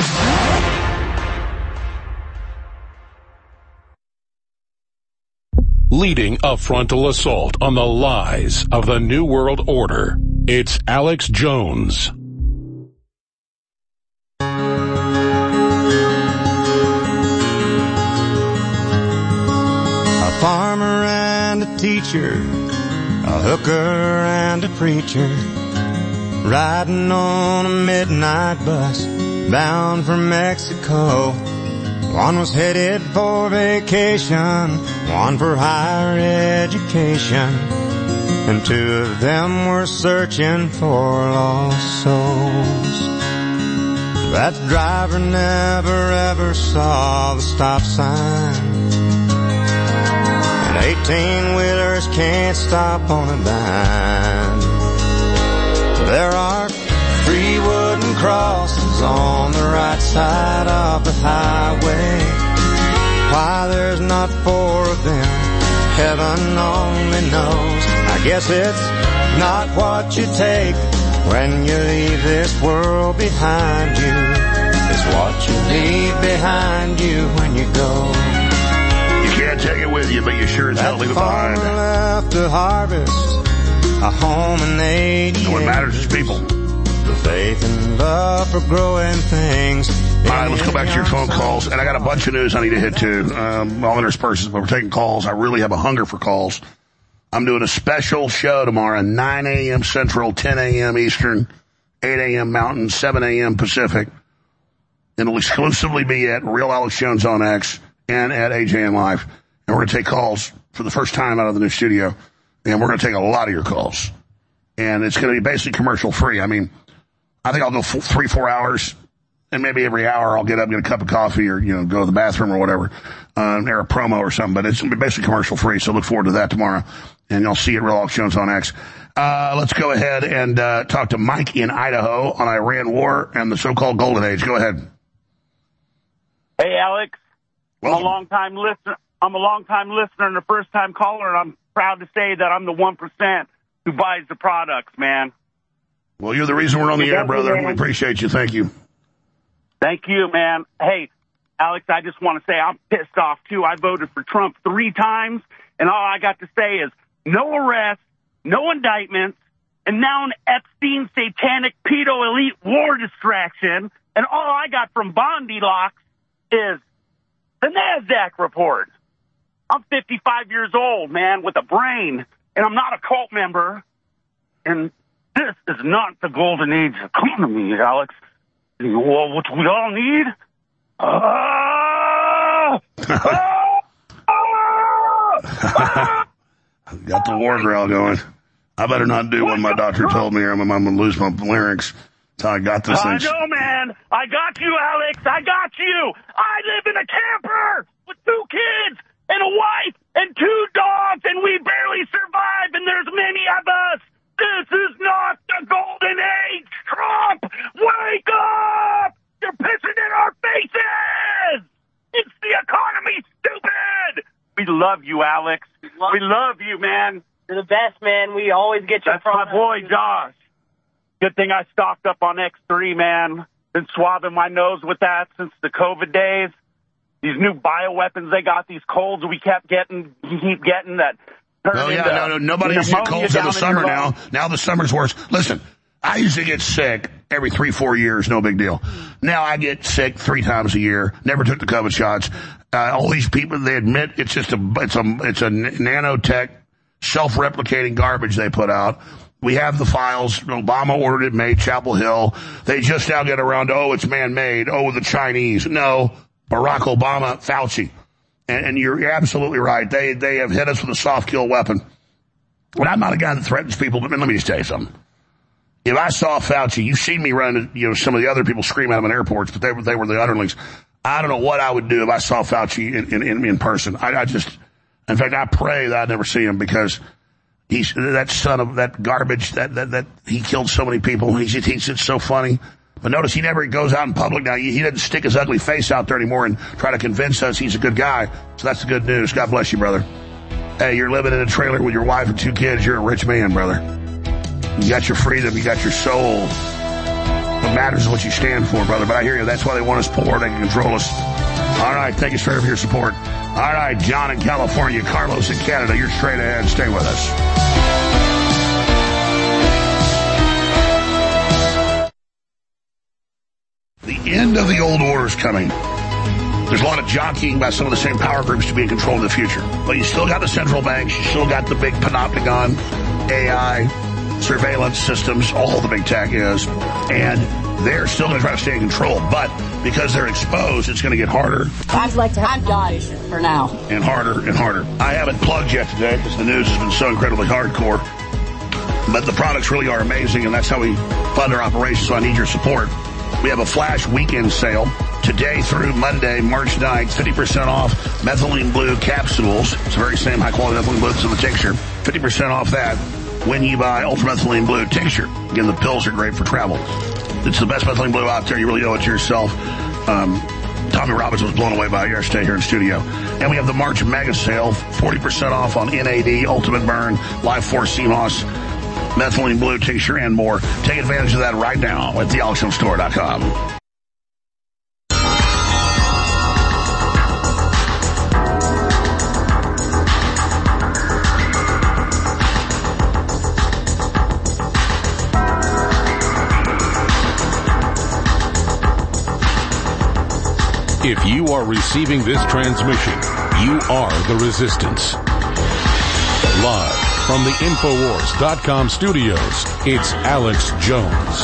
S1: Leading a frontal assault on the lies of the New World Order, it's Alex Jones.
S9: A farmer and a teacher, a hooker and a preacher, riding on a midnight bus bound for Mexico. One was headed for vacation, one for higher education, and two of them were searching for lost souls. That driver never ever saw the stop sign, and 18-wheelers can't stop on a dime. There are 3 wooden crosses on the right side of the highway. Why there's not 4 of them, heaven only knows. I guess it's not what you take when you leave this world behind you. It's what you leave behind you when you go.
S2: You can't take it with you, but you sure as hell leave it behind.
S9: Farmer left to harvest, a home in 88.
S2: And what matters is people.
S9: The faith and love for growing things.
S2: All right, let's go back to your phone calls. And I got a bunch of news I need to hit too. All interspersed, but we're taking calls. I really have a hunger for calls. I'm doing a special show tomorrow, 9 a.m. Central, 10 a.m. Eastern, 8 a.m. Mountain, 7 a.m. Pacific. It'll exclusively be at Real Alex Jones on X and at AJN Live. And we're going to take calls for the first time out of the new studio. And we're going to take a lot of your calls. And it's going to be basically commercial free. I mean, I think I'll go 3-4 hours, and maybe every hour I'll get up and get a cup of coffee or, go to the bathroom or whatever, air a promo or something. But it's going to be basically commercial free, so look forward to that tomorrow. And you'll see it Real Alex Jones on X. Let's go ahead and talk to Mike in Idaho on Iran war and the so-called Golden Age. Go ahead.
S8: Hey, Alex. I'm a long-time listener and a first-time caller, and I'm proud to say that I'm the 1% who buys the products, man.
S2: Well, you're the reason we're on the air, brother. We appreciate you. Thank you.
S8: Thank you, man. Hey, Alex, I just want to say I'm pissed off, too. I voted for Trump 3 times, and all I got to say is no arrests, no indictments, and now an Epstein satanic pedo elite war distraction, and all I got from Bondi Locks is the NASDAQ report. I'm 55 years old, man, with a brain, and I'm not a cult member, and this is not the golden age economy, Alex. Well, what we all need?
S2: Got the war growl going. I better not do what my doctor told me or I'm going to lose my larynx. That's how I got this thing.
S8: I know, man. I got you, Alex. I got you. I live in a camper with 2 kids and a wife and 2 dogs, and we barely survive, and there's many of us. This is not the golden age, Trump! Wake up! You're pissing in our faces! It's the economy, stupid! We love you, Alex. We love you, man.
S23: You're the best, man. We always get you.
S8: That's my boy, Josh. Good thing I stocked up on X3, man. Been swabbing my nose with that since the COVID days. These new bioweapons they got, these colds we keep getting that...
S2: No, nobody used to get colds in the summer now. Now the summer's worse. Listen, I used to get sick every 3-4 years, no big deal. Now I get sick 3 times a year. Never took the COVID shots. All these people, they admit it's just it's a nanotech, self-replicating garbage they put out. We have the files. Obama ordered it made, Chapel Hill. They just now get around to, it's man-made. Oh, the Chinese. No, Barack Obama, Fauci. And you're absolutely right. They have hit us with a soft kill weapon. But I'm not a guy that threatens people, but let me just tell you something. If I saw Fauci, you've seen me run, some of the other people scream at him in airports, but they were the underlings. I don't know what I would do if I saw Fauci in person. In fact, I pray that I'd never see him, because he's that son of that garbage that he killed so many people. He's just so funny. But notice he never goes out in public now. He doesn't stick his ugly face out there anymore and try to convince us he's a good guy. So that's the good news. God bless you, brother. Hey, you're living in a trailer with your wife and 2 kids. You're a rich man, brother. You got your freedom. You got your soul. What matters is what you stand for, brother. But I hear you. That's why they want us poor. They can control us. All right. Thank you, sir, for your support. All right. John in California. Carlos in Canada. You're straight ahead. Stay with us. The end of the old order is coming. There's a lot of jockeying by some of the same power groups to be in control in the future. But you still got the central banks. You still got the big panopticon, AI, surveillance systems, all the big tech is. And they're still going to try to stay in control. But because they're exposed, it's going to get harder.
S3: I'd like to have guys for now.
S2: And harder and harder. I haven't plugged yet today because the news has been so incredibly hardcore. But the products really are amazing, and that's how we fund our operations, so I need your support. We have a flash weekend sale today through Monday, March 9th, 50% off methylene blue capsules. It's the very same high-quality methylene blue that's in the tincture. 50% off that when you buy ultramethylene blue tincture. Again, the pills are great for travel. It's the best methylene blue out there. You really owe it to yourself. Tommy Robbins was blown away by it yesterday here in studio. And we have the March mega sale, 40% off on NAD, Ultimate Burn, Life Force CMOS, methylene blue tincture, and more. Take advantage of that right now at thealexstore.com.
S1: If you are receiving this transmission, you are the resistance. Live from the Infowars.com studios, it's Alex Jones.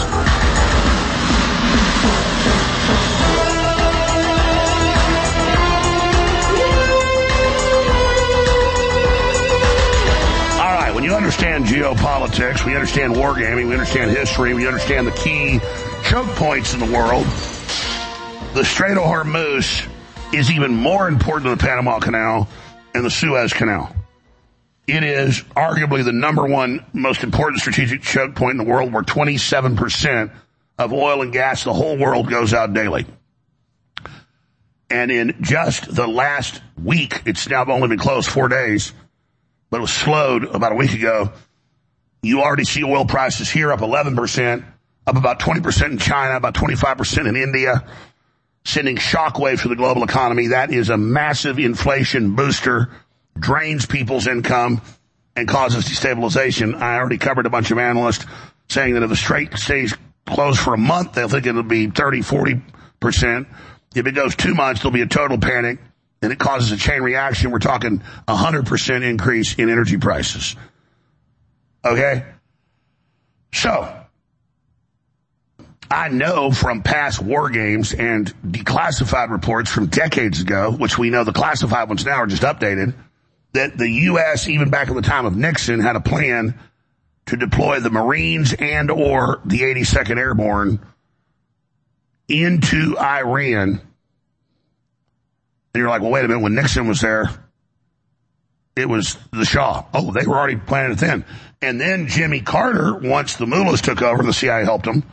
S2: All right, when you understand geopolitics, we understand wargaming, we understand history, we understand the key choke points in the world. The Strait of Hormuz is even more important than the Panama Canal and the Suez Canal. It is arguably the number one most important strategic choke point in the world, where 27% of oil and gas, the whole world, goes out daily. And in just the last week, it's now only been closed 4 days, but it was slowed about a week ago. You already see oil prices here up 11%, up about 20% in China, about 25% in India, sending shockwaves to the global economy. That is a massive inflation booster, drains people's income, and causes destabilization. I already covered a bunch of analysts saying that if the Strait stays closed for a month, they'll think it'll be 30, 40%. If it goes 2 months, there'll be a total panic, and it causes a chain reaction. We're talking 100% increase in energy prices. Okay? So, I know from past war games and declassified reports from decades ago, which we know the classified ones now are just updated, that the U.S., even back in the time of Nixon, had a plan to deploy the Marines and or the 82nd Airborne into Iran. And you're like, well, wait a minute, when Nixon was there, it was the Shah. Oh, they were already planning it then. And then Jimmy Carter, once the mullahs took over, the CIA helped him.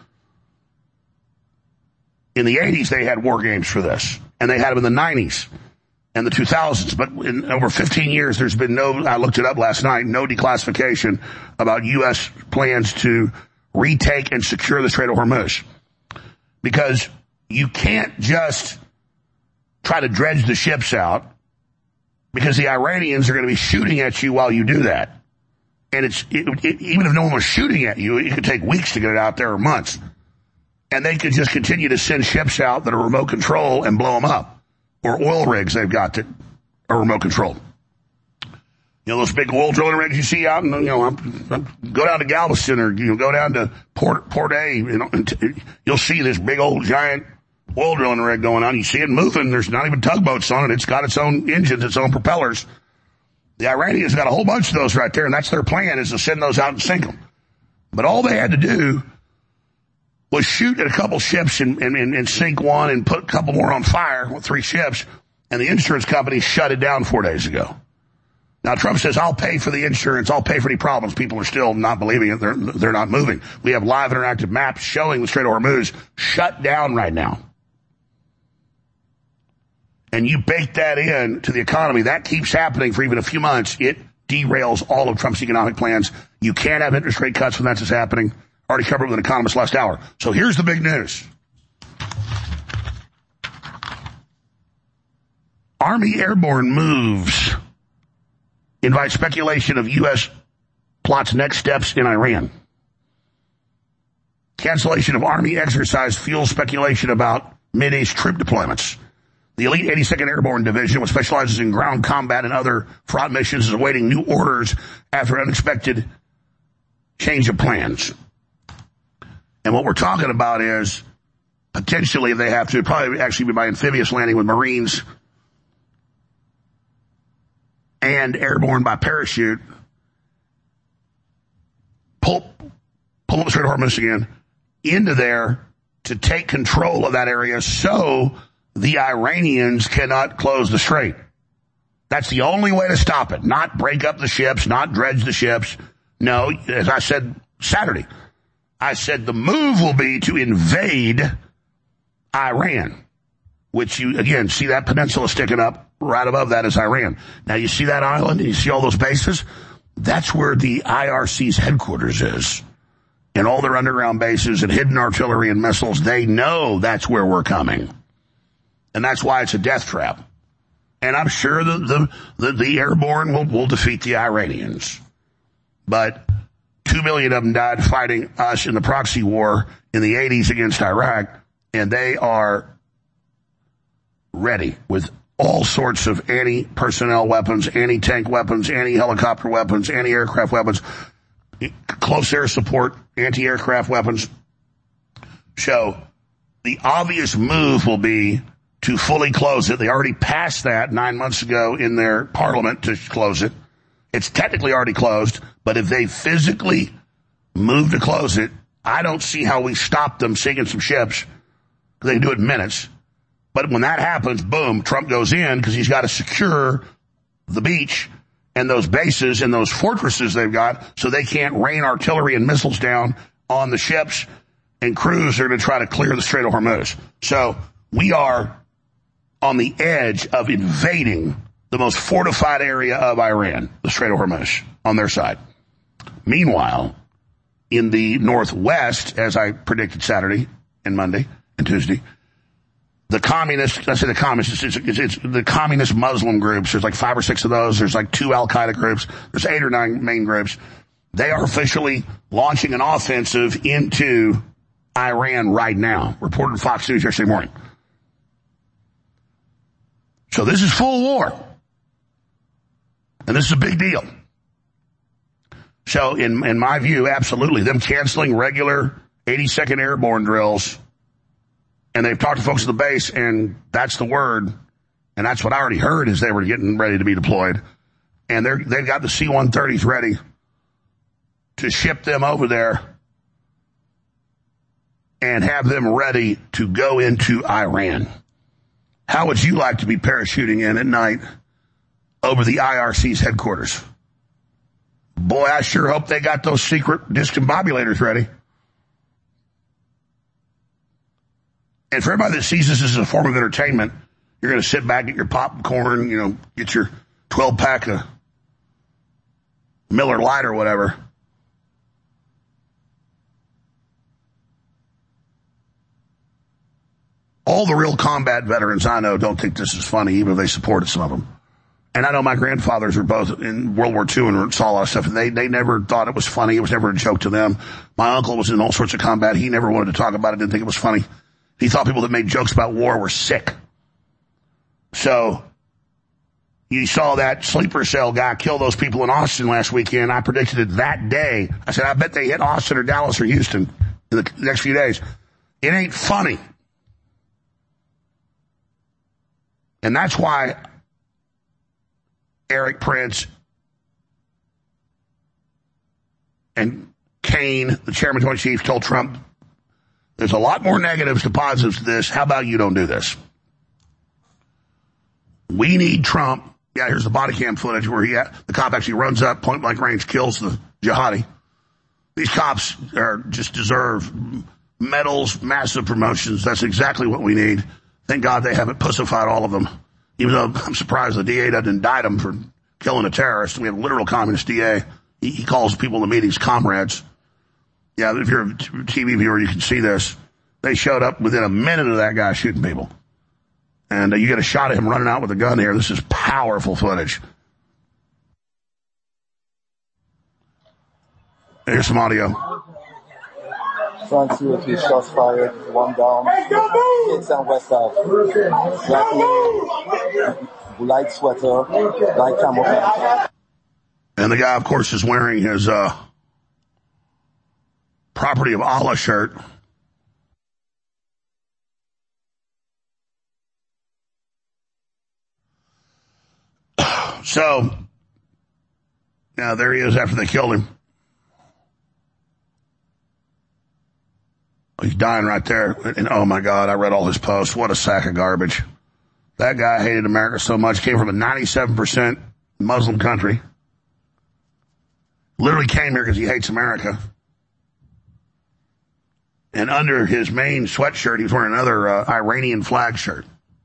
S2: In the 80s, they had war games for this, and they had them in the 90s and the 2000s. But in over 15 years, there's been no, I looked it up last night, no declassification about U.S. plans to retake and secure the Strait of Hormuz. Because you can't just try to dredge the ships out, because the Iranians are going to be shooting at you while you do that. And even if no one was shooting at you, it could take weeks to get it out there, or months. And they could just continue to send ships out that are remote control and blow them up. Or oil rigs they've got that are remote control. You know, those big oil drilling rigs you see out, and go down to Galveston or go down to Port A. You'll see this big old giant oil drilling rig going on. You see it moving. There's not even tugboats on it. It's got its own engines, its own propellers. The Iranians got a whole bunch of those right there, and that's their plan, is to send those out and sink them. But all they had to do was shoot at a couple ships and sink one and put a couple more on fire with 3 ships, and the insurance company shut it down 4 days ago. Now, Trump says, I'll pay for the insurance, I'll pay for any problems. People are still not believing it. They're not moving. We have live interactive maps showing the Strait of Hormuz shut down right now. And you bake that in to the economy. That keeps happening for even a few months. It derails all of Trump's economic plans. You can't have interest rate cuts when that's what's happening. Already covered with an economist last hour. So here's the big news. Army airborne moves invite speculation of U.S. plots next steps in Iran. Cancellation of Army exercise fuels speculation about Mideast troop deployments. The elite 82nd Airborne Division, which specializes in ground combat and other fraught missions, is awaiting new orders after an unexpected change of plans. And what we're talking about is potentially, if they have to, probably actually be by amphibious landing with Marines and airborne by parachute, pull up the Strait of Hormuz again, into there to take control of that area so the Iranians cannot close the strait. That's the only way to stop it. Not break up the ships, not dredge the ships. No, as I said Saturday, I said the move will be to invade Iran, which you, again, see that peninsula sticking up. Right above that is Iran. Now you see that island and you see all those bases? That's where the IRC's headquarters is. And all their underground bases and hidden artillery and missiles, they know that's where we're coming. And that's why it's a death trap. And I'm sure the airborne will defeat the Iranians. But 2 million of them died fighting us in the proxy war in the 80s against Iraq. And they are ready with all sorts of anti-personnel weapons, anti-tank weapons, anti-helicopter weapons, anti-aircraft weapons, close air support, anti-aircraft weapons. So the obvious move will be to fully close it. They already passed that 9 months ago in their parliament to close it. It's technically already closed, but if they physically move to close it, I don't see how we stop them sinking some ships. They can do it in minutes. But when that happens, boom, Trump goes in because he's got to secure the beach and those bases and those fortresses they've got so they can't rain artillery and missiles down on the ships and crews that are going to try to clear the Strait of Hormuz. So we are on the edge of invading the most fortified area of Iran, the Strait of Hormuz, on their side. Meanwhile, in the northwest, as I predicted Saturday and Monday and Tuesday, the communist, I say the communists, it's the communist Muslim groups. There's like 5 or 6 of those. There's like 2 Al-Qaeda groups. There's 8 or 9 main groups. They are officially launching an offensive into Iran right now, reported on Fox News yesterday morning. So this is full war. And this is a big deal. So in my view, absolutely, them canceling regular 82nd Airborne drills. And they've talked to folks at the base, and that's the word. And that's what I already heard is they were getting ready to be deployed. And they've got the C-130s ready to ship them over there and have them ready to go into Iran. How would you like to be parachuting in at night over the IRC's headquarters? Boy, I sure hope they got those secret discombobulators ready. And for everybody that sees this as a form of entertainment, you're going to sit back, get your popcorn, get your 12-pack of Miller Lite or whatever. All the real combat veterans I know don't think this is funny, even if they supported some of them. And I know my grandfathers were both in World War II and saw a lot of stuff, and they never thought it was funny. It was never a joke to them. My uncle was in all sorts of combat. He never wanted to talk about it, didn't think it was funny. He thought people that made jokes about war were sick. So You saw that sleeper cell guy kill those people in Austin last weekend. I predicted it that day. I said, I bet they hit Austin or Dallas or Houston in the next few days. It ain't funny. And that's why Eric Prince and Kane, the chairman of Joint Chiefs, told Trump, there's a lot more negatives to positives to this. How about you don't do this? We need Trump. Yeah, here's the body cam footage where the cop actually runs up, point blank range, kills the jihadi. These cops just deserve medals, massive promotions. That's exactly what we need. Thank God they haven't pussified all of them. Even though I'm surprised the DA doesn't indict them for killing a terrorist. We have a literal communist DA. He calls people in the meetings comrades. Yeah, if you're a TV viewer, you can see this. They showed up within a minute of that guy shooting people. And you get a shot of him running out with a gun here. This is powerful footage. Here's some audio.
S5: Front 2 or 3 shots fired, 1 down. It's on west side. Black name, light sweater, light camouflage.
S2: And the guy, of course, is wearing his Property of Allah shirt. So, now there he is after they killed him. He's dying right there. And oh my God, I read all his posts. What a sack of garbage. That guy hated America so much. Came from a 97% Muslim country. Literally came here because he hates America. And under his main sweatshirt, he was wearing another Iranian flag shirt.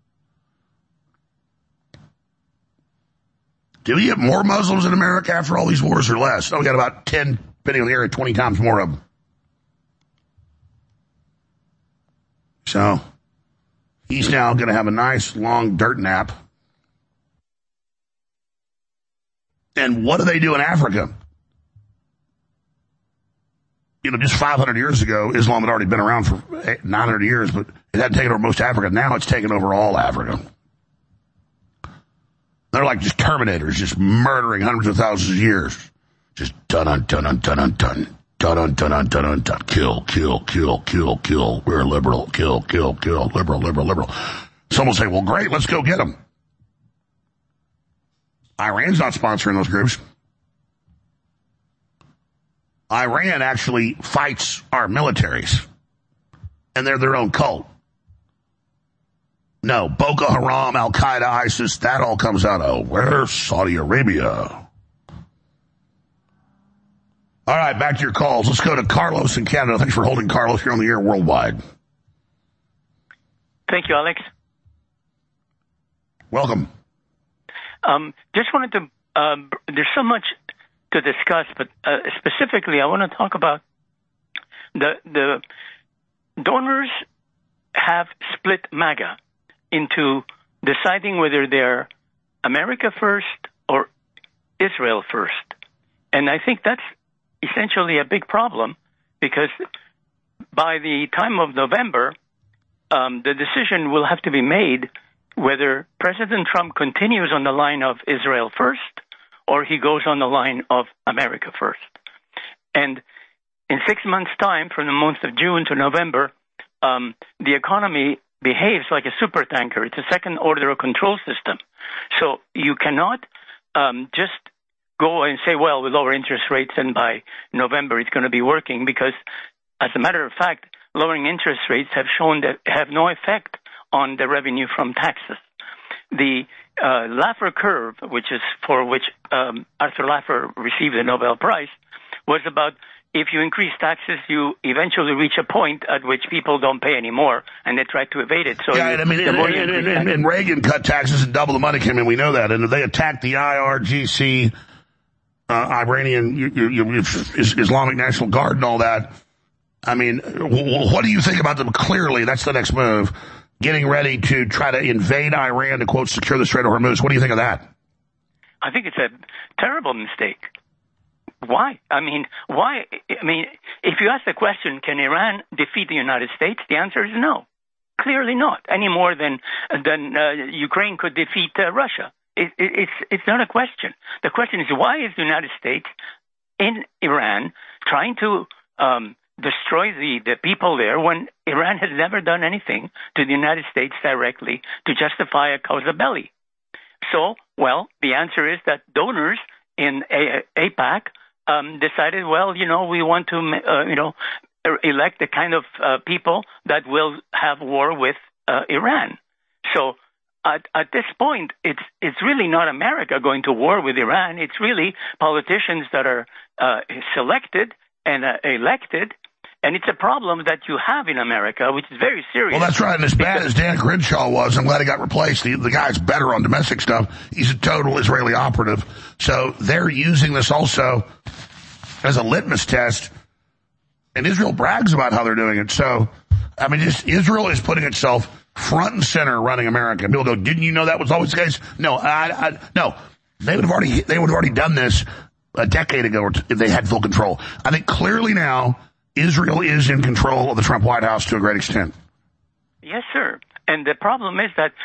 S2: Do we get more Muslims in America after all these wars or less? No, we got about 10, depending on the area, 20 times more of them. So, he's now going to have a nice, long dirt nap. And what do they do in Africa? You know, just 500 years ago, Islam had already been around for 900 years, but it hadn't taken over most of Africa. Now it's taken over all Africa. They're like just Terminators, just murdering hundreds of thousands of years. Just dun-dun-dun-dun-dun-dun. Dun-dun-dun-dun-dun-dun. Kill, kill, kill, kill, kill. We're liberal. Kill, kill, kill. Liberal, liberal, liberal. Some will say, well, great, let's go get them. Iran's not sponsoring those groups. Iran actually fights our militaries. And they're their own cult. No, Boko Haram, Al-Qaeda, ISIS, that all comes out of where's Saudi Arabia? All right, back to your calls. Let's go to Carlos in Canada. Thanks for holding, Carlos. You're on the air worldwide.
S21: Thank you, Alex.
S2: Welcome.
S21: Just wanted to, there's so much to discuss, but specifically I want to talk about the donors have split MAGA into deciding whether they're America first or Israel first. And I think that's essentially a big problem because by the time of November, the decision will have to be made whether President Trump continues on the line of Israel first or he goes on the line of America first. And in 6 months' time, from the month of June to November, the economy behaves like a supertanker. It's a second order of control system. So you cannot just go and say, well, we lower interest rates and by November it's going to be working, because as a matter of fact, lowering interest rates have shown that have no effect on the revenue from taxes. The Laffer curve, which is for which Arthur Laffer received the Nobel Prize, was about if you increase taxes, you eventually reach a point at which people don't pay anymore, and they try to evade it. So
S2: yeah, and Reagan cut taxes and double the money came in. We know that, and they attacked the IRGC, Iranian Islamic National Guard, and all that. I mean, what do you think about them? Clearly, that's the next move. Getting ready to try to invade Iran to, quote, secure the Strait of Hormuz. What do you think of that?
S21: I think it's a terrible mistake. Why? I mean, if you ask the question, can Iran defeat the United States? The answer is no. Clearly not, any more than Ukraine could defeat Russia.
S10: it's not a question. The question is, why is the United States in Iran trying to destroy the people there when Iran has never done anything to the United States directly to justify a causa belli? So, well, the answer is that donors in AIPAC decided, well, we want to, elect the kind of people that will have war with Iran. So at this point, it's really not America going to war with Iran. It's really politicians that are selected and elected. And it's a problem that you have in America, which is very serious.
S2: Well, that's right. And as bad as Dan Crenshaw was, I'm glad he got replaced. The guy's better on domestic stuff. He's a total Israeli operative. So they're using this also as a litmus test. And Israel brags about how they're doing it. So, I mean, Israel is putting itself front and center running America. People go, didn't you know that was always the case? No, no. They would have already done this a decade ago if they had full control. I think clearly now Israel is in control of the Trump White House to a great extent.
S10: Yes, sir. And the problem is that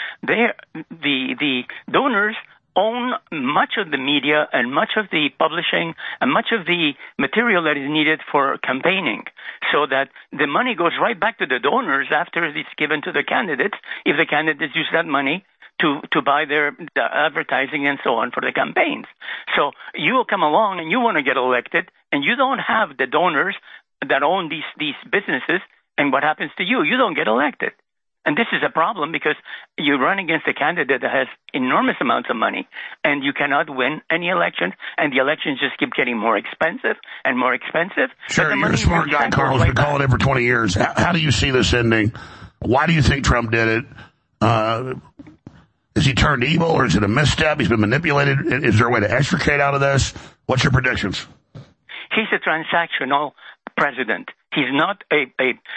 S10: the donors own much of the media and much of the publishing and much of the material that is needed for campaigning, so that the money goes right back to the donors after it's given to the candidates, if the candidates use that money to buy their advertising and so on for the campaigns. So you will come along and you want to get elected, and you don't have the donors that own these businesses, and what happens to you? You don't get elected. And this is a problem because you run against a candidate that has enormous amounts of money, and you cannot win any elections, and the elections just keep getting more expensive and more expensive.
S2: Sure, you're a smart guy, Carlos. Been calling it for 20 years. How do you see this ending? Why do you think Trump did it? Is he turned evil, or is it a misstep? He's been manipulated. Is there a way to extricate out of this? What's your predictions?
S10: He's a transactional president. He's not a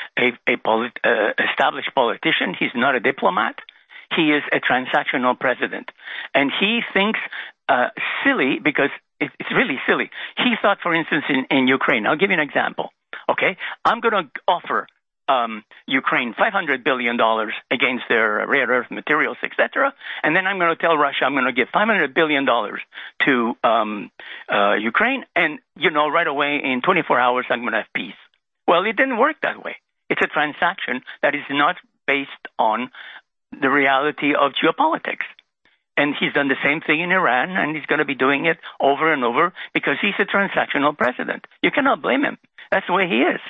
S10: established politician. He's not a diplomat. He is a transactional president. And he thinks silly, because it's really silly. He thought, for instance, in Ukraine. I'll give you an example. Okay? I'm going to offer Ukraine $500 billion against their rare earth materials, etc. And then I'm going to tell Russia I'm going to give $500 billion to Ukraine, and, right away in 24 hours I'm going to have peace. Well, it didn't work that way. It's a transaction that is not based on the reality of geopolitics. And he's done the same thing in Iran, and he's going to be doing it over and over because he's a transactional president. You cannot blame him. That's the way he is.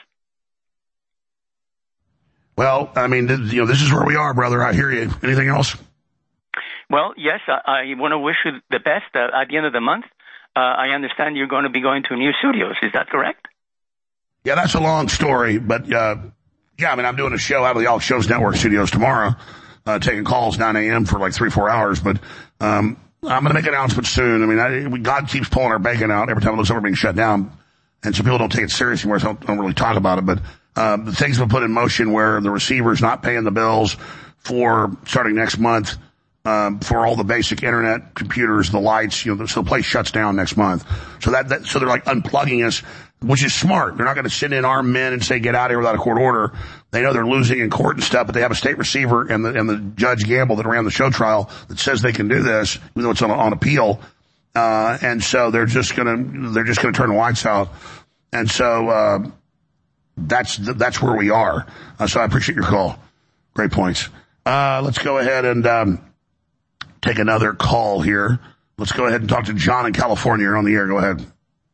S2: Well, I mean, this is where we are, brother. I hear you. Anything else?
S10: Well, yes, I want to wish you the best at the end of the month. I understand you're going to be going to new studios. Is that correct?
S2: Yeah, that's a long story, but I'm doing a show out of the Alex Jones Network studios tomorrow, taking calls 9 a.m. for like 3-4 hours, but I'm going to make announcements soon. I mean, God keeps pulling our bacon out every time it looks like we're being shut down, and some people don't take it seriously anymore, so don't really talk about it, but the things have been put in motion where the receiver's not paying the bills for starting next month, for all the basic internet, computers, the lights, so the place shuts down next month. So so they're like unplugging us, which is smart. They're not going to send in armed men and say, get out of here without a court order. They know they're losing in court and stuff, but they have a state receiver and the Judge Gamble that ran the show trial that says they can do this, even though it's on appeal. And so they're just going to turn the lights out. And so, that's where we are. So I appreciate your call. Great points. Let's go ahead and, take another call here. Let's go ahead and talk to John in California. You're on the air. Go ahead.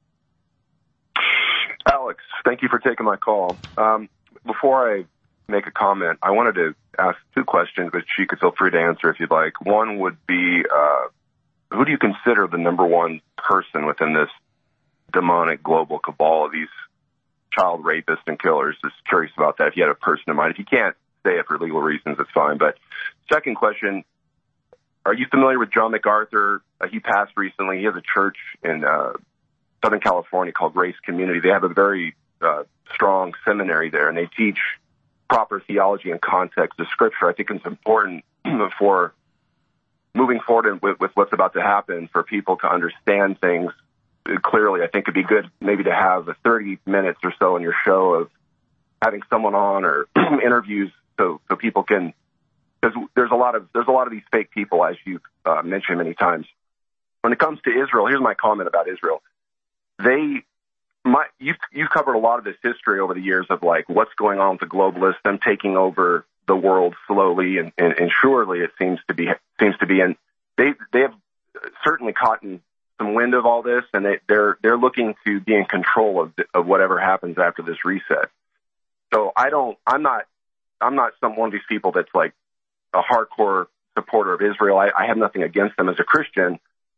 S13: Alex, thank you for taking my call. Before I make a comment, I wanted to ask 2 questions, but you could feel free to answer if you'd like. One would be, who do you consider the number one person within this demonic global cabal of these child rapists and killers? Just curious about that, if you had a person in mind. If you can't say it for legal reasons, it's fine. But second question, are you familiar with John MacArthur? He passed recently. He has a church in Southern California called Grace Community. They have a very strong seminary there, and they teach proper theology and context of Scripture. I think it's important for moving forward with what's about to happen for people to understand things clearly. I think it'd be good maybe to have 30 minutes or so in your show of having someone on or interviews so people can because there's a lot of these fake people, as you've mentioned many times. When it comes to Israel, here's my comment about Israel. You've covered a lot of this history over the years of like what's going on with the globalists, them taking over the world slowly and surely. It seems to be, and they have certainly caught some wind of all this, and they're looking to be in control of whatever happens after this reset. So I'm not one of these people that's like a hardcore supporter of Israel. I have nothing against them as a Christian.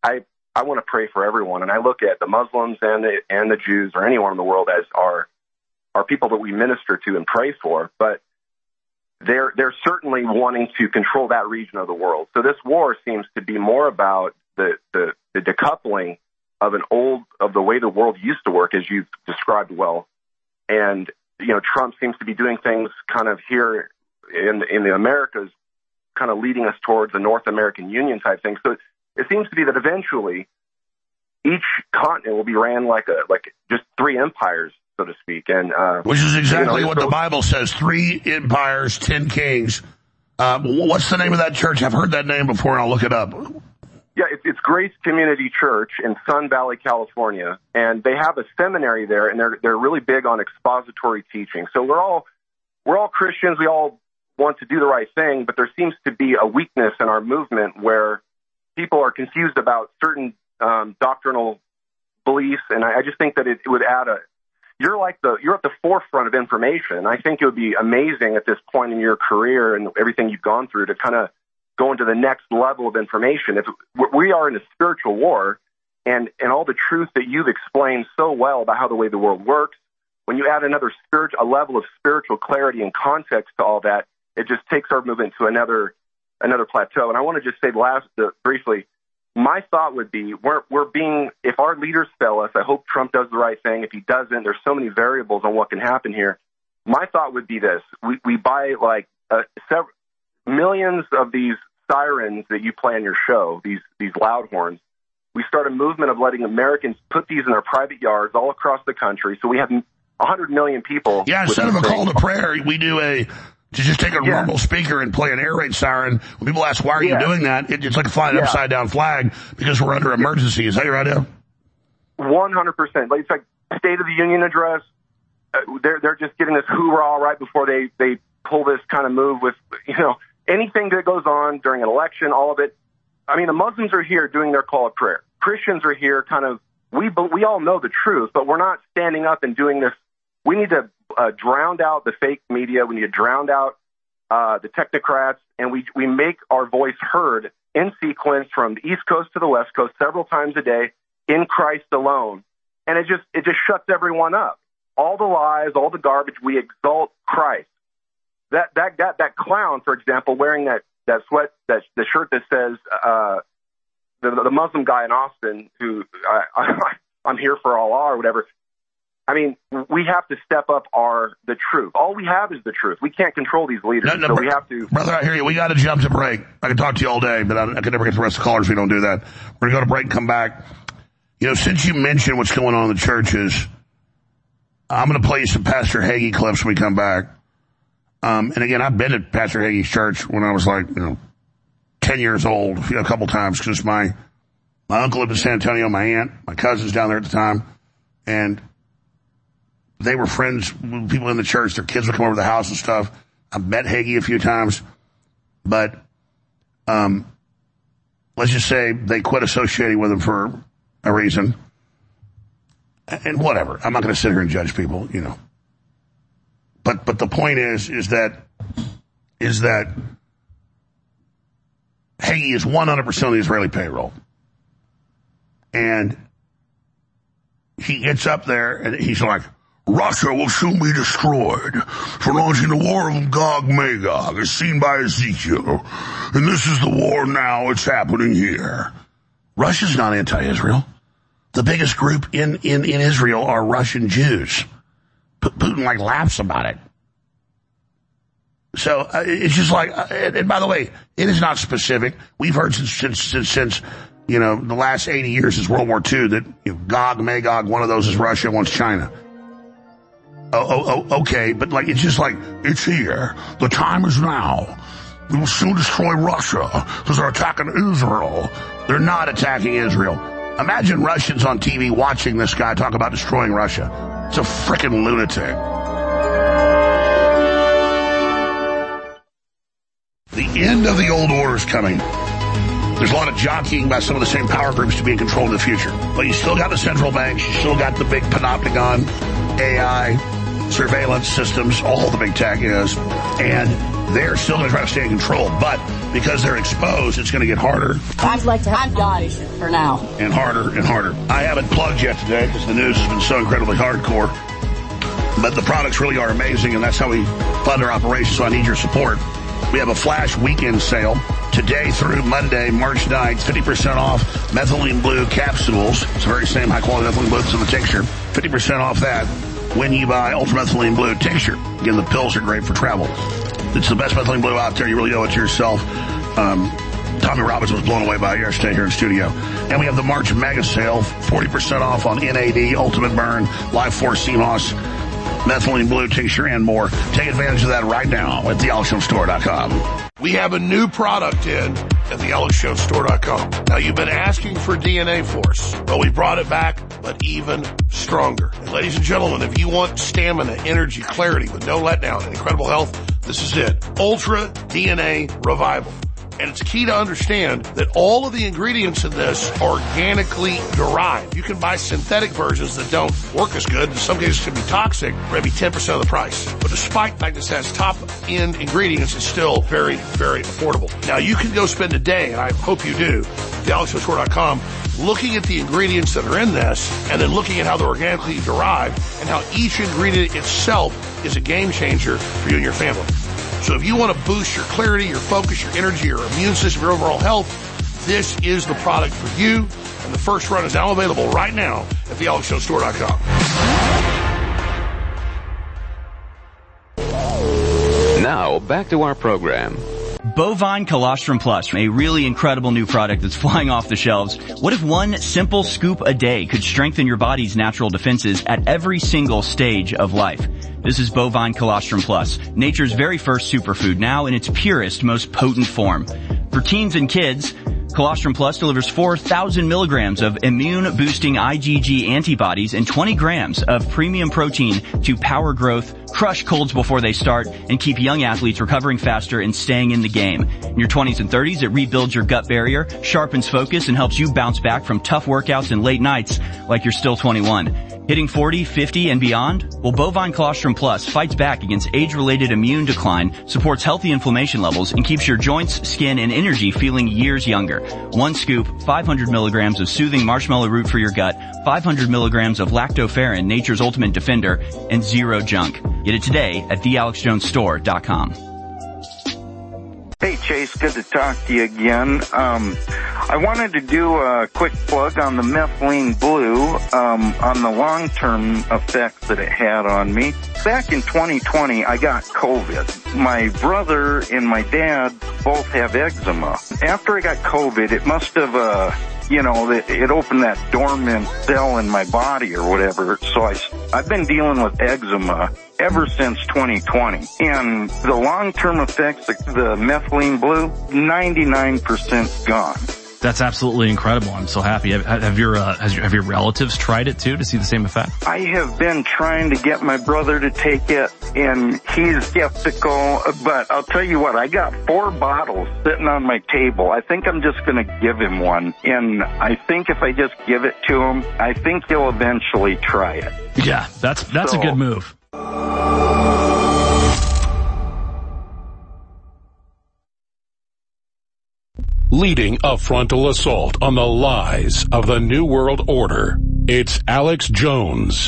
S13: I want to pray for everyone, and I look at the Muslims and the Jews or anyone in the world as our people that we minister to and pray for. But they're certainly wanting to control that region of the world. So this war seems to be more about the decoupling of the way the world used to work, as you've described well. And Trump seems to be doing things kind of here in the Americas, kind of leading us towards the North American Union type thing. So it seems to be that eventually each continent will be ran like just three empires, so to speak. And
S2: which is exactly what the Bible says: 3 empires, 10 kings. What's the name of that church? I've heard that name before, and I'll look it up.
S13: Yeah, it's Grace Community Church in Sun Valley, California, and they have a seminary there, and they're really big on expository teaching. So we're all Christians. We all want to do the right thing, but there seems to be a weakness in our movement where people are confused about certain doctrinal beliefs, and I just think that it would add you're at the forefront of information. I think it would be amazing at this point in your career and everything you've gone through to kind of go into the next level of information. If we are in a spiritual war, and all the truth that you've explained so well about how the way the world works, when you add a level of spiritual clarity and context to all that, it just takes our movement to another plateau. And I want to just say briefly, my thought would be if our leaders fail us, I hope Trump does the right thing. If he doesn't, there's so many variables on what can happen here. My thought would be this: we buy like millions of these sirens that you play on your show, these loud horns. We start a movement of letting Americans put these in their private yards all across the country. So we have 100 million people.
S2: Yeah, instead of a call to prayer, we do to just take a rumble speaker and play an air raid siren. When people ask, why are you doing that? It's like flying an upside down flag because we're under emergency. Is that your idea?
S13: 100%. It's like State of the Union address. They're just giving this hoorah right before they pull this kind of move with, anything that goes on during an election, all of it. I mean, the Muslims are here doing their call of prayer. Christians are here kind of, we all know the truth, but we're not standing up and doing this. We need to drown out the fake media. We need to drown out the technocrats, and we make our voice heard in sequence from the East Coast to the West Coast several times a day in Christ alone. And it just shuts everyone up. All the lies, all the garbage, we exalt Christ. That clown, for example, wearing the shirt that says the Muslim guy in Austin, who I'm here for Allah or whatever. I mean, we have to step up the truth. All we have is the truth. We can't control these leaders, so we have to.
S2: Brother, I hear you. We got to jump to break. I can talk to you all day, but I can never get the rest of the callers if we don't do that. We're going to go to break and come back. Since you mentioned what's going on in the churches, I'm going to play you some Pastor Hagee clips when we come back. And again, I've been at Pastor Hagee's church when I was 10 years old, a couple times, because my uncle lived in San Antonio, my aunt, my cousins down there at the time, and they were friends with people in the church. Their kids would come over to the house and stuff. I've met Hagee a few times, but let's just say they quit associating with him for a reason. And whatever. I'm not going to sit here and judge people, But the point is that Hagee is 100% on the Israeli payroll. And he gets up there and he's like, Russia will soon be destroyed for launching the war of Gog-Magog as seen by Ezekiel. And this is the war now. It's happening here. Russia's not anti-Israel. The biggest group in Israel are Russian Jews. Putin laughs about it. So it's just and by the way, it is not specific. We've heard since the last 80 years since World War II that Gog, Magog, one of those is Russia, one's China. Okay, but it's just it's here. The time is now. We will soon destroy Russia because they're attacking Israel. They're not attacking Israel. Imagine Russians on TV watching this guy talk about destroying Russia. It's a frickin' lunatic. The end of the old order is coming. There's a lot of jockeying by some of the same power groups to be in control in the future. But you still got the central banks. You still got the big panopticon, AI, surveillance systems, all the big tech is. And they're still going to try to stay in control. But because they're exposed, it's going to get harder.
S3: I'd like to have guys for now.
S2: And harder and harder. I haven't plugged yet today because the news has been so incredibly hardcore. But the products really are amazing, and that's how we fund our operations, so I need your support. We have a flash weekend sale today through Monday, March 9th, 50% off methylene blue capsules. It's the very same high-quality methylene blue that's in the tincture. 50% off that when you buy ultramethylene blue tincture. Again, the pills are great for travel. It's the best methylene blue out there. You really owe it to yourself. Tommy Robbins was blown away by it yesterday here in studio. And we have the March mega sale, 40% off on NAD, Ultimate Burn, Life Force CMOS, methylene blue tincture, and more. Take advantage of that right now at thealexjonestore.com.
S14: We have a new product in at thealexjonestore.com. Now, you've been asking for DNA Force. Well, we brought it back, but even stronger. And ladies and gentlemen, if you want stamina, energy, clarity with no letdown and incredible health, this is it. Ultra DNA Revival. And it's key to understand that all of the ingredients in this are organically derived. You can buy synthetic versions that don't work as good. In some cases can be toxic, for maybe 10% of the price. But despite the fact this has top-end ingredients, it's still very, very affordable. Now, you can go spend a day, and I hope you do, at thealexjonestore.com, looking at the ingredients that are in this, and then looking at how they're organically derived, and how each ingredient itself is a game changer for you and your family. So if you want to boost your clarity, your focus, your energy, your immune system, your overall health, this is the product for you. And the first run is now available right now at thealexjonestore.com.
S15: Now, back to our program.
S4: Bovine Colostrum Plus, a really incredible new product that's flying off the shelves. What if one simple scoop a day could strengthen your body's natural defenses at every single stage of life? This is Bovine Colostrum Plus, nature's very first superfood, now in its purest, most potent form. For teens and kids, Colostrum Plus delivers 4,000 milligrams of immune-boosting IgG antibodies and 20 grams of premium protein to power growth, crush colds before they start, and keep young athletes recovering faster and staying in the game. In your 20s and 30s, it rebuilds your gut barrier, sharpens focus, and helps you bounce back from tough workouts and late nights like you're still 21. Hitting 40, 50, and beyond? Well, Bovine Colostrum Plus fights back against age-related immune decline, supports healthy inflammation levels, and keeps your joints, skin, and energy feeling years younger. One scoop, 500 milligrams of soothing marshmallow root for your gut, 500 milligrams of lactoferrin, nature's ultimate defender, and zero junk. Get it today at thealexjonestore.com.
S17: Hey, Chase, good to talk to you again. I wanted to do a quick plug on the methylene blue, on the long-term effects that it had on me. Back in 2020, I got COVID. My brother and my dad both have eczema. After I got COVID, it must have, it opened that dormant cell in my body or whatever. So I've been dealing with eczema ever since 2020. And the long-term effects, the methylene blue, 99% gone.
S24: That's absolutely incredible. I'm so happy. Have your relatives tried it too to see the same effect?
S17: I have been trying to get my brother to take it, and he's skeptical. But I'll tell you what, I got 4 bottles sitting on my table. I think I'm just going to give him one. And I think if I just give it to him, I think he'll eventually try it.
S24: Yeah, that's a good move.
S1: Leading a frontal assault on the lies of the New World Order, it's Alex Jones.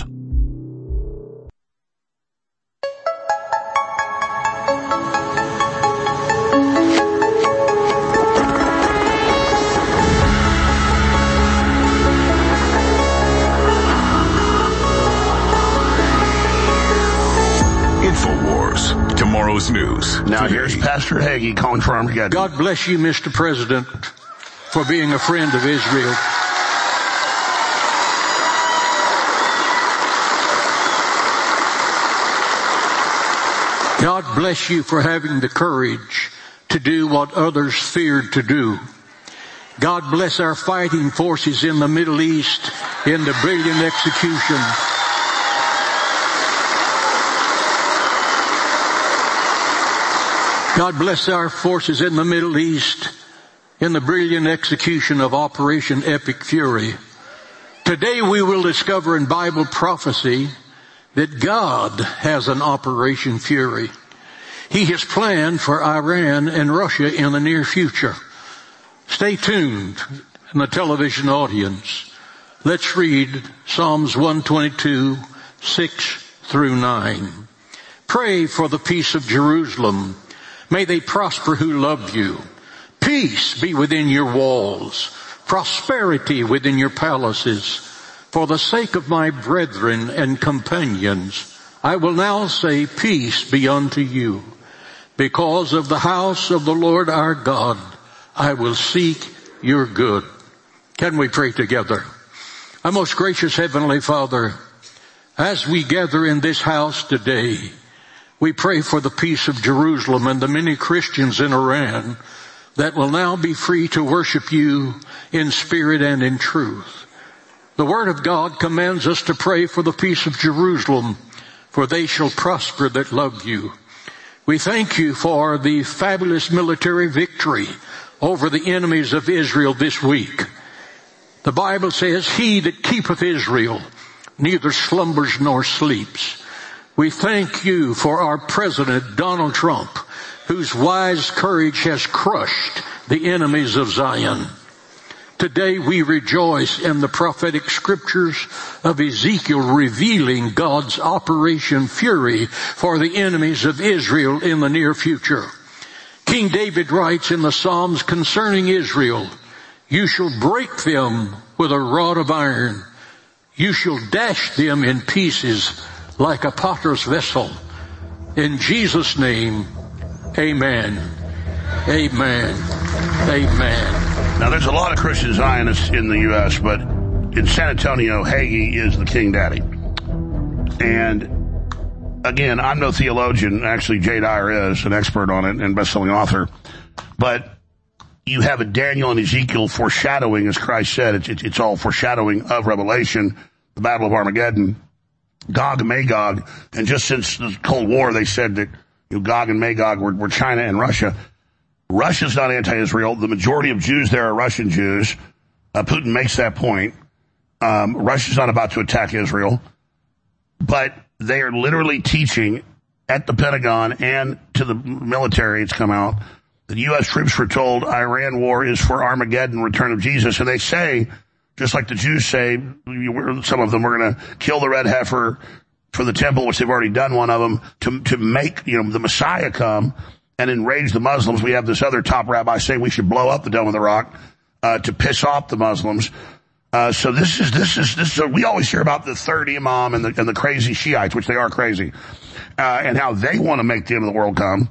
S1: InfoWars, tomorrow's news.
S2: Now here's Pastor Hagee calling for Armageddon.
S25: God bless you, Mr. President, for being a friend of Israel. God bless you for having the courage to do what others feared to do. God bless our fighting forces in the Middle East in the brilliant execution God bless our forces in the Middle East in the brilliant execution of Operation Epic Fury. Today we will discover in Bible prophecy that God has an Operation Fury. He has planned for Iran and Russia in the near future. Stay tuned in the television audience. Let's read Psalms 122, 6 through 9. Pray for the peace of Jerusalem. May they prosper who love you. Peace be within your walls, prosperity within your palaces. For the sake of my brethren and companions, I will now say peace be unto you. Because of the house of the Lord our God, I will seek your good. Can we pray together? Our most gracious Heavenly Father, as we gather in this house today, we pray for the peace of Jerusalem and the many Christians in Iran that will now be free to worship you in spirit and in truth. The Word of God commands us to pray for the peace of Jerusalem, for they shall prosper that love you. We thank you for the fabulous military victory over the enemies of Israel this week. The Bible says, he that keepeth Israel neither slumbers nor sleeps. We thank you for our President Donald Trump, whose wise courage has crushed the enemies of Zion. Today we rejoice in the prophetic scriptures of Ezekiel revealing God's Operation Fury for the enemies of Israel in the near future. King David writes in the Psalms concerning Israel, you shall break them with a rod of iron. You shall dash them in pieces like a potter's vessel. In Jesus' name, amen. Amen. Amen.
S2: Now there's a lot of Christian Zionists in the U.S., but in San Antonio, Hagee is the king daddy. And again, I'm no theologian. Actually, Jay Dyer is an expert on it and best-selling author. But you have a Daniel and Ezekiel foreshadowing, as Christ said. It's all foreshadowing of Revelation, the Battle of Armageddon, Gog and Magog. And just since the Cold War, they said that Gog and Magog were China and Russia. Russia's not anti-Israel. The majority of Jews there are Russian Jews. Putin makes that point. Russia's not about to attack Israel. But they are literally teaching at the Pentagon and to the military, it's come out, that U.S. troops were told Iran war is for Armageddon, return of Jesus. And they say, just like the Jews say, some of them were going to kill the red heifer for the temple, which they've already done one of them, to make, the Messiah come and enrage the Muslims. We have this other top rabbi saying we should blow up the Dome of the Rock, to piss off the Muslims. So this is, we always hear about the third imam and the crazy Shiites, which they are crazy, and how they want to make the end of the world come.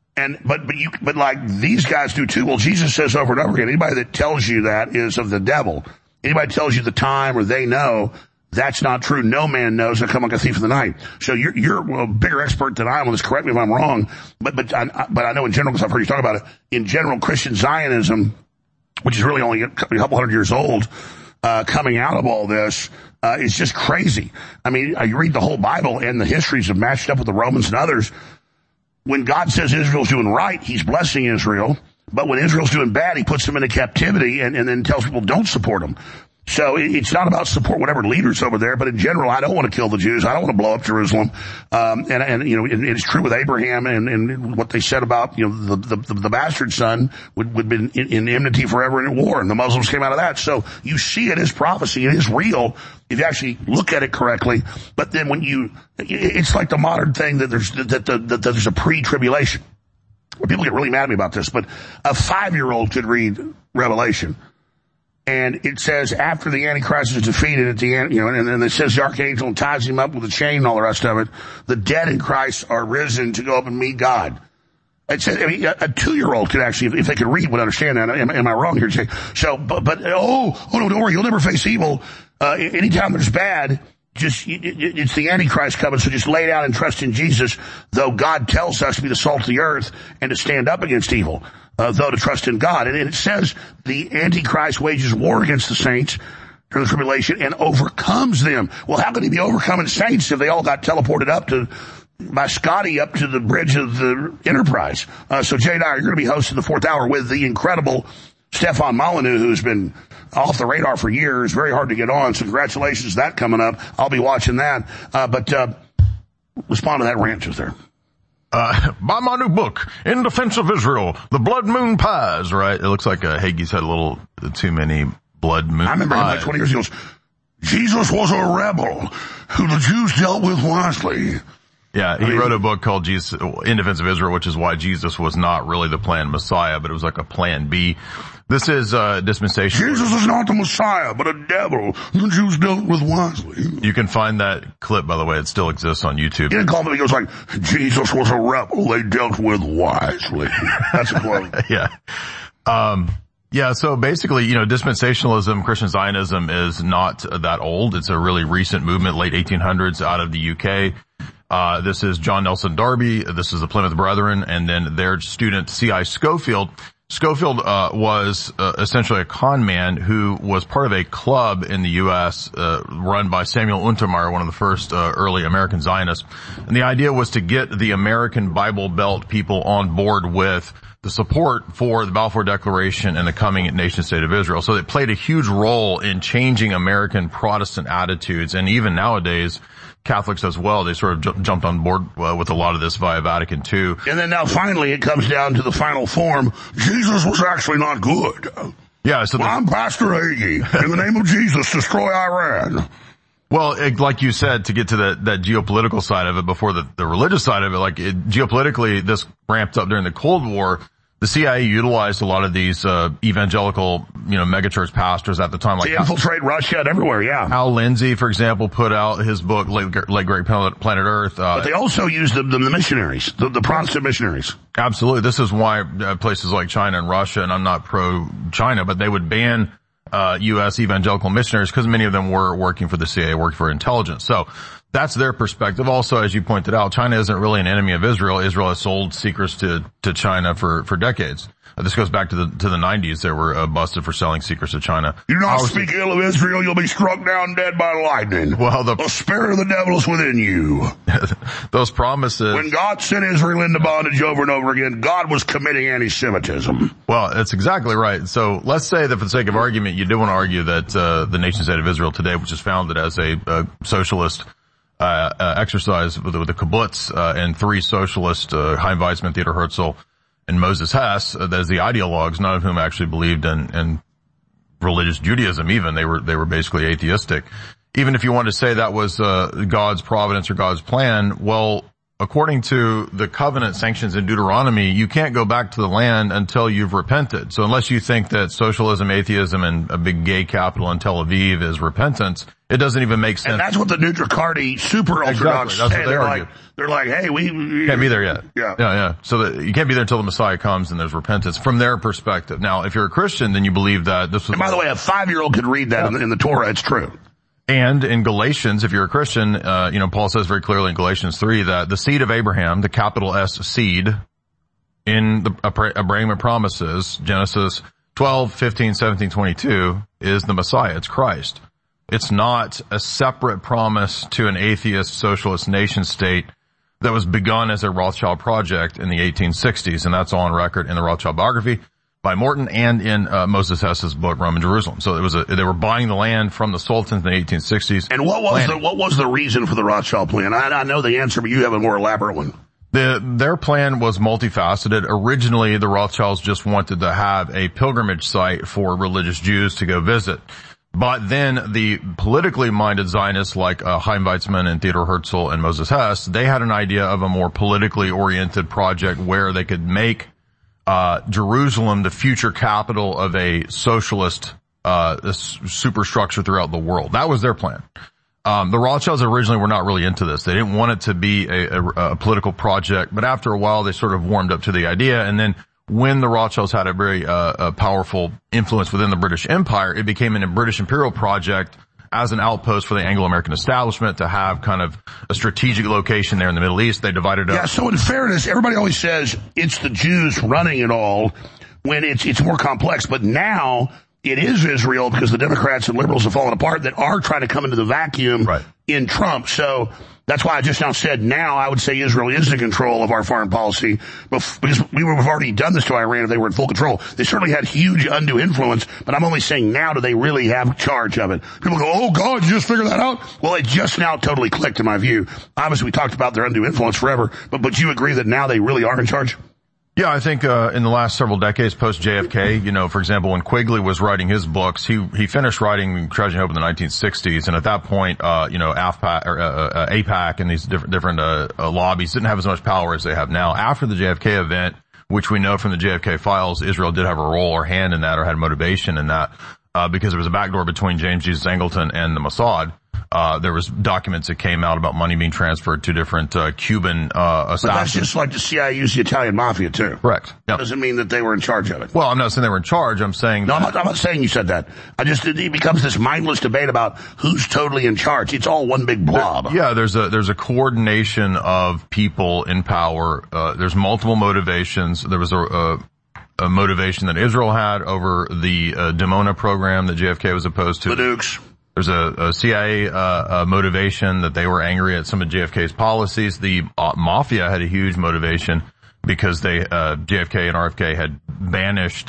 S2: But like these guys do too. Well, Jesus says over and over again, anybody that tells you that is of the devil. Anybody tells you the time or they know, that's not true. No man knows. He'll come like a thief in the night. So you're a bigger expert than I am on this. Correct me if I'm wrong. But I know in general, because I've heard you talk about it, in general, Christian Zionism, which is really only a couple hundred years old, coming out of all this, is just crazy. I mean, you read the whole Bible and the histories have matched up with the Romans and others. When God says Israel's doing right, he's blessing Israel. But when Israel's doing bad, he puts them into captivity and then tells people don't support them. So it's not about support whatever leaders over there, but in general, I don't want to kill the Jews. I don't want to blow up Jerusalem. And it's true with Abraham and what they said about, the bastard son would be in enmity forever and in war. And the Muslims came out of that. So you see it as prophecy. It is real if you actually look at it correctly. But then it's like the modern thing that there's a pre-tribulation. People get really mad at me about this, but a 5-year-old could read Revelation. And it says after the Antichrist is defeated at the end, and it says the archangel ties him up with a chain and all the rest of it. The dead in Christ are risen to go up and meet God. It says, a 2-year-old could actually, if they could read, would understand that. Am I wrong here? So, but no, don't worry. You'll never face evil. Anytime there's bad, it's the Antichrist coming, so just lay down and trust in Jesus, though God tells us to be the salt of the earth and to stand up against evil, though to trust in God. And it says the Antichrist wages war against the saints during the tribulation and overcomes them. Well, how could he be overcoming saints if they all got teleported by Scotty up to the bridge of the Enterprise? So Jay Dyer, you're going to be hosting the 4th hour with the incredible Stefan Molyneux, who's been off the radar for years, very hard to get on. So congratulations, that coming up. I'll be watching that. But respond to that rant just there.
S11: Buy my new book, In Defense of Israel, The Blood Moon Pies, right? It looks like Hagee's had a little too many blood moon pies.
S2: I remember him like 20 years ago. Jesus was a rebel who the Jews dealt with wisely.
S11: Yeah, he wrote a book called Jesus, In Defense of Israel, which is why Jesus was not really the planned Messiah, but it was like a plan B. This is dispensation.
S2: Jesus is not the Messiah, but a devil the Jews dealt with wisely.
S11: You can find that clip, by the way. It still exists on YouTube.
S2: He didn't call him. He goes like, Jesus was a rebel they dealt with wisely. That's a quote.
S11: Yeah, so basically, dispensationalism, Christian Zionism is not that old. It's a really recent movement, late 1800s out of the UK. This is John Nelson Darby. This is the Plymouth Brethren, and then their student C.I. Scofield. Scofield was essentially a con man who was part of a club in the U.S. Run by Samuel Untermeyer, one of the first early American Zionists. And the idea was to get the American Bible Belt people on board with the support for the Balfour Declaration and the coming nation-state of Israel. So it played a huge role in changing American Protestant attitudes, and even nowadays, Catholics as well, they sort of jumped on board with a lot of this via Vatican II.
S2: And then now finally it comes down to the final form. Jesus was actually not good.
S11: Yeah, so
S2: I'm Pastor Hagee. In the name of Jesus, destroy Iran.
S11: Well, like you said, to get to that geopolitical side of it before the religious side of it, geopolitically, this ramped up during the Cold War. The CIA utilized a lot of these evangelical, megachurch pastors at the time,
S2: to infiltrate Russia and everywhere. Yeah.
S11: Al Lindsey, for example, put out his book Late Great Planet Earth.
S2: But they also used the missionaries, the Protestant missionaries.
S11: Absolutely. This is why places like China and Russia, and I'm not pro-China, but they would ban U.S. evangelical missionaries because many of them were working for the CIA, working for intelligence. So that's their perspective. Also, as you pointed out, China isn't really an enemy of Israel. Israel has sold secrets to China for decades. This goes back to the 90s. They were busted for selling secrets to China.
S2: You do not speak ill of Israel, you'll be struck down dead by lightning.
S11: Well,
S2: the spirit of the devil is within you.
S11: Those promises.
S2: When God sent Israel into bondage over and over again, God was committing anti-Semitism.
S11: Well, that's exactly right. So let's say that for the sake of argument, you do want to argue that the nation-state of Israel today, which is founded as a socialist exercise with the kibbutz and three socialist, Chaim Weizmann, Theodor Herzl, and Moses Hess, as the ideologues, none of whom actually believed in religious Judaism even. They were basically atheistic. Even if you want to say that was God's providence or God's plan, well, according to the covenant sanctions in Deuteronomy, you can't go back to the land until you've repented. So unless you think that socialism, atheism, and a big gay capital in Tel Aviv is repentance, it doesn't even make sense.
S2: And that's what the Nutricardi super Orthodox say. They're like, hey, we
S11: can't be there yet.
S2: Yeah.
S11: So you can't be there until the Messiah comes and there's repentance from their perspective. Now, if you're a Christian, then you believe that this was.
S2: And by the way, a 5-year-old could read that in the Torah. It's true.
S11: And in Galatians, if you're a Christian, Paul says very clearly in Galatians 3 that the seed of Abraham, the capital S seed, in the Abrahamic promises, Genesis 12, 15, 17, 22, is the Messiah. It's Christ. It's not a separate promise to an atheist socialist nation state that was begun as a Rothschild project in the 1860s, and that's on record in the Rothschild biography by Morton and in Moses Hess's book Rome and Jerusalem. So they were buying the land from the sultans in the 1860s.
S2: And what was the reason for the Rothschild plan? I know the answer, but you have a more elaborate one.
S11: Their plan was multifaceted. Originally, the Rothschilds just wanted to have a pilgrimage site for religious Jews to go visit. But then the politically minded Zionists like Chaim Weizmann and Theodor Herzl and Moses Hess, they had an idea of a more politically oriented project where they could make Jerusalem the future capital of a socialist superstructure throughout the world. That was their plan. The Rothschilds originally were not really into this. They didn't want it to be a political project, but after a while they sort of warmed up to the idea, and then when the Rothschilds had a very powerful influence within the British Empire, it became a British imperial project as an outpost for the Anglo-American establishment to have kind of a strategic location there in the Middle East. They divided up.
S2: Yeah, so in fairness, everybody always says it's the Jews running it all when it's more complex. But now it is Israel because the Democrats and liberals have fallen apart that are trying to come into the vacuum in Trump. So that's why I just now said now I would say Israel is in control of our foreign policy, but because we would have already done this to Iran if they were in full control. They certainly had huge undue influence, but I'm only saying now do they really have charge of it. People go, oh God, you just figured that out? Well, it just now totally clicked in my view. Obviously we talked about their undue influence forever, but you agree that now they really are in charge?
S11: Yeah, I think in the last several decades post JFK, for example, when Quigley was writing his books, he finished writing Tragedy and Hope in the 1960s, and at that point, AFPAC or AIPAC and these different lobbies didn't have as much power as they have now. After the JFK event, which we know from the JFK files, Israel did have a role or hand in that or had motivation in that, because there was a backdoor between James Jesus Angleton and the Mossad. There was documents that came out about money being transferred to different Cuban assassins. But
S2: that's just like the CIA used the Italian mafia too.
S11: Correct. Yep.
S2: Doesn't mean that they were in charge of it.
S11: Well, I'm not saying they were in charge. I'm saying
S2: I'm not saying you said that. It becomes this mindless debate about who's totally in charge. It's all one big blob.
S11: There's a coordination of people in power. There's multiple motivations. There was a motivation that Israel had over the Dimona program that JFK was opposed to.
S2: The Dukes.
S11: There's a CIA motivation that they were angry at some of JFK's policies. The mafia had a huge motivation because JFK and RFK had banished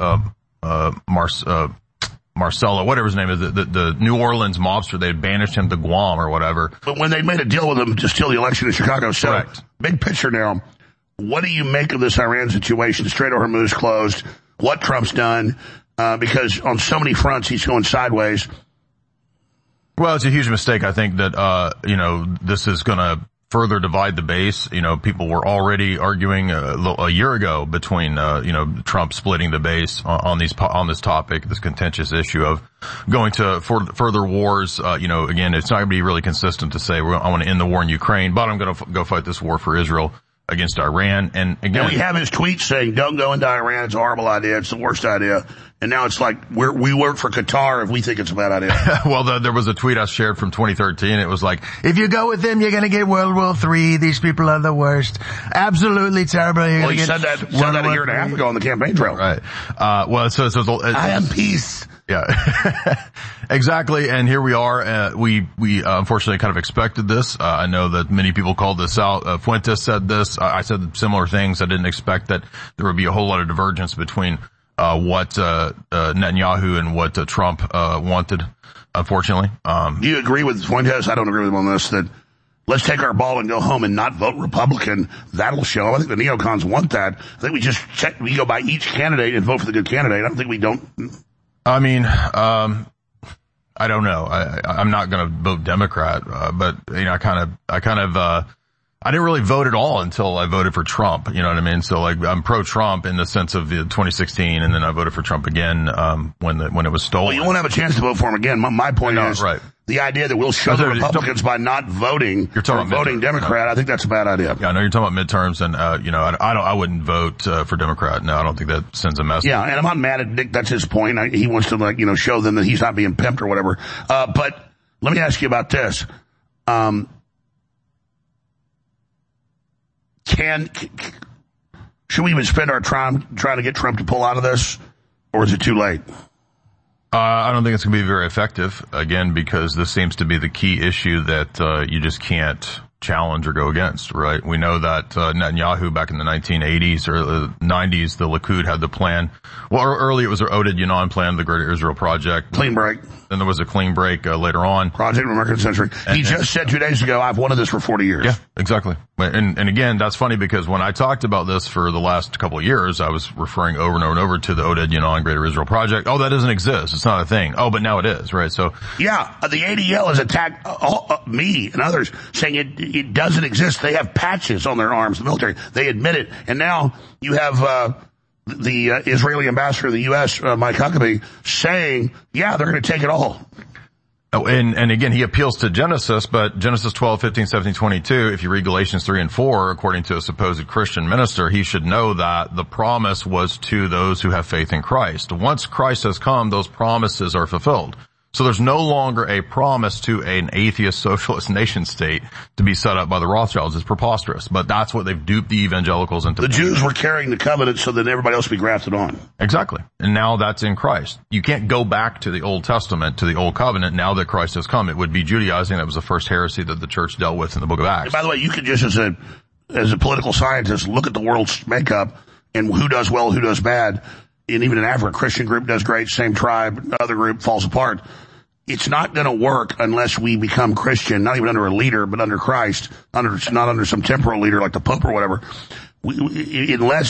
S11: Marcello, whatever his name is, the New Orleans mobster. They had banished him to Guam or whatever.
S2: But when they made a deal with him to steal the election in Chicago, so
S11: correct.
S2: Big picture now, what do you make of this Iran situation? Strait of Hormuz closed. What Trump's done? Because on so many fronts he's going sideways.
S11: Well, it's a huge mistake. I think that, this is going to further divide the base. People were already arguing a year ago between, Trump splitting the base on this topic, this contentious issue of going to further wars. Again, it's not going to be really consistent to say, I want to end the war in Ukraine, but I'm going to go fight this war for Israel against Iran. And again,
S2: we have his tweet saying, don't go into Iran. It's a horrible idea. It's the worst idea. And now it's like we work for Qatar if we think it's a bad idea.
S11: Well, there was a tweet I shared from 2013. It was like, if you go with them, you're going to get World War III. These people are the worst. Absolutely terrible.
S2: He said that a year and a half ago on the campaign trail.
S11: Right. I
S2: am peace.
S11: Yeah, exactly. And here we are. We unfortunately kind of expected this. I know that many people called this out. Fuentes said this. I said similar things. I didn't expect that there would be a whole lot of divergence between what Netanyahu and what Trump wanted, unfortunately.
S2: Do you agree with Fuentes? I don't agree with him on this, that let's take our ball and go home and not vote Republican. That'll show. I think the neocons want that. I think we go by each candidate and vote for the good candidate. I don't think we don't.
S11: I mean, I don't know. I'm not going to vote Democrat, but I didn't really vote at all until I voted for Trump. You know what I mean? So I'm pro-Trump in the sense of the 2016, and then I voted for Trump again when it was stolen.
S2: Well, you won't have a chance to vote for him again. My point is the idea that we'll show the Republicans by not voting or voting Democrat. I think that's a bad idea.
S11: Yeah, I know you're talking about midterms, and I wouldn't vote for Democrat. No, I don't think that sends a message.
S2: Yeah, and I'm not mad at Nick. That's his point. He wants to show them that he's not being pimped or whatever. But let me ask you about this. Should we even spend our time trying to get Trump to pull out of this, or is it too late?
S11: I don't think it's going to be very effective, again, because this seems to be the key issue that you just can't challenge or go against, right? We know that Netanyahu back in the 1980s or the 90s, the Likud had the plan. Well, early it was an Oded Yanon plan, the Greater Israel Project.
S2: Clean break.
S11: Then there was a clean break later on.
S2: Project of American Century. He just said 2 days ago, I've wanted this for 40 years.
S11: Yeah, exactly. And again, that's funny because when I talked about this for the last couple of years, I was referring over and over and over to the Oded Yanon Greater Israel Project. Oh, that doesn't exist. It's not a thing. Oh, but now it is, right? So.
S2: Yeah, the ADL has attacked me and others saying it doesn't exist. They have patches on their arms, the military. They admit it. And now you have, the Israeli ambassador to the U.S., Mike Huckabee, saying, yeah, they're going to take it all.
S11: Oh, and again, he appeals to Genesis, but Genesis 12, 15, 17, 22, if you read Galatians 3 and 4, according to a supposed Christian minister, he should know that the promise was to those who have faith in Christ. Once Christ has come, those promises are fulfilled. So there's no longer a promise to an atheist socialist nation state to be set up by the Rothschilds. It's preposterous, but that's what they've duped the evangelicals into.
S2: The Jews were carrying the covenant so that everybody else would be grafted on.
S11: Exactly. And now that's in Christ. You can't go back to the Old Testament, to the Old Covenant, now that Christ has come. It would be Judaizing. That was the first heresy that the church dealt with in the book of Acts.
S2: And by the way, you could just, as a political scientist, look at the world's makeup and who does well, who does bad. And even in Africa, a Christian group does great, same tribe, other group falls apart. It's not going to work unless we become Christian, not even under a leader, but under Christ, not under some temporal leader like the Pope or whatever. Only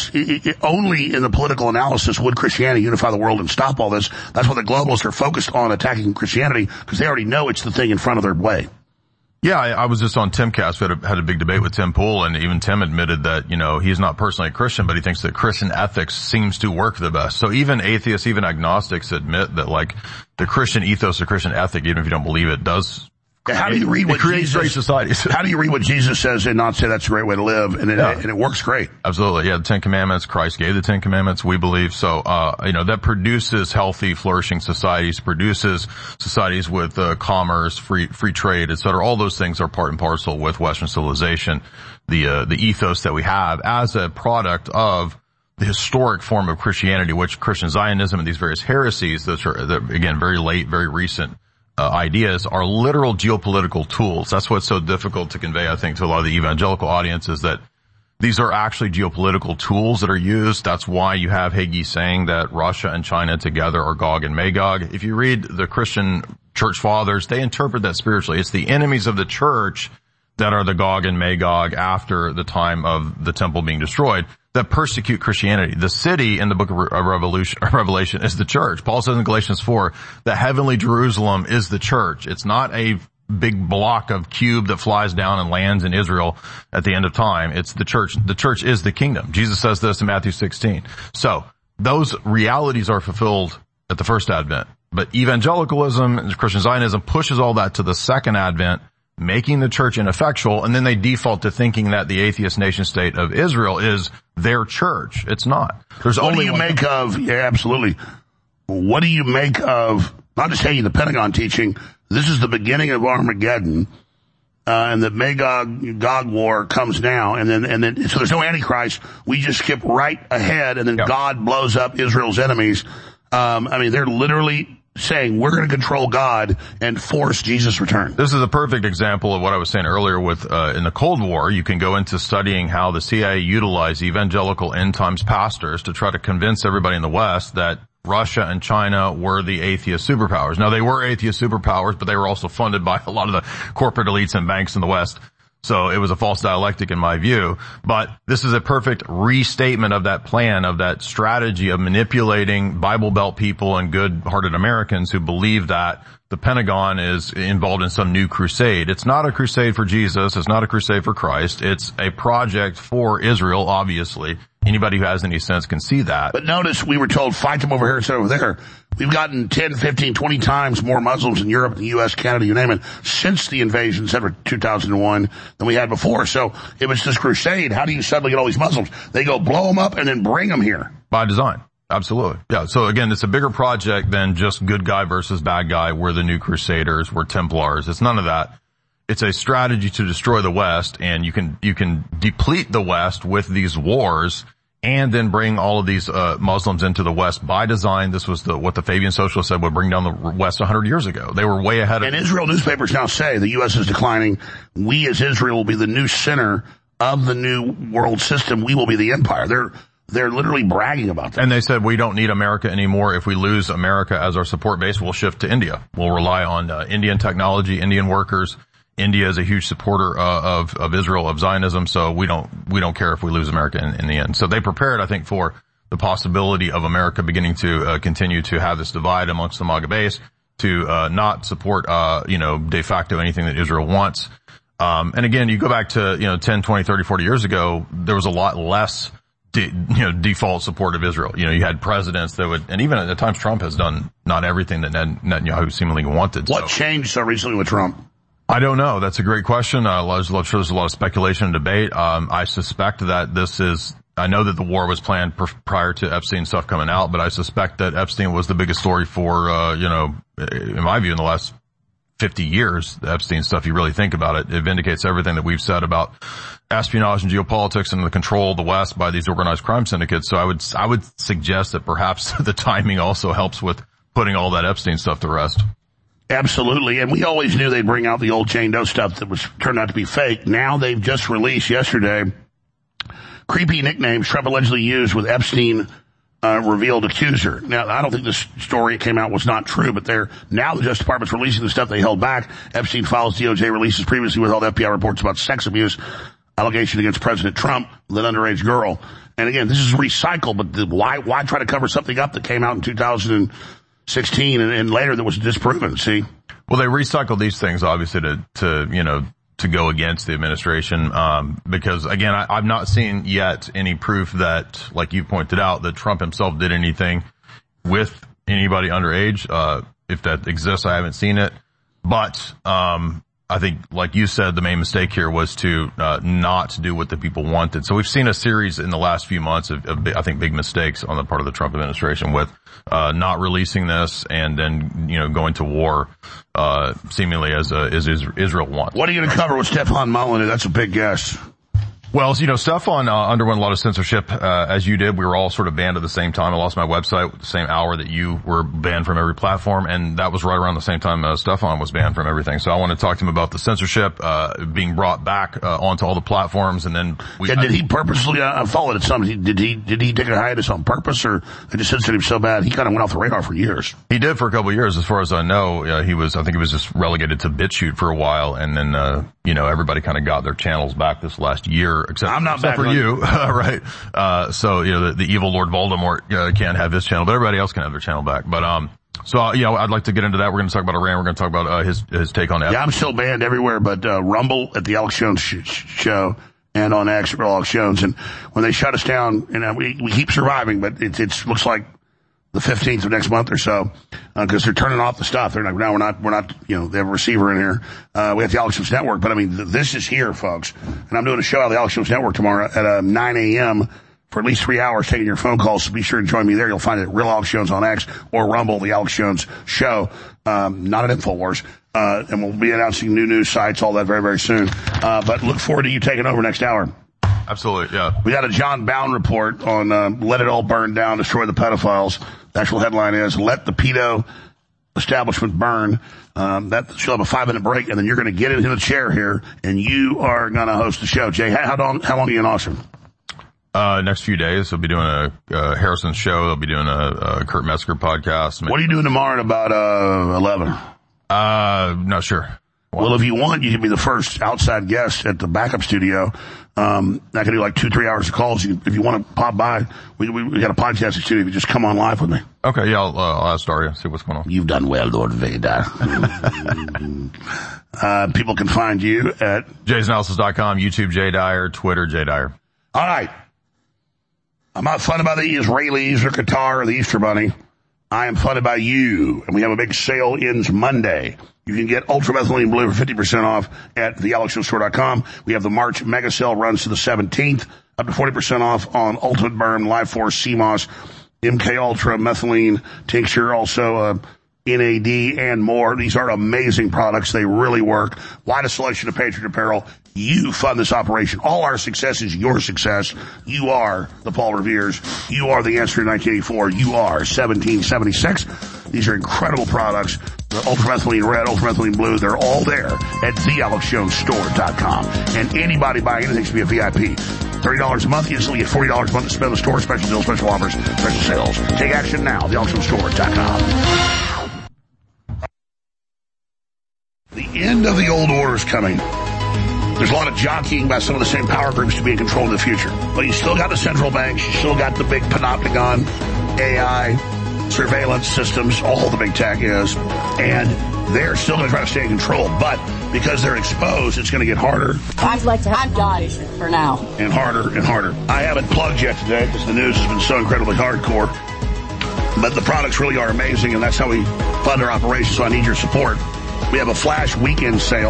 S2: in the political analysis would Christianity unify the world and stop all this. That's why the globalists are focused on attacking Christianity, because they already know it's the thing in front of their way.
S11: Yeah, I was just on Timcast. We had a big debate with Tim Pool, and even Tim admitted that, he's not personally a Christian, but he thinks that Christian ethics seems to work the best. So even atheists, even agnostics admit that, like, the Christian ethos or Christian ethic, even if you don't believe it, does
S2: How do you read what
S11: creates great societies?
S2: How do you read what Jesus says and not say that's a great way to live? And it works great.
S11: Absolutely. Yeah. The Ten Commandments, Christ gave the Ten Commandments, we believe. So, that produces healthy, flourishing societies, produces societies with, commerce, free trade, et cetera. All those things are part and parcel with Western civilization. The ethos that we have as a product of the historic form of Christianity, which Christian Zionism and these various heresies that are again, very late, very recent, ideas are literal geopolitical tools. That's what's so difficult to convey, I think, to a lot of the evangelical audience, is that these are actually geopolitical tools that are used. That's why you have Hagee saying that Russia and China together are Gog and Magog. If you read the Christian church fathers, they interpret that spiritually. It's the enemies of the church that are the Gog and Magog after the time of the temple being destroyed that persecute Christianity. The city in the book of Revelation is the church. Paul says in Galatians 4, the heavenly Jerusalem is the church. It's not a big block of cube that flies down and lands in Israel at the end of time. It's the church. The church is the kingdom. Jesus says this in Matthew 16. So those realities are fulfilled at the first advent. But evangelicalism and Christian Zionism pushes all that to the second advent, making the church ineffectual, and then they default to thinking that the atheist nation state of Israel is their church. It's not. There's
S2: what
S11: only
S2: do you make of, yeah, absolutely. What do you make of, not just Hagee, the Pentagon teaching, this is the beginning of Armageddon, and the Magog war comes now, and then, so there's no Antichrist, we just skip right ahead, and then God blows up Israel's enemies. They're literally saying we're going to control God and force Jesus' return.
S11: This is a perfect example of what I was saying earlier with, in the Cold War, you can go into studying how the CIA utilized evangelical end times pastors to try to convince everybody in the West that Russia and China were the atheist superpowers. Now, they were atheist superpowers, but they were also funded by a lot of the corporate elites and banks in the West. So it was a false dialectic in my view, but this is a perfect restatement of that plan, of that strategy of manipulating Bible Belt people and good-hearted Americans who believe that the Pentagon is involved in some new crusade. It's not a crusade for Jesus. It's not a crusade for Christ. It's a project for Israel, obviously. Anybody who has any sense can see that.
S2: But notice we were told, fight them over here instead of over there. We've gotten 10, 15, 20 times more Muslims in Europe, the U.S., Canada, you name it, since the invasion, September 2001, than we had before. So it was this crusade. How do you suddenly get all these Muslims? They go blow them up and then bring them here.
S11: By design. Absolutely. Yeah. So again, it's a bigger project than just good guy versus bad guy. We're the new Crusaders. We're Templars. It's none of that. It's a strategy to destroy the West, and you can deplete the West with these wars and then bring all of these Muslims into the West by design. This was what the Fabian socialists said would bring down the West 100 years ago. They were way ahead of it.
S2: And Israel newspapers now say the U.S. is declining. We as Israel will be the new center of the new world system. We will be the empire. They're literally bragging about that.
S11: And they said, we don't need America anymore. If we lose America as our support base, we'll shift to India. We'll rely on Indian technology, Indian workers. India is a huge supporter of Israel, of Zionism, so we don't care if we lose America in the end. So they prepared, I think, for the possibility of America beginning to continue to have this divide amongst the MAGA base, to not support de facto anything that Israel wants. And again, you go back to 10, 20, 30, 40 years ago, there was a lot less default support of Israel. You had presidents that would, and even at times Trump has done not everything that Netanyahu seemingly wanted.
S2: What changed so recently with Trump?
S11: I don't know. That's a great question. There's a lot of speculation and debate. I suspect that this is I know that the war was planned prior to Epstein stuff coming out, but I suspect that Epstein was the biggest story for, in my view, in the last 50 years, the Epstein stuff, you really think about it. It vindicates everything that we've said about espionage and geopolitics and the control of the West by these organized crime syndicates. So I would suggest that perhaps the timing also helps with putting all that Epstein stuff to rest.
S2: Absolutely. And we always knew they'd bring out the old Jane Doe stuff that was turned out to be fake. Now they've just released yesterday creepy nicknames Trump allegedly used with Epstein revealed accuser. Now, I don't think this story came out was not true, but now the Justice Department's releasing the stuff they held back. Epstein files DOJ releases previously withheld FBI reports about sex abuse allegation against President Trump with an underage girl. And again, this is recycled, but why try to cover something up that came out in 2016 and later that was disproven? See?
S11: Well, they recycle these things obviously to go against the administration, because again, I've not seen yet any proof that, like you pointed out, that Trump himself did anything with anybody underage. If that exists, I haven't seen it. But, I think, like you said, the main mistake here was to, not do what the people wanted. So we've seen a series in the last few months of I think, big mistakes on the part of the Trump administration with, not releasing this and then, going to war, seemingly as Israel wants.
S2: What are you going to cover with Stefan Molyneux? That's a big guess.
S11: Well, Stefan underwent a lot of censorship, as you did. We were all sort of banned at the same time. I lost my website the same hour that you were banned from every platform, and that was right around the same time Stefan was banned from everything. So I want to talk to him about the censorship, being brought back, onto all the platforms, and then
S2: did he purposely, followed it some? Did he take a hiatus on purpose, or they just censored him so bad he kind of went off the radar for years?
S11: He did for a couple of years, as far as I know. I think he was just relegated to BitChute for a while, and then, everybody kind of got their channels back this last year. Except for you, right? The evil Lord Voldemort can't have his channel, but everybody else can have their channel back. But I'd like to get into that. We're going to talk about Iran. We're going to talk about his take on that.
S2: Yeah, I'm still banned everywhere, but Rumble at the Alex Jones show and on X at Alex Jones. And when they shut us down, we keep surviving, but it looks like the 15th of next month or so, because they're turning off the stuff. They're like, no, we're not, they have a receiver in here. We have the Alex Jones Network, but this is here, folks. And I'm doing a show on the Alex Jones Network tomorrow at 9 a.m. for at least 3 hours taking your phone calls. So be sure to join me there. You'll find it at Real Alex Jones on X or Rumble, the Alex Jones Show, not at InfoWars. And we'll be announcing new news sites, all that very, very soon. But look forward to you taking over next hour.
S11: Absolutely, yeah.
S2: We got a John Bowne report on Let It All Burn Down, Destroy the Pedophiles. The actual headline is Let the Pedo Establishment Burn. She'll have a 5-minute break, and then you're going to get into the chair here, and you are going to host the show. Jay, how long are you in Austin?
S11: Next few days, we'll be doing a Harrison's show. They'll be doing a Kurt Metzger podcast.
S2: What are you doing tomorrow at about 11?
S11: Not sure.
S2: Well, if you want, you can be the first outside guest at the backup studio. I can do like 2-3 hours of calls. If you want to pop by, we got a podcast studio. If you just come on live with me.
S11: Okay, yeah, I'll ask Daria, see what's going on.
S2: You've done well, Lord Vader. People can find you at
S11: jaysanalysis.com, YouTube Jay Dyer, Twitter Jay Dyer.
S2: All right. I'm not funded by the Israelis or Qatar or the Easter Bunny. I am funded by you, and we have a big sale ends Monday. You can get Ultramethylene Blue for 50% off at thealexshowstore.com. We have the March mega sale runs to the 17th, up to 40% off on Ultimate Burn, Life Force, CMOS, MK Ultra, methylene tincture, also NAD, and more. These are amazing products. They really work. Widest selection of Patriot apparel. You fund this operation. All our success is your success. You are the Paul Revere's. You are the answer in 1984. You are 1776. These are incredible products. The Ultramethylene Red, Ultramethylene Blue, they're all there at thealexjonestore.com. And anybody buying anything should be a VIP. $30 a month, you instantly get $40 a month to spend on the store, special deals, special offers, special sales. Take action now, thealexjonestore.com. The end of the old order is coming. There's a lot of jockeying by some of the same power groups to be in control of the future. But you still got the central banks, you still got the big panopticon, AI, surveillance systems, all the big tech is, and they're still going to try to stay in control. But because they're exposed, it's going to get harder.
S3: I'd like to have God for now.
S2: And harder and harder. I haven't plugged yet today because the news has been so incredibly hardcore. But the products really are amazing, and that's how we fund our operation, so I need your support. We have a flash weekend sale,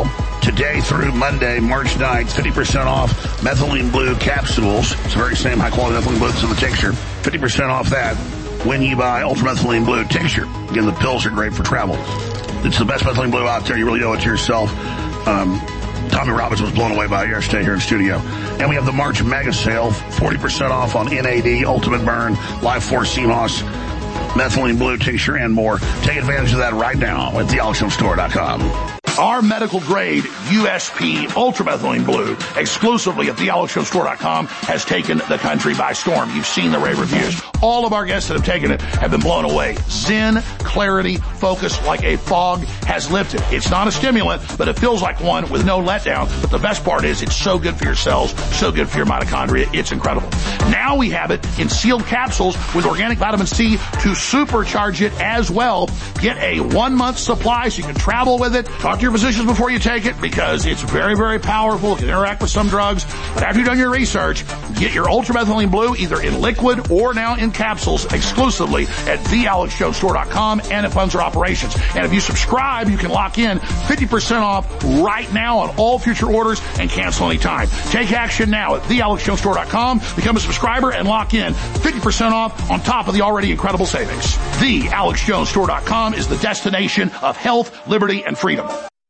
S2: today through Monday, March 9th, 50% off methylene blue capsules. It's the very same high-quality methylene blue that's in the tincture. 50% off that when you buy ultramethylene blue tincture. Again, the pills are great for travel. It's the best methylene blue out there. You really owe it to yourself. Tommy Robbins was blown away by it yesterday here in studio. And we have the March Mega Sale, 40% off on NAD, Ultimate Burn, Life Force CMOS, methylene blue tincture, and more. Take advantage of that right now at thealexshowstore.com.
S14: Our medical grade USP ultramethylene blue exclusively at thealexshowstore.com has taken the country by storm. You've seen the rave reviews. All of our guests that have taken it have been blown away. Zen, clarity, focus like a fog has lifted. It's not a stimulant, but it feels like one with no letdown. But the best part is it's so good for your cells, so good for your mitochondria. It's incredible. Now we have it in sealed capsules with organic vitamin C to supercharge it as well. Get a 1-month supply so you can travel with it. Talk to your physicians before you take it because it's very, very powerful. It can interact with some drugs. But after you've done your research, get your ultramethylene blue either in liquid or now in capsules exclusively at thealexshowstore.com and it funds our operations. And if you subscribe, you can lock in 50% off right now on all future orders and cancel anytime. Take action now at thealexshowstore.com. Become a subscriber and lock in 50% off on top of the already incredible savings. TheAlexJonesStore.com is the destination of health, liberty, and freedom.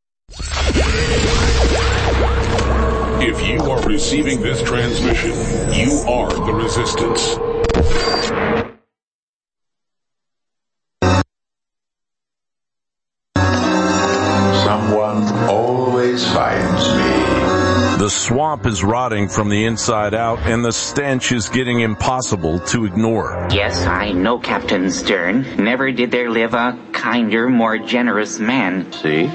S1: If you are receiving this transmission, you are the resistance.
S12: Someone always finds me.
S16: The swamp is rotting from the inside out, and the stench is getting impossible to ignore.
S18: Yes, I know, Captain Stern. Never did there live a kinder, more generous man.
S16: See?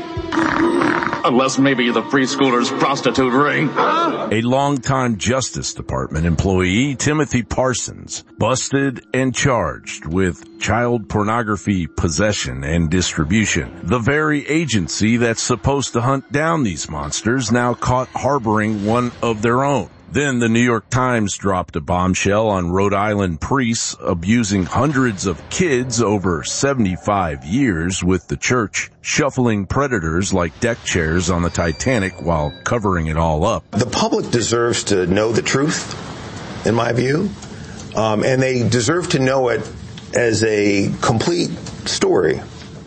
S19: Unless maybe the preschooler's prostitute ring.
S16: A longtime Justice Department employee, Timothy Parsons, busted and charged with child pornography possession and distribution. The very agency that's supposed to hunt down these monsters now caught harboring one of their own. Then the New York Times dropped a bombshell on Rhode Island priests abusing hundreds of kids over 75 years, with the church shuffling predators like deck chairs on the Titanic while covering it all up.
S20: The public deserves to know the truth, in my view, and they deserve to know it as a complete story,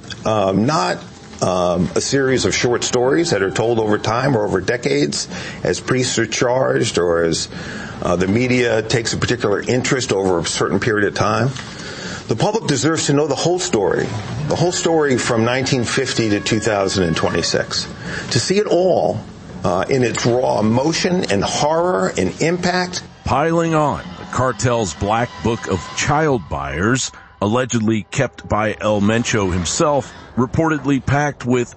S20: not a series of short stories that are told over time or over decades as priests are charged or as the media takes a particular interest over a certain period of time. The public deserves to know the whole story from 1950 to 2026, to see it all in its raw emotion and horror and impact.
S16: Piling on, the cartel's black book of child buyers, allegedly kept by El Mencho himself, reportedly packed with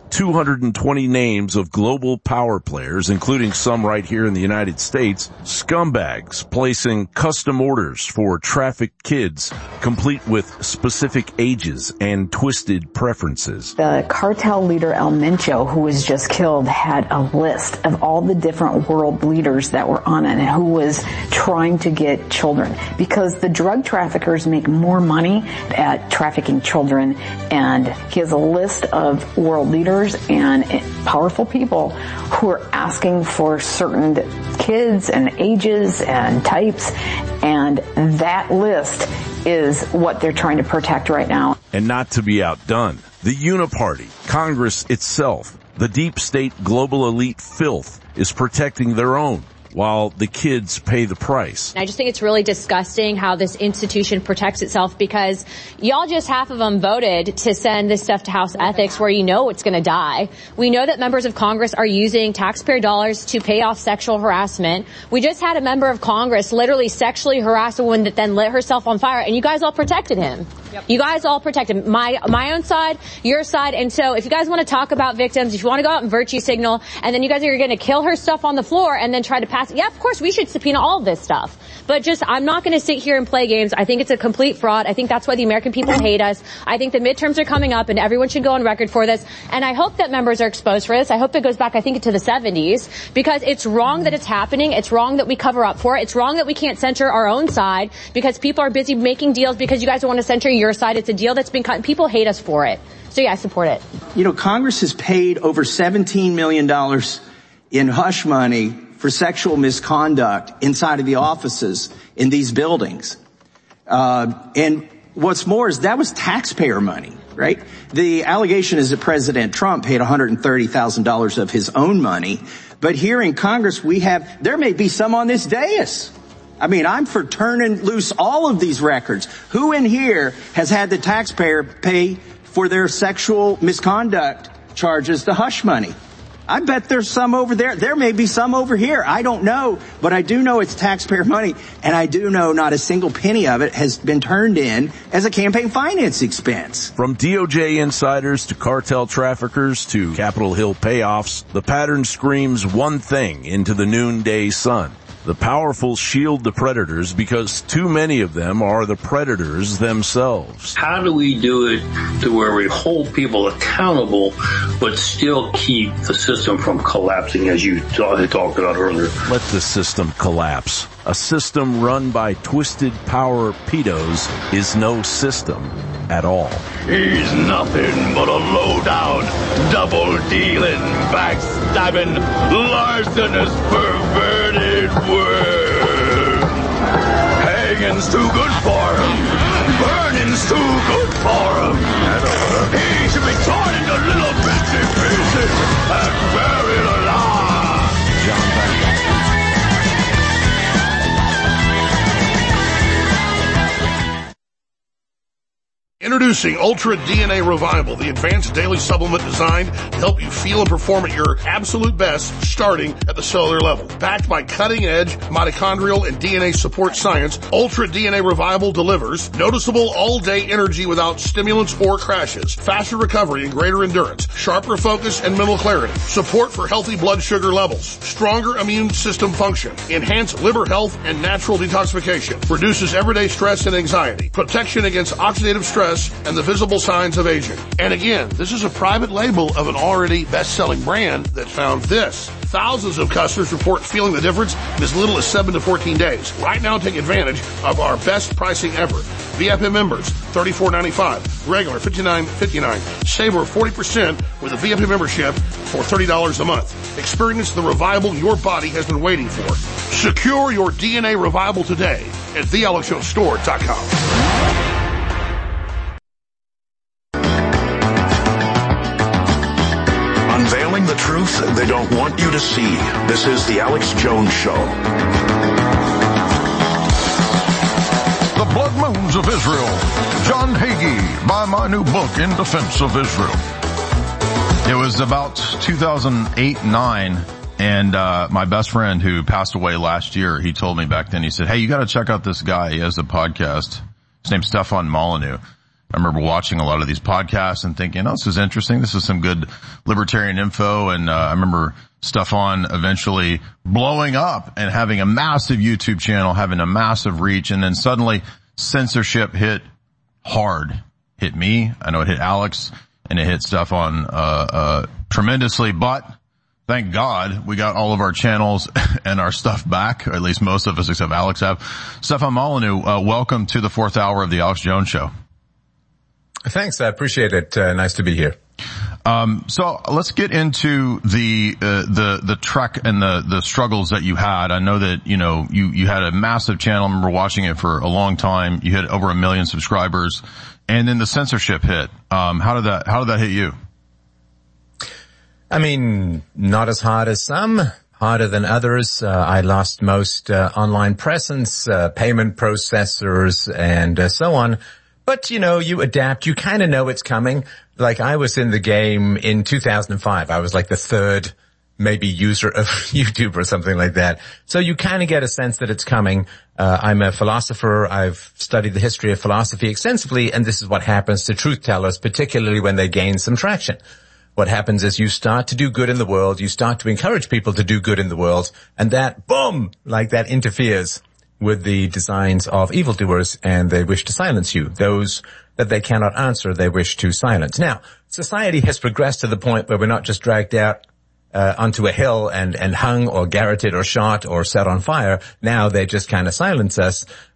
S16: 220 names of global power players, including some right here in the United States, scumbags placing custom orders for trafficked kids, complete with specific ages and twisted preferences.
S26: The cartel leader El Mencho, who was just killed, had a list of all the different world leaders that were on it and who was trying to get children, because the drug traffickers make more money at trafficking children, and he has a list of world leaders and powerful people who are asking for certain kids and ages and types, and that list is what they're trying to protect right now.
S16: And not to be outdone, the Uniparty, Congress itself, the deep state global elite filth is protecting their own, while the kids pay the price.
S27: I just think it's really disgusting how this institution protects itself, because y'all, just half of them voted to send this stuff to House Ethics, where you know it's going to die. We know that members of Congress are using taxpayer dollars to pay off sexual harassment. We just had a member of Congress literally sexually harass a woman that then lit herself on fire, and you guys all protected him. Yep. You guys all protected him. My own side, your side. And so if you guys want to talk about victims, if you want to go out and virtue signal, and then you guys are going to kill her stuff on the floor and then try to pass, yeah, of course we should subpoena all of this stuff. But just, I'm not going to sit here and play games. I think it's a complete fraud. I think that's why the American people hate us. I think the midterms are coming up and everyone should go on record for this. And I hope that members are exposed for this. I hope it goes back, I think, to the 70s, because it's wrong that it's happening. It's wrong that we cover up for it. It's wrong that we can't censor our own side because people are busy making deals because you guys don't want to censor your side. It's a deal that's been cut. People hate us for it. So yeah, I support it.
S5: Congress has paid over $17 million in hush money for sexual misconduct inside of the offices in these buildings. And what's more is that was taxpayer money, right? The allegation is that President Trump paid $130,000 of his own money. But here in Congress, there may be some on this dais. I mean, I'm for turning loose all of these records. Who in here has had the taxpayer pay for their sexual misconduct charges the hush money? I bet there's some over there. There may be some over here. I don't know, but I do know it's taxpayer money, and I do know not a single penny of it has been turned in as a campaign finance expense.
S16: From DOJ insiders to cartel traffickers to Capitol Hill payoffs, the pattern screams one thing into the noonday sun. The powerful shield the predators because too many of them are the predators themselves.
S6: How do we do it to where we hold people accountable but still keep the system from collapsing, as you talked about earlier?
S16: Let the system collapse. A system run by twisted power pedos is no system at all.
S19: He's nothing but a low-down, double-dealing, backstabbing, larcenous, perverted worm. Hanging's too good for him. Burning's too good for him. He should be torn into little bits and pieces and buried alive. John Beck.
S14: Introducing Ultra DNA Revival, the advanced daily supplement designed to help you feel and perform at your absolute best, starting at the cellular level. Backed by cutting-edge mitochondrial and DNA support science, Ultra DNA Revival delivers noticeable all-day energy without stimulants or crashes, faster recovery and greater endurance, sharper focus and mental clarity, support for healthy blood sugar levels, stronger immune system function, enhanced liver health and natural detoxification, reduces everyday stress and anxiety, protection against oxidative stress, and the visible signs of aging. And again, this is a private label of an already best-selling brand that found this. Thousands of customers report feeling the difference in as little as 7 to 14 days. Right now, take advantage of our best pricing ever. VIP members, $34.95. Regular, $59.59. Save over 40% with a VIP membership for $30 a month. Experience the revival your body has been waiting for. Secure your DNA Revival today at thealexshowstore.com.
S7: Unveiling the truth they don't want you to see. This is The Alex Jones Show.
S1: The Blood Moons of Israel. John Hagee, by my new book, In Defense of Israel. It was about 2008-9, and my best friend who passed away last year, he told me back then, he said, hey, you got to check out this guy. He has a podcast. His name's Stefan Molyneux. I remember watching a lot of these podcasts and thinking, oh, this is interesting. This is some good libertarian info. And I remember Stefan eventually blowing up and having a massive YouTube channel, having a massive reach. And then suddenly censorship hit hard. Hit me. I know it hit Alex, and it hit Stefan tremendously. But thank God we got all of our channels and our stuff back, or at least most of us except Alex have. Stefan Molyneux, welcome to the 4th hour of the Alex Jones Show.
S8: Thanks. I appreciate it. Nice to be here.
S1: So let's get into the trek and the struggles that you had. I know that, you had a massive channel. I remember watching it for a long time. You had over 1 million subscribers, and then the censorship hit. How did that hit you?
S8: I mean, not as hard as some, harder than others. I lost most online presence, payment processors, and so on. But, you adapt. You kind of know it's coming. Like, I was in the game in 2005. I was like the third, maybe, user of YouTube or something like that. So you kind of get a sense that it's coming. I'm a philosopher. I've studied the history of philosophy extensively, and this is what happens to truth tellers, particularly when they gain some traction. What happens is you start to do good in the world. You start to encourage people to do good in the world, and that, boom, like that interferes with the designs of evildoers, and they wish to silence you. Those that they cannot answer, they wish to silence. Now, society has progressed to the point where we're not just dragged out onto a hill and hung or garroted or shot or set on fire. Now they just kind of silence us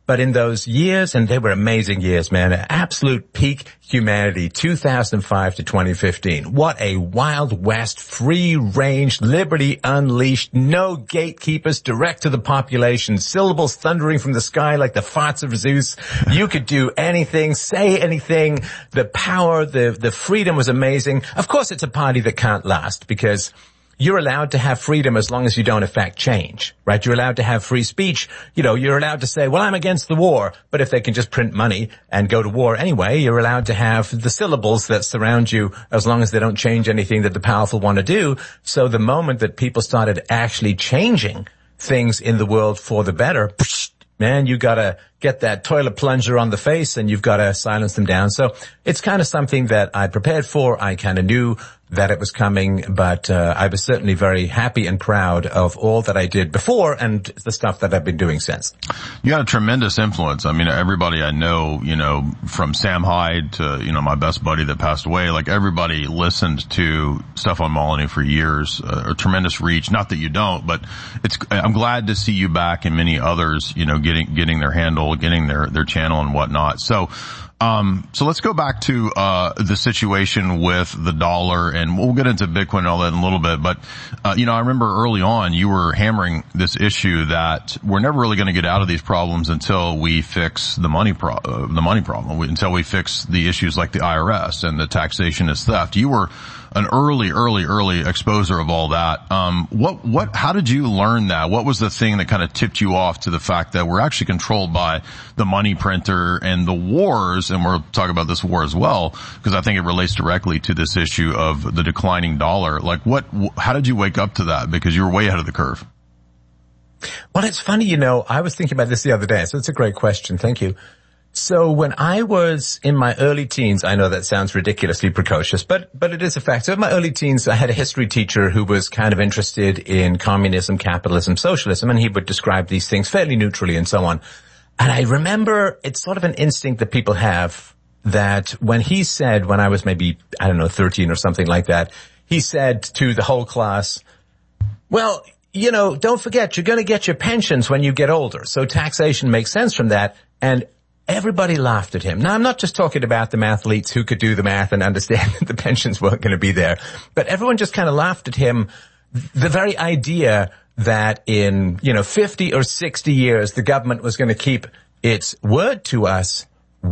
S8: But in those years, and they were amazing years, man, absolute peak humanity, 2005 to 2015. What a Wild West, free range, liberty unleashed, no gatekeepers, direct to the population, syllables thundering from the sky like the farts of Zeus. You could do anything, say anything. The power, the freedom was amazing. Of course, it's a party that can't last because you're allowed to have freedom as long as you don't affect change, right? You're allowed to have free speech. You know, you're allowed to say, well, I'm against the war, but if they can just print money and go to war anyway, you're allowed to have the syllables that surround you as long as they don't change anything that the powerful want to do. So the moment that people started actually changing things in the world for the better, man, you gotta get that toilet plunger on the face and you've gotta silence them down. So it's kind of something that I prepared for. I kind of knew that it was coming, but I was certainly very happy and proud of all that I did before and the stuff that I've been doing since.
S11: You had a tremendous influence. I mean, everybody I know, you know, from Sam Hyde to, you know, my best buddy that passed away, like everybody listened to Stefan Molyneux for years, a tremendous reach. Not that you don't, but I'm glad to see you back and many others, you know, getting their handle, getting their channel and whatnot. So let's go back to, the situation with the dollar, and we'll get into Bitcoin and all that in a little bit. But, you know, I remember early on you were hammering this issue that we're never really going to get out of these problems until we fix the money problem, until we fix the issues like the IRS and the taxation is theft. You were an early exposer of all that. How did you learn that? What was the thing that kind of tipped you off to the fact that we're actually controlled by the money printer and the wars? And we'll talk about this war as well, because I think it relates directly to this issue of the declining dollar. Like how did you wake up to that? Because you were way ahead of the curve.
S8: Well, it's funny, you know, I was thinking about this the other day, so it's a great question. Thank you. So when I was in my early teens, I know that sounds ridiculously precocious, but it is a fact. So in my early teens, I had a history teacher who was kind of interested in communism, capitalism, socialism, and he would describe these things fairly neutrally and so on. And I remember it's sort of an instinct that people have that when he said, when I was maybe, 13 or something like that, he said to the whole class, well, you know, don't forget, you're going to get your pensions when you get older. So taxation makes sense from that. And everybody laughed at him. Now, I'm not just talking about the mathletes who could do the math and understand that the pensions weren't going to be there, but everyone just kind of laughed at him. The very idea that in, 50 or 60 years, the government was going to keep its word to us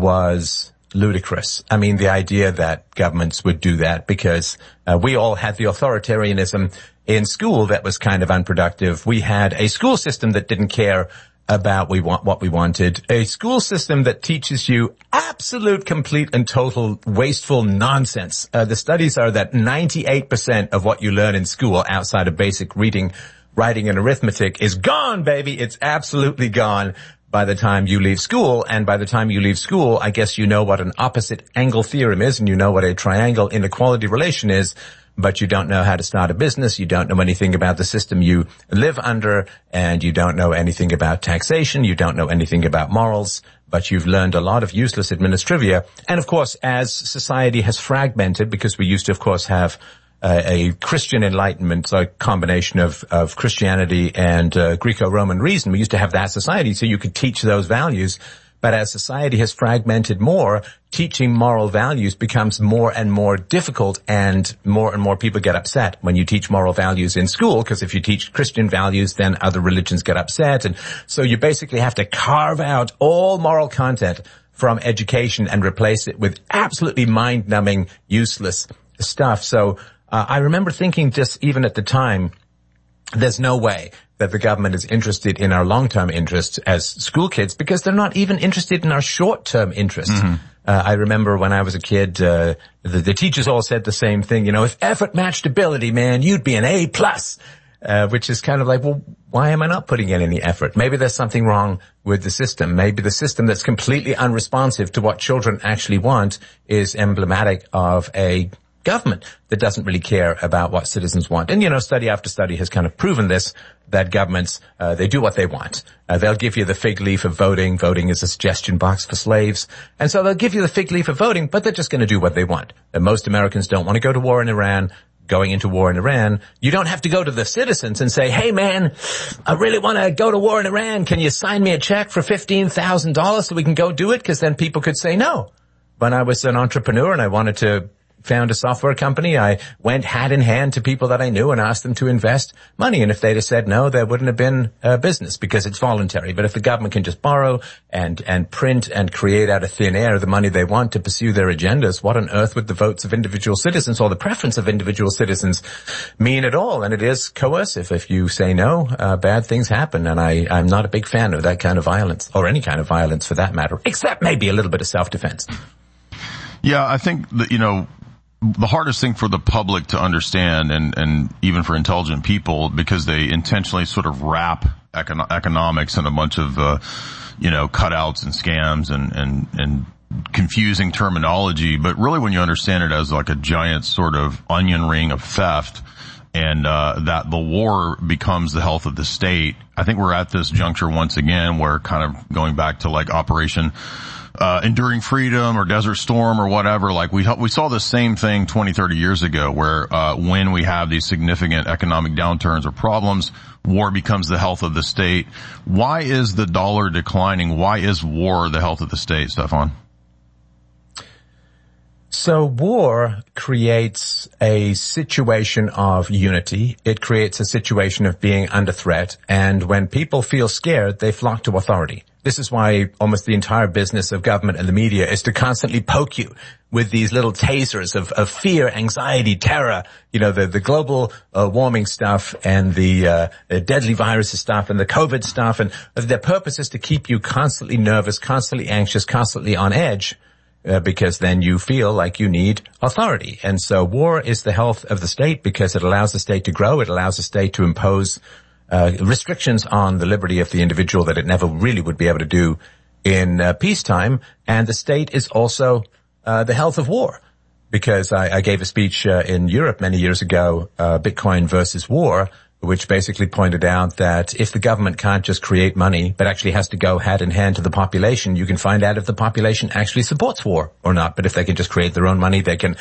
S8: was ludicrous. I mean, the idea that governments would do that because we all had the authoritarianism in school that was kind of unproductive. We had a school system that didn't care about what we wanted, a school system that teaches you absolute, complete, and total wasteful nonsense. The studies are that 98% of what you learn in school outside of basic reading, writing, and arithmetic is gone, baby. It's absolutely gone by the time you leave school. And by the time you leave school, I guess you know what an opposite angle theorem is, and you know what a triangle inequality relation is. But you don't know how to start a business, you don't know anything about the system you live under, and you don't know anything about taxation, you don't know anything about morals, but you've learned a lot of useless administrivia. And of course, as society has fragmented, because we used to, of course, have a Christian enlightenment, so a combination of Christianity and Greco-Roman reason, we used to have that society, so you could teach those values. But as society has fragmented more, teaching moral values becomes more and more difficult, and more people get upset when you teach moral values in school, because if you teach Christian values, then other religions get upset. And so you basically have to carve out all moral content from education and replace it with absolutely mind-numbing, useless stuff. So I remember thinking just even at the time, there's no way that the government is interested in our long-term interests as school kids, because they're not even interested in our short-term interests. Mm-hmm. I remember when I was a kid, the teachers all said the same thing. If effort matched ability, man, you'd be an A+. Which is kind of like, well, why am I not putting in any effort? Maybe there's something wrong with the system. Maybe the system that's completely unresponsive to what children actually want is emblematic of a government that doesn't really care about what citizens want. And, study after study has kind of proven this, that governments, they do what they want. They'll give you the fig leaf of voting. Voting is a suggestion box for slaves. And so they'll give you the fig leaf of voting, but they're just going to do what they want. And most Americans don't want to go to war in Iran. going into war in Iran, you don't have to go to the citizens and say, hey man, I really want to go to war in Iran. Can you sign me a check for $15,000 so we can go do it? Because then people could say no. When I was an entrepreneur and I wanted to found a software company, I went hat in hand to people that I knew and asked them to invest money. And if they'd have said no, there wouldn't have been a business because it's voluntary. But if the government can just borrow and print and create out of thin air the money they want to pursue their agendas, what on earth would the votes of individual citizens or the preference of individual citizens mean at all? And it is coercive. If you say no, bad things happen. And I'm not a big fan of that kind of violence, or any kind of violence for that matter, except maybe a little bit of self-defense.
S11: Yeah, I think that, the hardest thing for the public to understand, and even for intelligent people, because they intentionally sort of wrap economics in a bunch of, cutouts and scams and confusing terminology. But really when you understand it as like a giant sort of onion ring of theft, and that the war becomes the health of the state, I think we're at this juncture once again where, kind of going back to like Operation Enduring Freedom or Desert Storm or whatever, like we saw the same thing 20, 30 years ago where, when we have these significant economic downturns or problems, war becomes the health of the state. Why is the dollar declining? Why is war the health of the state, Stefan?
S8: So war creates a situation of unity. It creates a situation of being under threat. And when people feel scared, they flock to authority. This is why almost the entire business of government and the media is to constantly poke you with these little tasers of fear, anxiety, terror, the global warming stuff and the deadly viruses stuff and the COVID stuff. And their purpose is to keep you constantly nervous, constantly anxious, constantly on edge, because then you feel like you need authority. And so war is the health of the state because it allows the state to grow. It allows the state to impose restrictions on the liberty of the individual that it never really would be able to do in peacetime. And the state is also the health of war, because I gave a speech in Europe many years ago, Bitcoin versus war, which basically pointed out that if the government can't just create money but actually has to go hand in hand to the population, you can find out if the population actually supports war or not. But if they can just create their own money, they can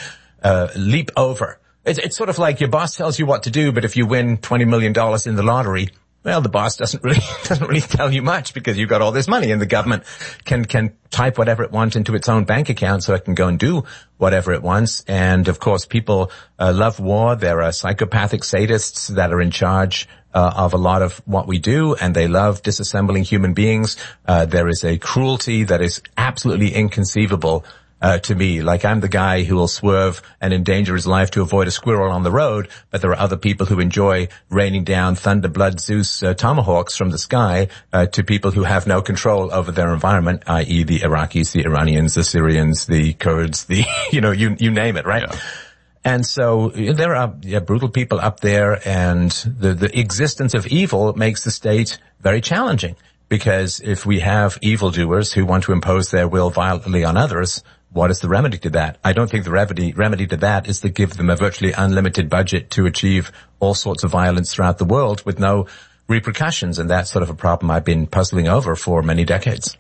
S8: leap over. It's sort of like your boss tells you what to do, but if you win $20 million in the lottery, well, the boss doesn't really tell you much because you've got all this money, and the government can type whatever it wants into its own bank account so it can go and do whatever it wants. And of course, people love war. There are psychopathic sadists that are in charge of a lot of what we do, and they love disassembling human beings. There is a cruelty that is absolutely inconceivable to me. Like, I'm the guy who will swerve and endanger his life to avoid a squirrel on the road, but there are other people who enjoy raining down Thunder, Blood, Zeus tomahawks from the sky to people who have no control over their environment, i.e. the Iraqis, the Iranians, the Syrians, the Kurds, the you name it, right? Yeah. And so there are brutal people up there, and the existence of evil makes the state very challenging, because if we have evildoers who want to impose their will violently on others, what is the remedy to that? I don't think the remedy to that is to give them a virtually unlimited budget to achieve all sorts of violence throughout the world with no repercussions. And that's sort of a problem I've been puzzling over for many decades.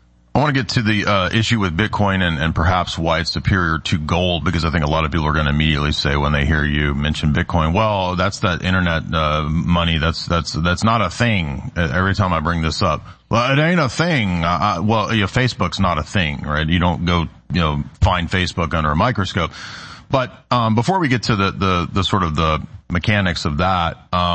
S11: I want to get to the issue with Bitcoin and perhaps why it's superior to gold, because I think a lot of people are going to immediately say when they hear you mention Bitcoin, well, that's that internet money. That's not a thing. Every time I bring this up, well, it ain't a thing. Facebook's not a thing, right? You don't go find Facebook under a microscope. But before we get to the sort of the mechanics of that,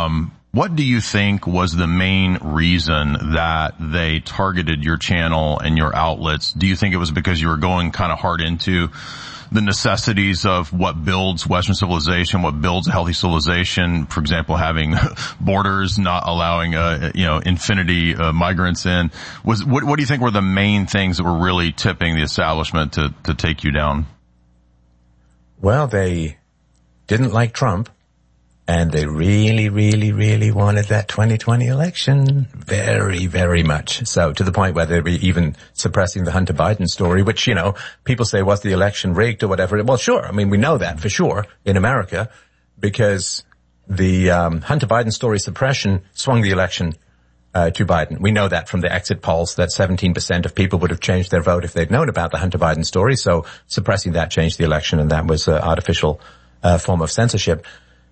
S11: what do you think was the main reason that they targeted your channel and your outlets? Do you think it was because you were going kind of hard into the necessities of what builds Western civilization, what builds a healthy civilization? For example, having borders, not allowing, infinity migrants in. What do you think were the main things that were really tipping the establishment to take you down?
S8: Well, they didn't like Trump. And they really, really, really wanted that 2020 election very, very much. So to the point where they were even suppressing the Hunter Biden story, which, people say, was the election rigged or whatever? Well, sure. I mean, we know that for sure in America, because the Hunter Biden story suppression swung the election to Biden. We know that from the exit polls, that 17% of people would have changed their vote if they'd known about the Hunter Biden story. So suppressing that changed the election, and that was an artificial form of censorship.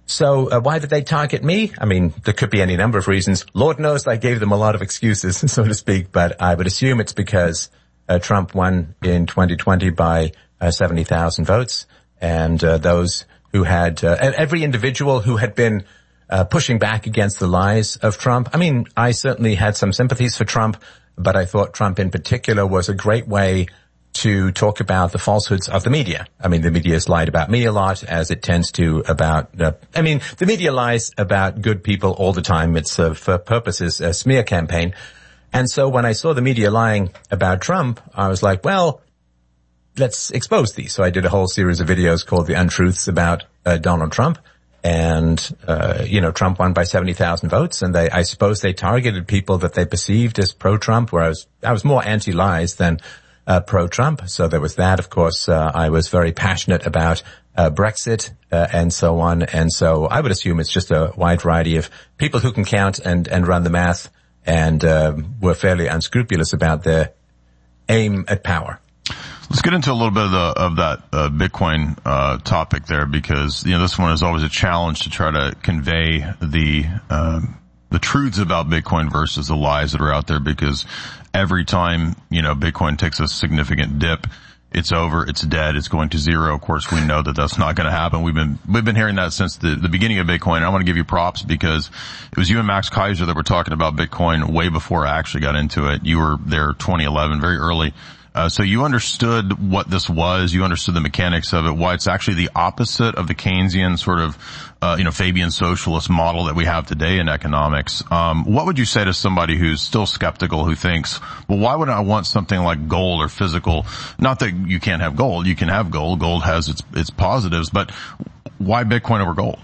S8: So why did they target me? I mean, there could be any number of reasons. Lord knows I gave them a lot of excuses, so to speak, but I would assume it's because Trump won in 2020 by 70,000 votes, and those who had every individual who had been pushing back against the lies of Trump. I mean, I certainly had some sympathies for Trump, but I thought Trump in particular was a great way to talk about the falsehoods of the media. I mean, the media has lied about me a lot, as it tends to about, the media lies about good people all the time. It's for purposes, a smear campaign. And so when I saw the media lying about Trump, I was like, well, let's expose these. So I did a whole series of videos called The Untruths about Donald Trump. And, Trump won by 70,000 votes, and I suppose they targeted people that they perceived as pro-Trump, where I was more anti-lies than pro-Trump. So there was that. Of course, I was very passionate about Brexit and so on. And so I would assume it's just a wide variety of people who can count and run the math and were fairly unscrupulous about their aim at power.
S11: Let's get into a little bit of that Bitcoin topic there, because this one is always a challenge to try to convey the truths about Bitcoin versus the lies that are out there, because every time, Bitcoin takes a significant dip, it's over, it's dead, it's going to zero. Of course, we know that that's not going to happen. We've been hearing that since the beginning of Bitcoin. And I want to give you props, because it was you and Max Kaiser that were talking about Bitcoin way before I actually got into it. You were there 2011, very early. So you understood what this was, you understood the mechanics of it, why it's actually the opposite of the Keynesian sort of, Fabian socialist model that we have today in economics. What would you say to somebody who's still skeptical, who thinks, well, why would I want something like gold or physical? Not that you can't have gold, you can have gold. Gold has its positives, but why Bitcoin over gold?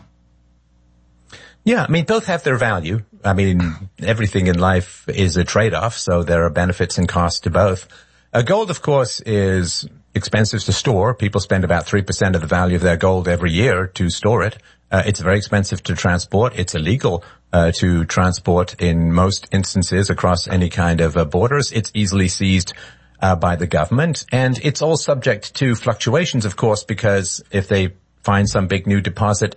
S8: Yeah, both have their value. Everything in life is a trade-off, so there are benefits and costs to both. Gold, of course, is expensive to store. People spend about 3% of the value of their gold every year to store it. It's very expensive to transport. It's illegal to transport in most instances across any kind of borders. It's easily seized by the government. And it's all subject to fluctuations, of course, because if they find some big new deposit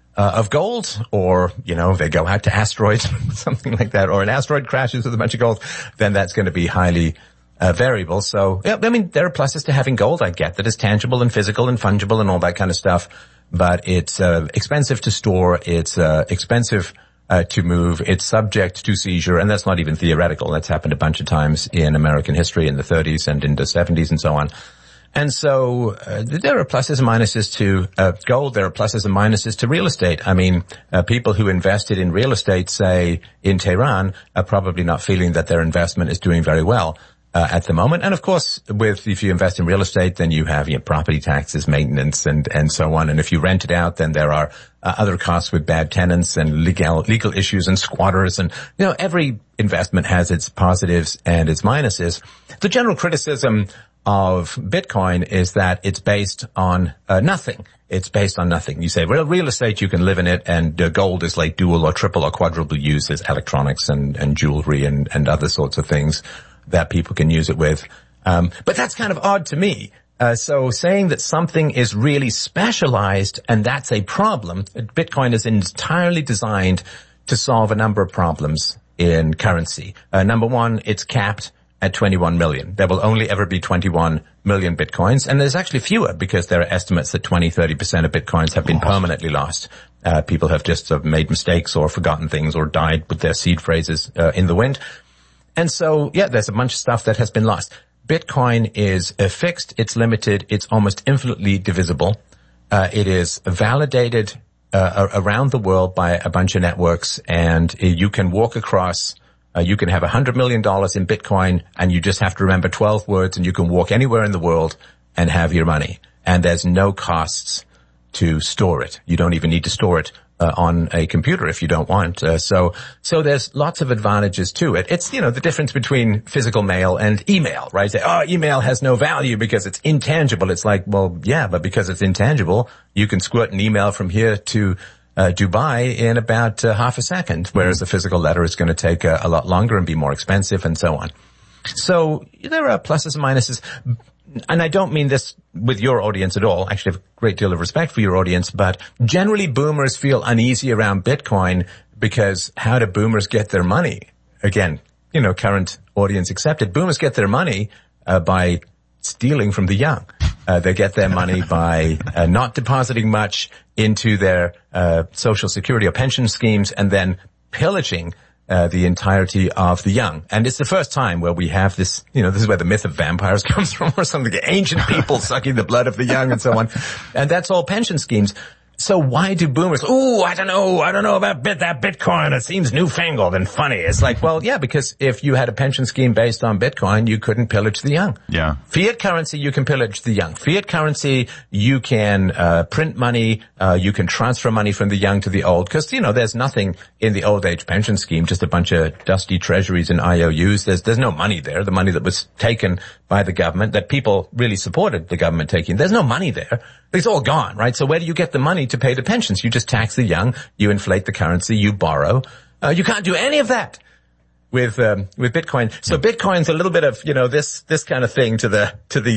S8: of gold, or, they go out to asteroids, something like that, or an asteroid crashes with a bunch of gold, then that's going to be highly variable. So, there are pluses to having gold. I get that it's tangible and physical and fungible and all that kind of stuff, but it's expensive to store. It's expensive to move. It's subject to seizure, and that's not even theoretical. That's happened a bunch of times in American history in the 30s and in the 70s and so on. And so there are pluses and minuses to gold. There are pluses and minuses to real estate. People who invested in real estate, say in Tehran, are probably not feeling that their investment is doing very well at the moment. And of course, if you invest in real estate, then you have property taxes, maintenance, and so on. And if you rent it out, then there are other costs with bad tenants and legal issues and squatters. And every investment has its positives and its minuses. The general criticism of Bitcoin is that it's based on nothing. It's based on nothing. You say, well, real estate, you can live in it, and gold is like dual or triple or quadruple use as electronics and jewelry and other sorts of things that people can use it with. But that's kind of odd to me. So saying that something is really specialized and that's a problem, Bitcoin is entirely designed to solve a number of problems in currency. Number one, it's capped at 21 million. There will only ever be 21 million Bitcoins, and there's actually fewer because there are estimates that 20-30% of Bitcoins have been permanently lost. People have just made mistakes or forgotten things or died with their seed phrases in the wind. And so, there's a bunch of stuff that has been lost. Bitcoin is fixed, it's limited, it's almost infinitely divisible. It is validated around the world by a bunch of networks, and you can walk across, you can have $100 million in Bitcoin, and you just have to remember 12 words, and you can walk anywhere in the world and have your money. And there's no costs to store it. You don't even need to store it on a computer if you don't want. So there's lots of advantages to it. It's, the difference between physical mail and email, right? Say, email has no value because it's intangible. It's like, well, yeah, but because it's intangible, you can squirt an email from here to Dubai in about half a second, whereas a physical letter is going to take a lot longer and be more expensive and so on. So there are pluses and minuses. And I don't mean this with your audience at all. Actually, I have a great deal of respect for your audience, but generally boomers feel uneasy around Bitcoin because how do boomers get their money? Again, current audience accepted. Boomers get their money by stealing from the young. They get their money by not depositing much into their social security or pension schemes and then pillaging the entirety of the young. And it's the first time where we have this, this is where the myth of vampires comes from, or something, the ancient people sucking the blood of the young and so on. And that's all pension schemes. So why do boomers, I don't know about that Bitcoin. It seems newfangled and funny. It's like, well, yeah, because if you had a pension scheme based on Bitcoin, you couldn't pillage the young.
S11: Yeah.
S8: Fiat currency, you can pillage the young. Fiat currency, you can print money, you can transfer money from the young to the old, because, there's nothing in the old age pension scheme, just a bunch of dusty treasuries and IOUs. There's no money there. The money that was taken by the government, that people really supported the government taking, there's no money there. It's all gone, right? So where do you get the money to pay the pensions? You just tax the young, you inflate the currency, you borrow. You can't do any of that with Bitcoin. So Bitcoin's a little bit of, this kind of thing to the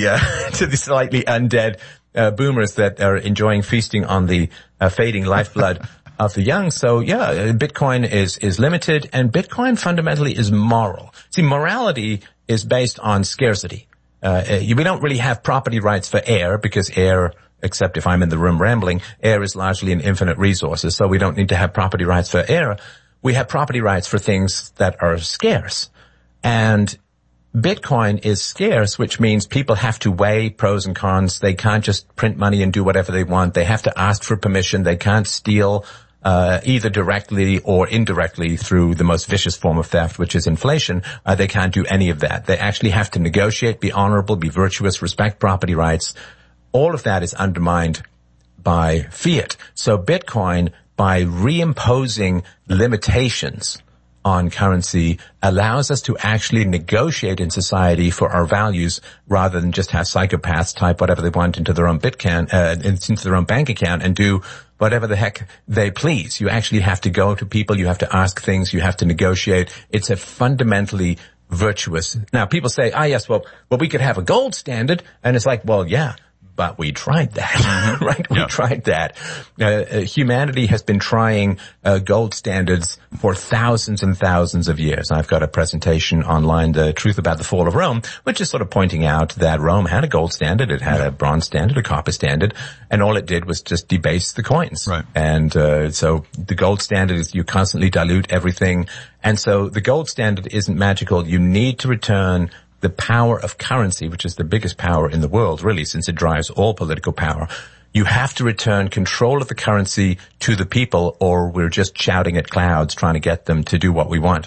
S8: slightly undead, boomers that are enjoying feasting on the, fading lifeblood of the young. So yeah, Bitcoin is limited, and Bitcoin fundamentally is moral. See, morality is based on scarcity. We don't really have property rights for air, because air, except if I'm in the room rambling, air is largely an infinite resources, so we don't need to have property rights for air. We have property rights for things that are scarce. And Bitcoin is scarce, which means people have to weigh pros and cons. They can't just print money and do whatever they want. They have to ask for permission. They can't steal either directly or indirectly through the most vicious form of theft, which is inflation. They can't do any of that. They actually have to negotiate, be honorable, be virtuous, respect property rights. All of that is undermined by fiat. So Bitcoin, by reimposing limitations on currency, allows us to actually negotiate in society for our values rather than just have psychopaths type whatever they want into their own into their own bank account and do whatever the heck they please. You actually have to go to people, you have to ask things, you have to negotiate. It's a fundamentally virtuous. Now people say, yes, well, we could have a gold standard, and it's like, well, yeah. But we tried that, right? We tried that. Humanity has been trying gold standards for thousands and thousands of years. I've got a presentation online, The Truth About the Fall of Rome, which is sort of pointing out that Rome had a gold standard, it had a bronze standard, a copper standard, and all it did was just debase the coins.
S11: Right.
S8: And so the gold standard is you constantly dilute everything. And so the gold standard isn't magical. You need to return the power of currency, which is the biggest power in the world, really, since it drives all political power. You have to return control of the currency to the people, or we're just shouting at clouds trying to get them to do what we want.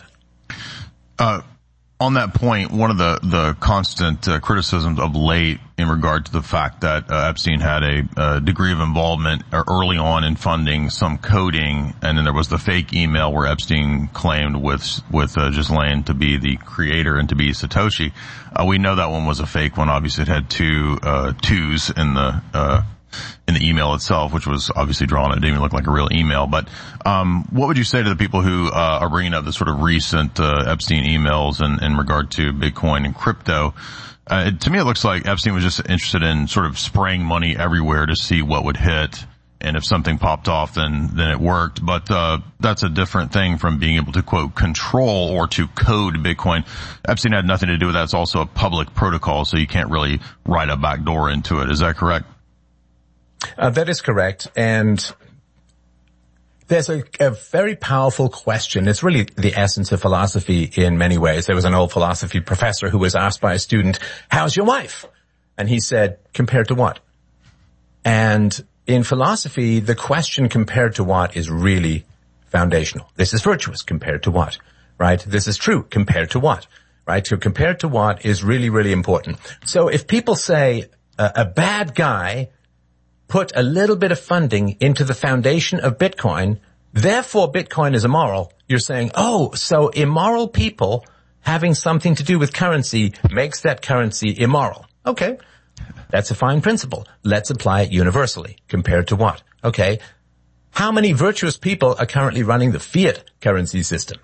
S11: On that point, one of the constant criticisms of late in regard to the fact that Epstein had a degree of involvement early on in funding some coding, and then there was the fake email where Epstein claimed with Ghislaine to be the creator and to be Satoshi. We know that one was a fake one. Obviously, it had two twos in the email itself, which was obviously drawn. It didn't even look like a real email. But what would you say to the people who are bringing up the sort of recent Epstein emails in regard to Bitcoin and crypto? To me, it looks like Epstein was just interested in sort of spraying money everywhere to see what would hit. And if something popped off, then it worked. But that's a different thing from being able to, quote, control or to code Bitcoin. Epstein had nothing to do with that. It's also a public protocol, so you can't really write a backdoor into it. Is that correct?
S8: That is correct. And there's a very powerful question. It's really the essence of philosophy in many ways. There was an old philosophy professor who was asked by a student, "How's your wife?" And he said, "Compared to what?" And in philosophy, the question compared to what is really foundational. This is virtuous compared to what, right? This is true compared to what, right? So compared to what is really, really important. So if people say a bad guy put a little bit of funding into the foundation of Bitcoin, therefore Bitcoin is immoral, you're saying, so immoral people having something to do with currency makes that currency immoral. Okay. That's a fine principle. Let's apply it universally. Compared to what? Okay. How many virtuous people are currently running the fiat currency system?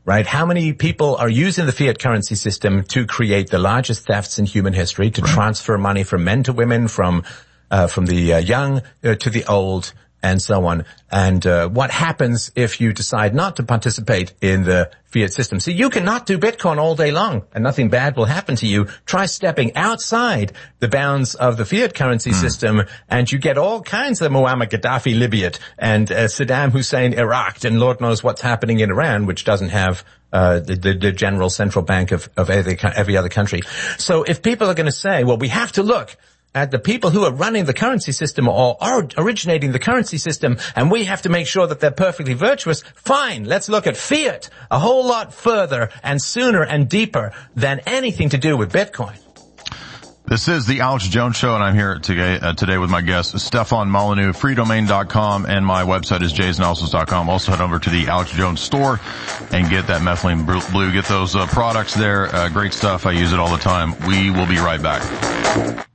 S8: right? How many people are using the fiat currency system to create the largest thefts in human history, to transfer money from men to women, from the young to the old, and so on. And what happens if you decide not to participate in the fiat system? So you cannot do Bitcoin all day long and nothing bad will happen to you. Try stepping outside the bounds of the fiat currency system and you get all kinds of Muammar Gaddafi Libya and Saddam Hussein Iraq and Lord knows what's happening in Iran, which doesn't have the general central bank of every other country. So if people are going to say, well, we have to look at the people who are running the currency system or are originating the currency system, and we have to make sure that they're perfectly virtuous, fine, let's look at fiat a whole lot further and sooner and deeper than anything to do with Bitcoin.
S11: This is the Alex Jones Show, and I'm here today with my guest, Stefan Molyneux, freedomain.com, and my website is jaysanalysis.com. Also head over to the Alex Jones store and get that methylene blue. Get those products there. Great stuff. I use it all the time. We will be right back.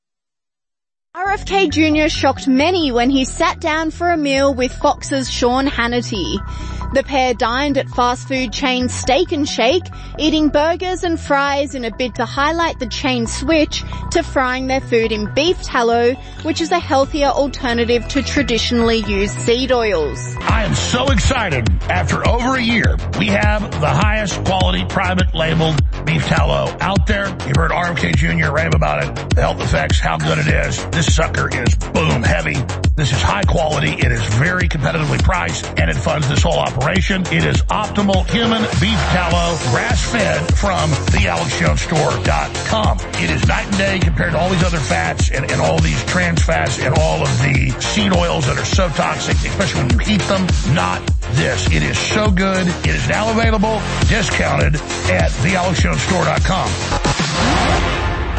S9: RFK Jr. shocked many when he sat down for a meal with Fox's Sean Hannity. The pair dined at fast food chain Steak and Shake, eating burgers and fries in a bid to highlight the chain's switch to frying their food in beef tallow, which is a healthier alternative to traditionally used seed oils.
S14: I am so excited. After over a year, we have the highest quality private labeled beef tallow out there. You've heard RFK Jr. rave about it, the health effects, how good it is. This sucker is boom heavy. This is high quality. It is very competitively priced, and it funds this whole operation. It is optimal human beef tallow, grass-fed from thealexjonestore.com. It is night and day compared to all these other fats and all these trans fats and all of the seed oils that are so toxic, especially when you heat them. Not this. It is so good. It is now available, discounted at thealexjonestore.com.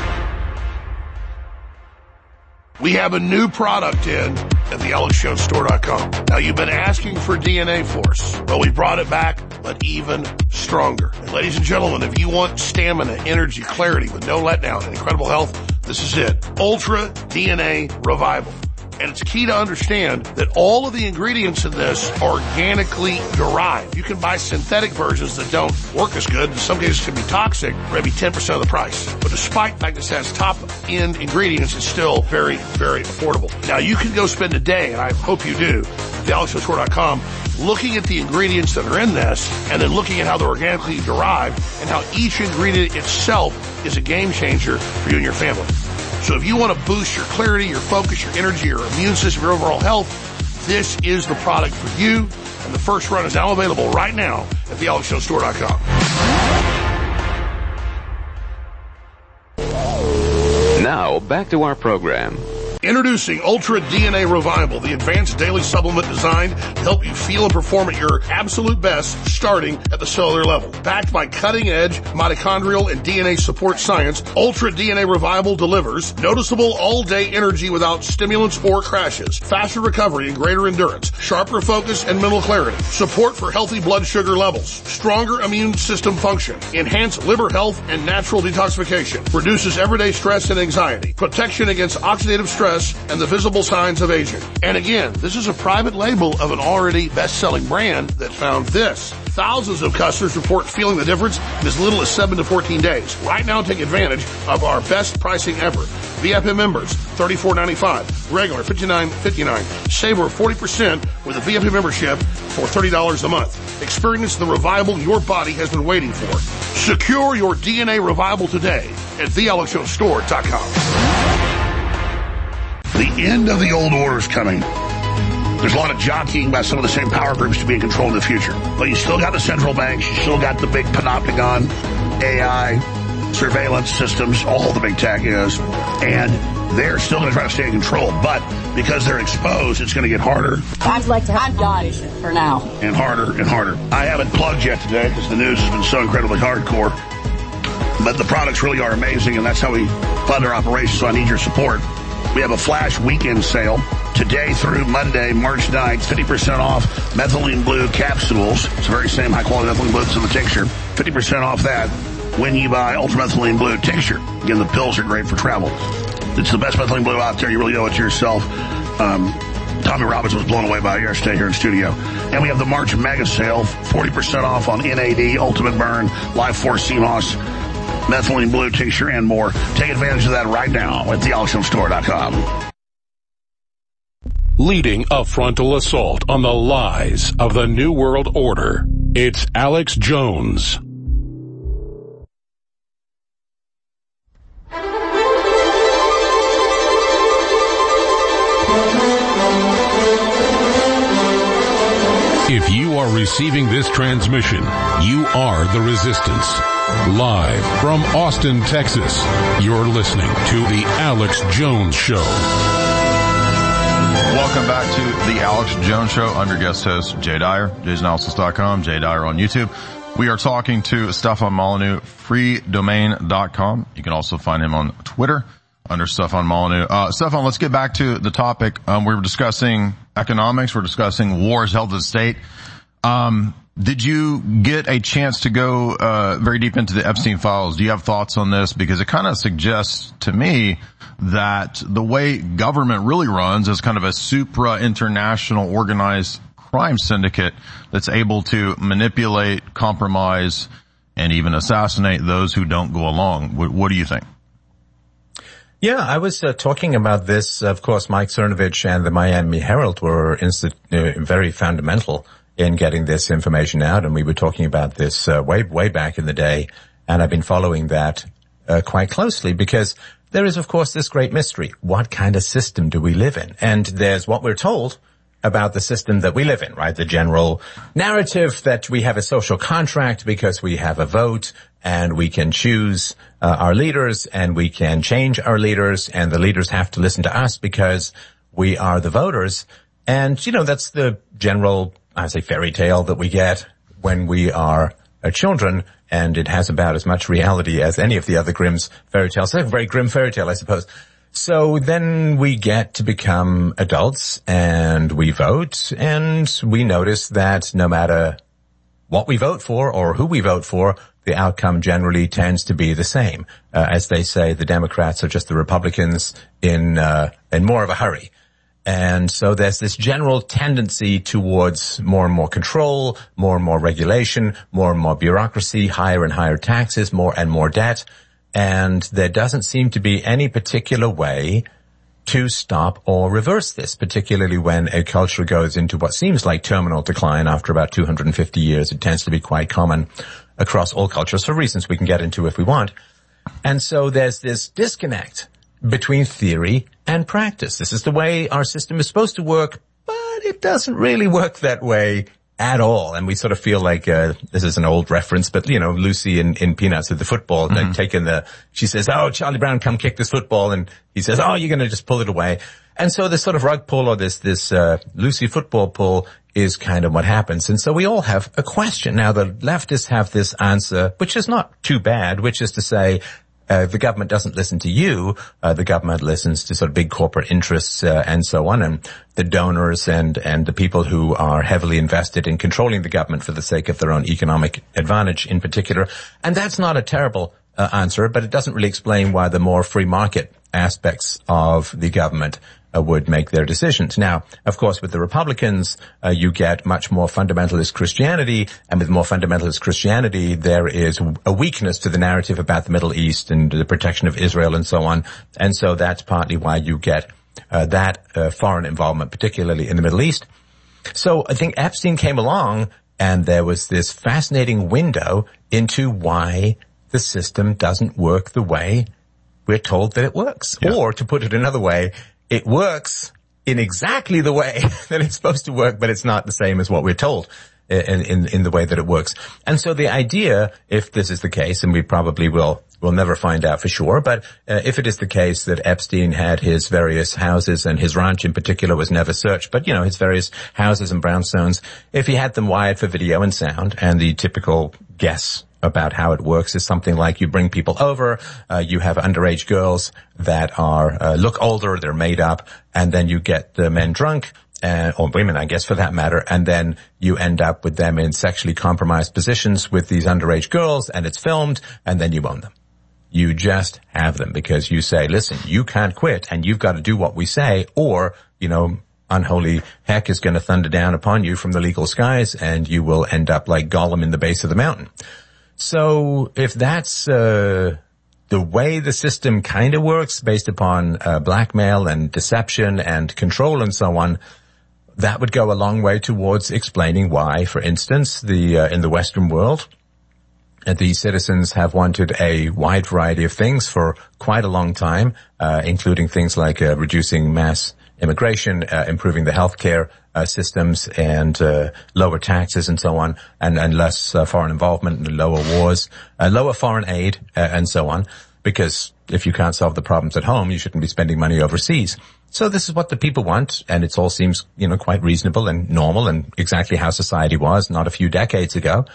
S14: We have a new product in at thealexjonestore.com. Now, you've been asking for DNA Force. Well, we brought it back, but even stronger. And ladies and gentlemen, if you want stamina, energy, clarity with no letdown and incredible health, this is it. Ultra DNA Revival. And it's key to understand that all of the ingredients in this are organically derived. You can buy synthetic versions that don't work as good. In some cases can be toxic for maybe 10% of the price. But despite the fact this has top-end ingredients, it's still very, very affordable. Now, you can go spend a day, and I hope you do, at thealexjonestore.com, looking at the ingredients that are in this, and then looking at how they're organically derived, and how each ingredient itself is a game changer for you and your family. So if you want to boost your clarity, your focus, your energy, your immune system, your overall health, this is the product for you. And the first run is now available right now at thealexjonestore.com.
S10: Now, back to our program.
S14: Introducing Ultra DNA Revival, the advanced daily supplement designed to help you feel and perform at your absolute best, starting at the cellular level. Backed by cutting-edge mitochondrial and DNA support science, Ultra DNA Revival delivers noticeable all-day energy without stimulants or crashes, faster recovery and greater endurance, sharper focus and mental clarity, support for healthy blood sugar levels, stronger immune system function, enhanced liver health and natural detoxification, reduces everyday stress and anxiety, protection against oxidative stress, and the visible signs of aging. And again, this is a private label of an already best-selling brand that found this. Thousands of customers report feeling the difference in as little as 7 to 14 days. Right now, take advantage of our best pricing ever. VIP members, $34.95. Regular, $59.59. Save over 40% with a VIP membership for $30 a month. Experience the revival your body has been waiting for. Secure your DNA revival today at thealexjonestore.com. The end of the old order is coming. There's a lot of jockeying by some of the same power groups to be in control in the future. But you still got the central banks, you still got the big panopticon, AI, surveillance systems, all the big tech is, and they're still going to try to stay in control. But because they're exposed, it's going to get harder.
S3: I'd like to have God for now.
S14: And harder and harder. I haven't plugged yet today because the news has been so incredibly hardcore. But the products really are amazing, and that's how we fund our operations, so I need your support. We have a flash weekend sale today through Monday, March 9th, 50% off methylene blue capsules. It's the very same high-quality methylene blue that's in the tincture. 50% off that when you buy Ultra Methylene Blue tincture. Again, the pills are great for travel. It's the best methylene blue out there. You really owe it to yourself. Talk
S2: Tommy Robbins was blown away by it yesterday here in studio. And we have the March Mega Sale, 40% off on NAD, Ultimate Burn, Life Force CMOS, Methylene Blue Tincture, and more. Take advantage of that right now at thealexjonsstore.com.
S1: Leading a frontal assault on the lies of the New World Order, it's Alex Jones. If you are receiving this transmission, you are the resistance. Live from Austin, Texas, you're listening to The Alex Jones Show.
S11: Welcome back to The Alex Jones Show. Under guest host Jay Dyer, jaysanalysis.com, Jay Dyer on YouTube. We are talking to Stefan Molyneux, freedomain.com. You can also find him on Twitter under Stefan Molyneux. Stefan, let's get back to the topic. We were discussing economics. We're discussing wars held at state. Did you get a chance to go very deep into the Epstein files? Do you have thoughts on this? Because it kind of suggests to me that the way government really runs is kind of a supra-international organized crime syndicate that's able to manipulate, compromise, and even assassinate those who don't go along. What do you think?
S8: Yeah, I was talking about this. Of course, Mike Cernovich and the Miami Herald were very fundamental in getting this information out, and we were talking about this way back in the day, and I've been following that quite closely because there is, of course, this great mystery. What kind of system do we live in? And there's what we're told about the system that we live in, right? The general narrative that we have a social contract because we have a vote and we can choose our leaders and we can change our leaders and the leaders have to listen to us because we are the voters. And, you know, that's the general, I say, fairy tale that we get when we are children, and it has about as much reality as any of the other Grimm's fairy tales. It's a very grim fairy tale, I suppose. So then we get to become adults and we vote, and we notice that no matter what we vote for or who we vote for, the outcome generally tends to be the same. As they say, the Democrats are just the Republicans in more of a hurry. And so there's this general tendency towards more and more control, more and more regulation, more and more bureaucracy, higher and higher taxes, more and more debt. And there doesn't seem to be any particular way to stop or reverse this, particularly when a culture goes into what seems like terminal decline after about 250 years. It tends to be quite common across all cultures for reasons we can get into if we want. And so there's this disconnect between theory and practice. This is the way our system is supposed to work, but it doesn't really work that way at all. And we sort of feel like, this is an old reference, but you know, Lucy in Peanuts with the football, she says, "Oh, Charlie Brown, come kick this football." And he says, "Oh, you're going to just pull it away." And so this sort of rug pull or this Lucy football pull is kind of what happens. And so we all have a question. Now the leftists have this answer, which is not too bad, which is to say, the government doesn't listen to you. The government listens to sort of big corporate interests, and so on, and the donors and the people who are heavily invested in controlling the government for the sake of their own economic advantage in particular. And that's not a terrible answer, but it doesn't really explain why the more free market aspects of the government would make their decisions. Now, of course, with the Republicans, you get much more fundamentalist Christianity, and with more fundamentalist Christianity, there is a weakness to the narrative about the Middle East and the protection of Israel and so on. And so that's partly why you get that foreign involvement, particularly in the Middle East. So I think Epstein came along, and there was this fascinating window into why the system doesn't work the way we're told that it works. Yeah. Or, to put it another way, it works in exactly the way that it's supposed to work, but it's not the same as what we're told in the way that it works. And so the idea, if this is the case, and we probably we'll never find out for sure, but if it is the case that Epstein had his various houses, and his ranch in particular was never searched, but you know, his various houses and brownstones, if he had them wired for video and sound, and the typical guess about how it works is something like you bring people over, you have underage girls that are look older, they're made up, and then you get the men drunk, or women, I guess, for that matter, and then you end up with them in sexually compromised positions with these underage girls, and it's filmed, and then you own them. You just have them because you say, listen, you can't quit, and you've got to do what we say, or, you know, unholy heck is going to thunder down upon you from the legal skies, and you will end up like Gollum in the base of the mountain. So if that's the way the system kind of works, based upon blackmail and deception and control and so on, that would go a long way towards explaining why, for instance, in the Western world, the citizens have wanted a wide variety of things for quite a long time, including things like reducing mass immigration, improving the healthcare systems, and lower taxes and so on, and less foreign involvement, and lower wars, lower foreign aid, and so on. Because if you can't solve the problems at home, you shouldn't be spending money overseas. So this is what the people want, and it all seems, quite reasonable and normal and exactly how society was not a few decades ago.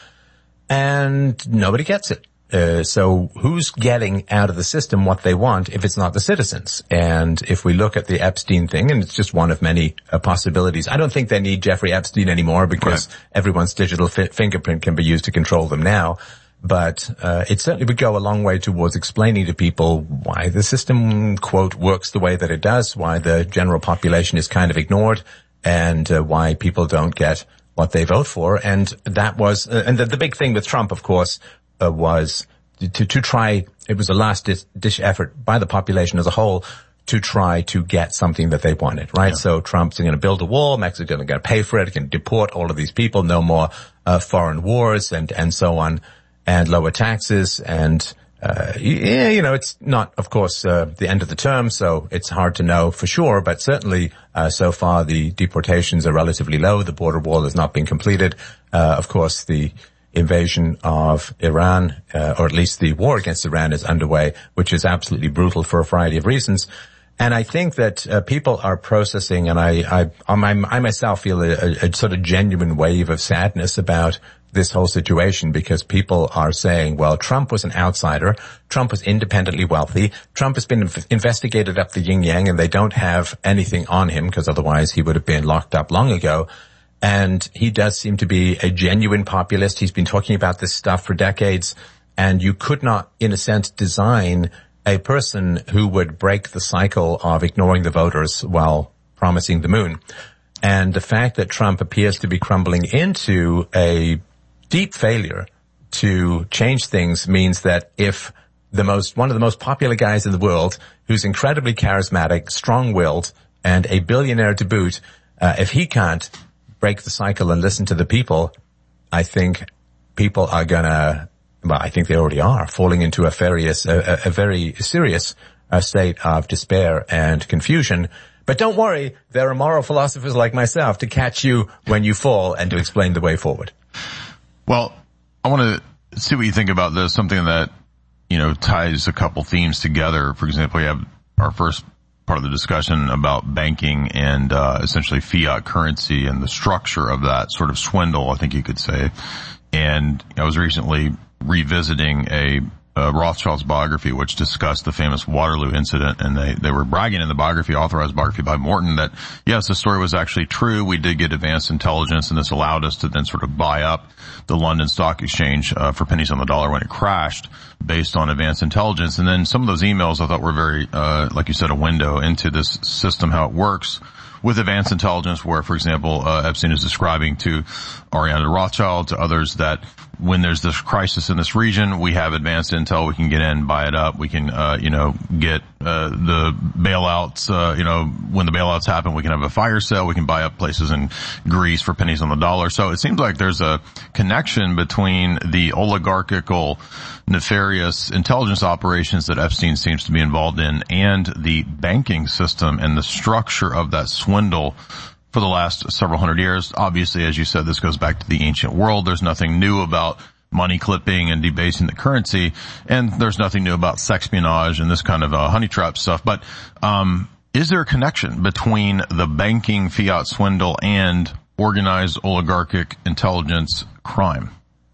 S8: And nobody gets it. So who's getting out of the system what they want if it's not the citizens? And if we look at the Epstein thing, and it's just one of many possibilities, I don't think they need Jeffrey Epstein anymore because everyone's digital fingerprint can be used to control them now. But it certainly would go a long way towards explaining to people why the system, quote, works the way that it does, why the general population is kind of ignored, and why people don't get what they vote for. And that was, and the big thing with Trump, of course, was to try, it was a last ditch effort by the population as a whole to try to get something that they wanted, right? Yeah. So Trump's going to build a wall, Mexico's going to pay for it, it can deport all of these people, no more foreign wars and so on, and lower taxes, and it's not, of course, the end of the term, so it's hard to know for sure, but certainly so far the deportations are relatively low, the border wall has not been completed. Of course, the invasion of Iran, or at least the war against Iran, is underway, which is absolutely brutal for a variety of reasons. And I think that people are processing, and I myself feel a sort of genuine wave of sadness about this whole situation, because people are saying, well, Trump was an outsider, Trump was independently wealthy, Trump has been investigated up the yin-yang, and they don't have anything on him, because otherwise he would have been locked up long ago. And he does seem to be a genuine populist. He's been talking about this stuff for decades, and you could not, in a sense, design a person who would break the cycle of ignoring the voters while promising the moon. And the fact that Trump appears to be crumbling into a deep failure to change things means that if one of the most popular guys in the world, who's incredibly charismatic, strong-willed, and a billionaire to boot, if he can't break the cycle and listen to the people, I think people are gonna, well, I think they already are, falling into a very serious state of despair and confusion. But don't worry, there are moral philosophers like myself to catch you when you fall and to explain the way forward.
S11: Well, I want to see what you think about this, something that, ties a couple themes together. For example, we have our first part of the discussion about banking and essentially fiat currency and the structure of that sort of swindle, I think you could say. And I was recently revisiting a Rothschild's biography, which discussed the famous Waterloo incident, and they were bragging in the biography, authorized biography by Morton, that yes, the story was actually true. We did get advanced intelligence, and this allowed us to then sort of buy up the London Stock Exchange for pennies on the dollar when it crashed, based on advanced intelligence. And then some of those emails I thought were very, like you said, a window into this system, how it works with advanced intelligence, where, for example, Epstein is describing to Ariana Rothschild, to others, that when there's this crisis in this region, we have advanced intel, we can get in, buy it up, we can, get, the bailouts, when the bailouts happen, we can have a fire sale, we can buy up places in Greece for pennies on the dollar. So it seems like there's a connection between the oligarchical, nefarious intelligence operations that Epstein seems to be involved in and the banking system and the structure of that swindle for the last several hundred years. Obviously, as you said, this goes back to the ancient world. There's nothing new about money clipping and debasing the currency, and there's nothing new about sexpionage and this kind of honey trap stuff. But is there a connection between the banking fiat swindle and organized oligarchic intelligence crime?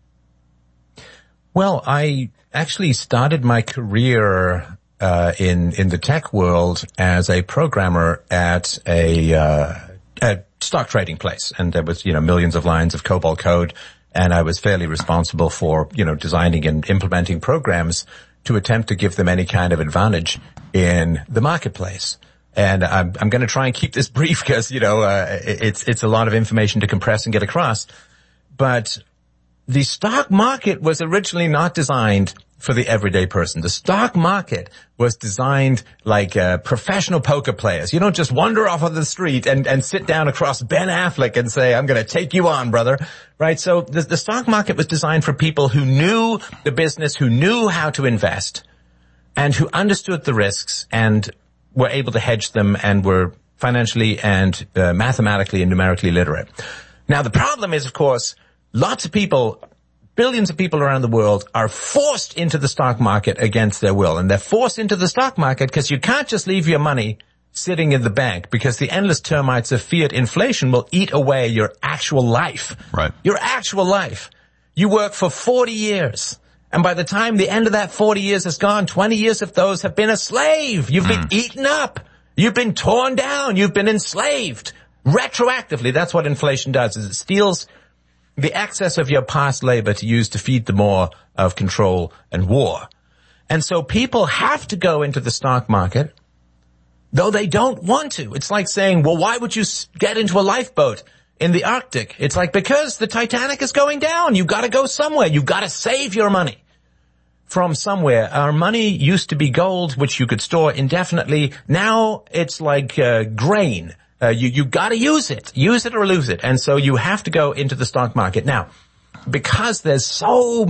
S8: Well, I actually started my career in the tech world as a programmer at a stock trading place, and there was millions of lines of COBOL code, and I was fairly responsible for designing and implementing programs to attempt to give them any kind of advantage in the marketplace. And I'm going to try and keep this brief because, it's a lot of information to compress and get across. But the stock market was originally not designed for the everyday person. The stock market was designed like professional poker players. You don't just wander off of the street and sit down across Ben Affleck and say, I'm going to take you on, brother. Right? So the stock market was designed for people who knew the business, who knew how to invest, and who understood the risks and were able to hedge them and were financially and mathematically and numerically literate. Now, the problem is, of course, lots of people, billions of people around the world are forced into the stock market against their will. And they're forced into the stock market because you can't just leave your money sitting in the bank, because the endless termites of fiat inflation will eat away your actual life.
S11: Right.
S8: Your actual life. You work for 40 years. And by the time the end of that 40 years is gone, 20 years of those have been a slave. You've been eaten up. You've been torn down. You've been enslaved. Retroactively, that's what inflation does, is it steals the excess of your past labor to use to feed the more of control and war. And so people have to go into the stock market, though they don't want to. It's like saying, well, why would you get into a lifeboat in the Arctic? It's like, because the Titanic is going down. You've got to go somewhere. You've got to save your money from somewhere. Our money used to be gold, which you could store indefinitely. Now it's like grain. You gotta use it or lose it. And so you have to go into the stock market. Now, because there's so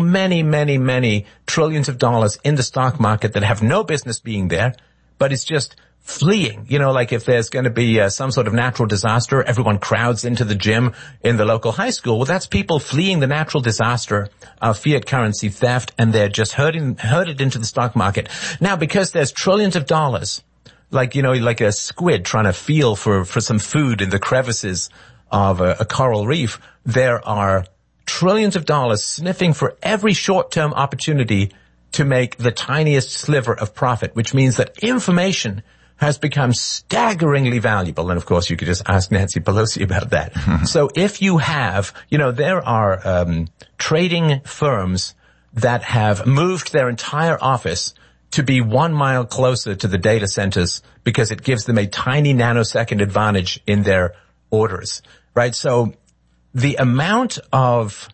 S8: many trillions of dollars in the stock market that have no business being there, but it's just fleeing. Like if there's going to be some sort of natural disaster, everyone crowds into the gym in the local high school. Well, that's people fleeing the natural disaster of fiat currency theft, and they're just herded into the stock market. Now, because there's trillions of dollars, like a squid trying to feel for some food in the crevices of a coral reef, there are trillions of dollars sniffing for every short-term opportunity to make the tiniest sliver of profit, which means that information has become staggeringly valuable. And of course, you could just ask Nancy Pelosi about that. So if you have, there are trading firms that have moved their entire office to be 1 mile closer to the data centers because it gives them a tiny nanosecond advantage in their orders, right? So the amount of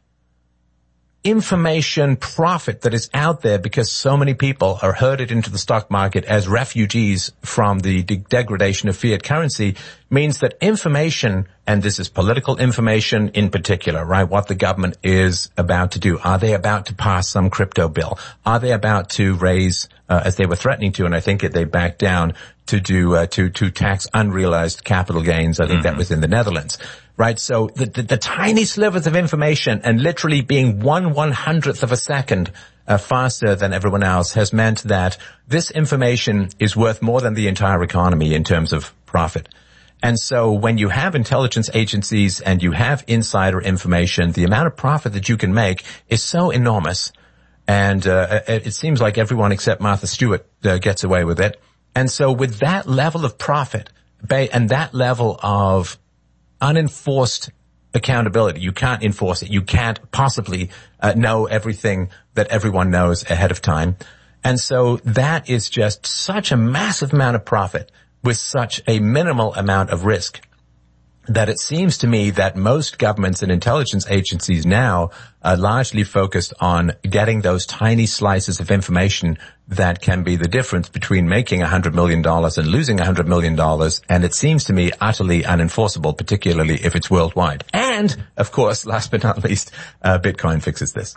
S8: information profit that is out there because so many people are herded into the stock market as refugees from the degradation of fiat currency means that information, and this is political information in particular, right? What the government is about to do. Are they about to pass some crypto bill? Are they about to raise, as they were threatening to, and I think they backed down to do, to tax unrealized capital gains. I think that was in the Netherlands. Right, so the tiny slivers of information and literally being 1/100th of a second faster than everyone else has meant that this information is worth more than the entire economy in terms of profit. And so when you have intelligence agencies and you have insider information, the amount of profit that you can make is so enormous. And it seems like everyone except Martha Stewart gets away with it. And so with that level of profit and that level of unenforced accountability, you can't enforce it. You can't possibly know everything that everyone knows ahead of time. And so that is just such a massive amount of profit with such a minimal amount of risk that it seems to me that most governments and intelligence agencies now are largely focused on getting those tiny slices of information that can be the difference between making $100 million and losing $100 million. And it seems to me utterly unenforceable, particularly if it's worldwide. And, of course, last but not least, Bitcoin fixes this.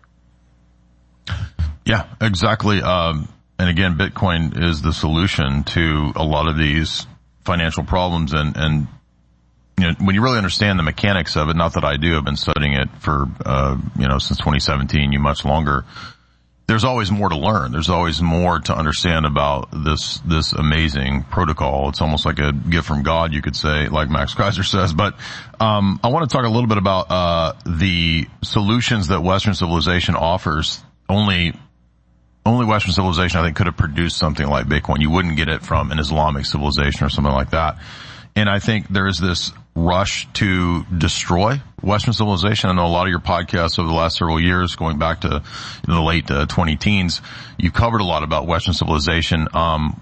S11: Yeah, exactly. And again, Bitcoin is the solution to a lot of these financial problems. And when you really understand the mechanics of it, not that I do, I've been studying it for, since 2017, much longer. There's always more to learn. There's always more to understand about this amazing protocol. It's almost like a gift from God, you could say, like Max Kaiser says. But, I want to talk a little bit about, the solutions that Western civilization offers. Only Western civilization, I think, could have produced something like Bitcoin. You wouldn't get it from an Islamic civilization or something like that. And I think there is this rush to destroy Western civilization. I know a lot of your podcasts over the last several years, going back to the late 20-teens, you covered a lot about Western civilization. And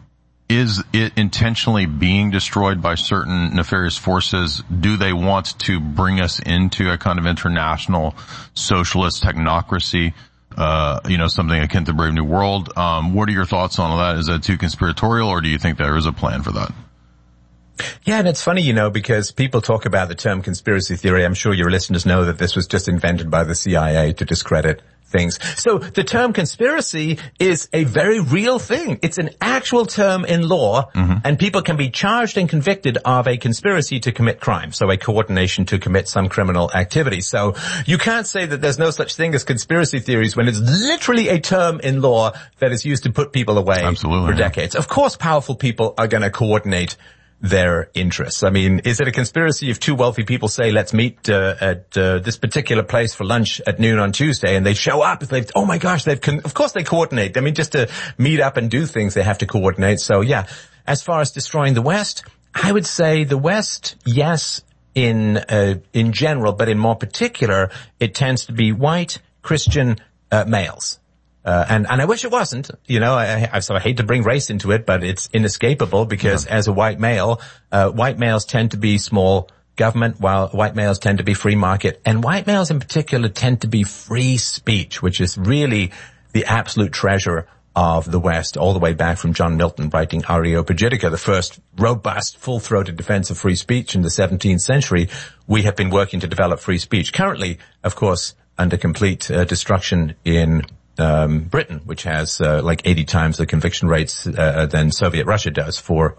S11: is it intentionally being destroyed by certain nefarious forces? Do they want to bring us into a kind of international socialist technocracy? Something akin to Brave New World. What are your thoughts on all that? Is that too conspiratorial, or do you think there is a plan for that?
S8: Yeah, and it's funny, because people talk about the term conspiracy theory. I'm sure your listeners know that this was just invented by the CIA to discredit things. So the term conspiracy is a very real thing. It's an actual term in law, and people can be charged and convicted of a conspiracy to commit crime. So a coordination to commit some criminal activity. So you can't say that there's no such thing as conspiracy theories when it's literally a term in law that is used to put people away for decades. Of course, powerful people are going to coordinate their interests. I mean, is it a conspiracy if two wealthy people say, let's meet at this particular place for lunch at noon on Tuesday, and they show up? Oh my gosh, of course they coordinate. I mean, just to meet up and do things, they have to coordinate. So yeah, as far as destroying the West, I would say the West, yes, in general, but in more particular, it tends to be white Christian males. And I wish it wasn't, so I hate to bring race into it, but it's inescapable because as a white male, white males tend to be small government, while white males tend to be free market, and white males in particular tend to be free speech, which is really the absolute treasure of the West, all the way back from John Milton writing Areopagitica, the first robust, full-throated defense of free speech in the 17th century. We have been working to develop free speech. Currently, of course, under complete destruction in Britain, which has like 80 times the conviction rates than Russia does for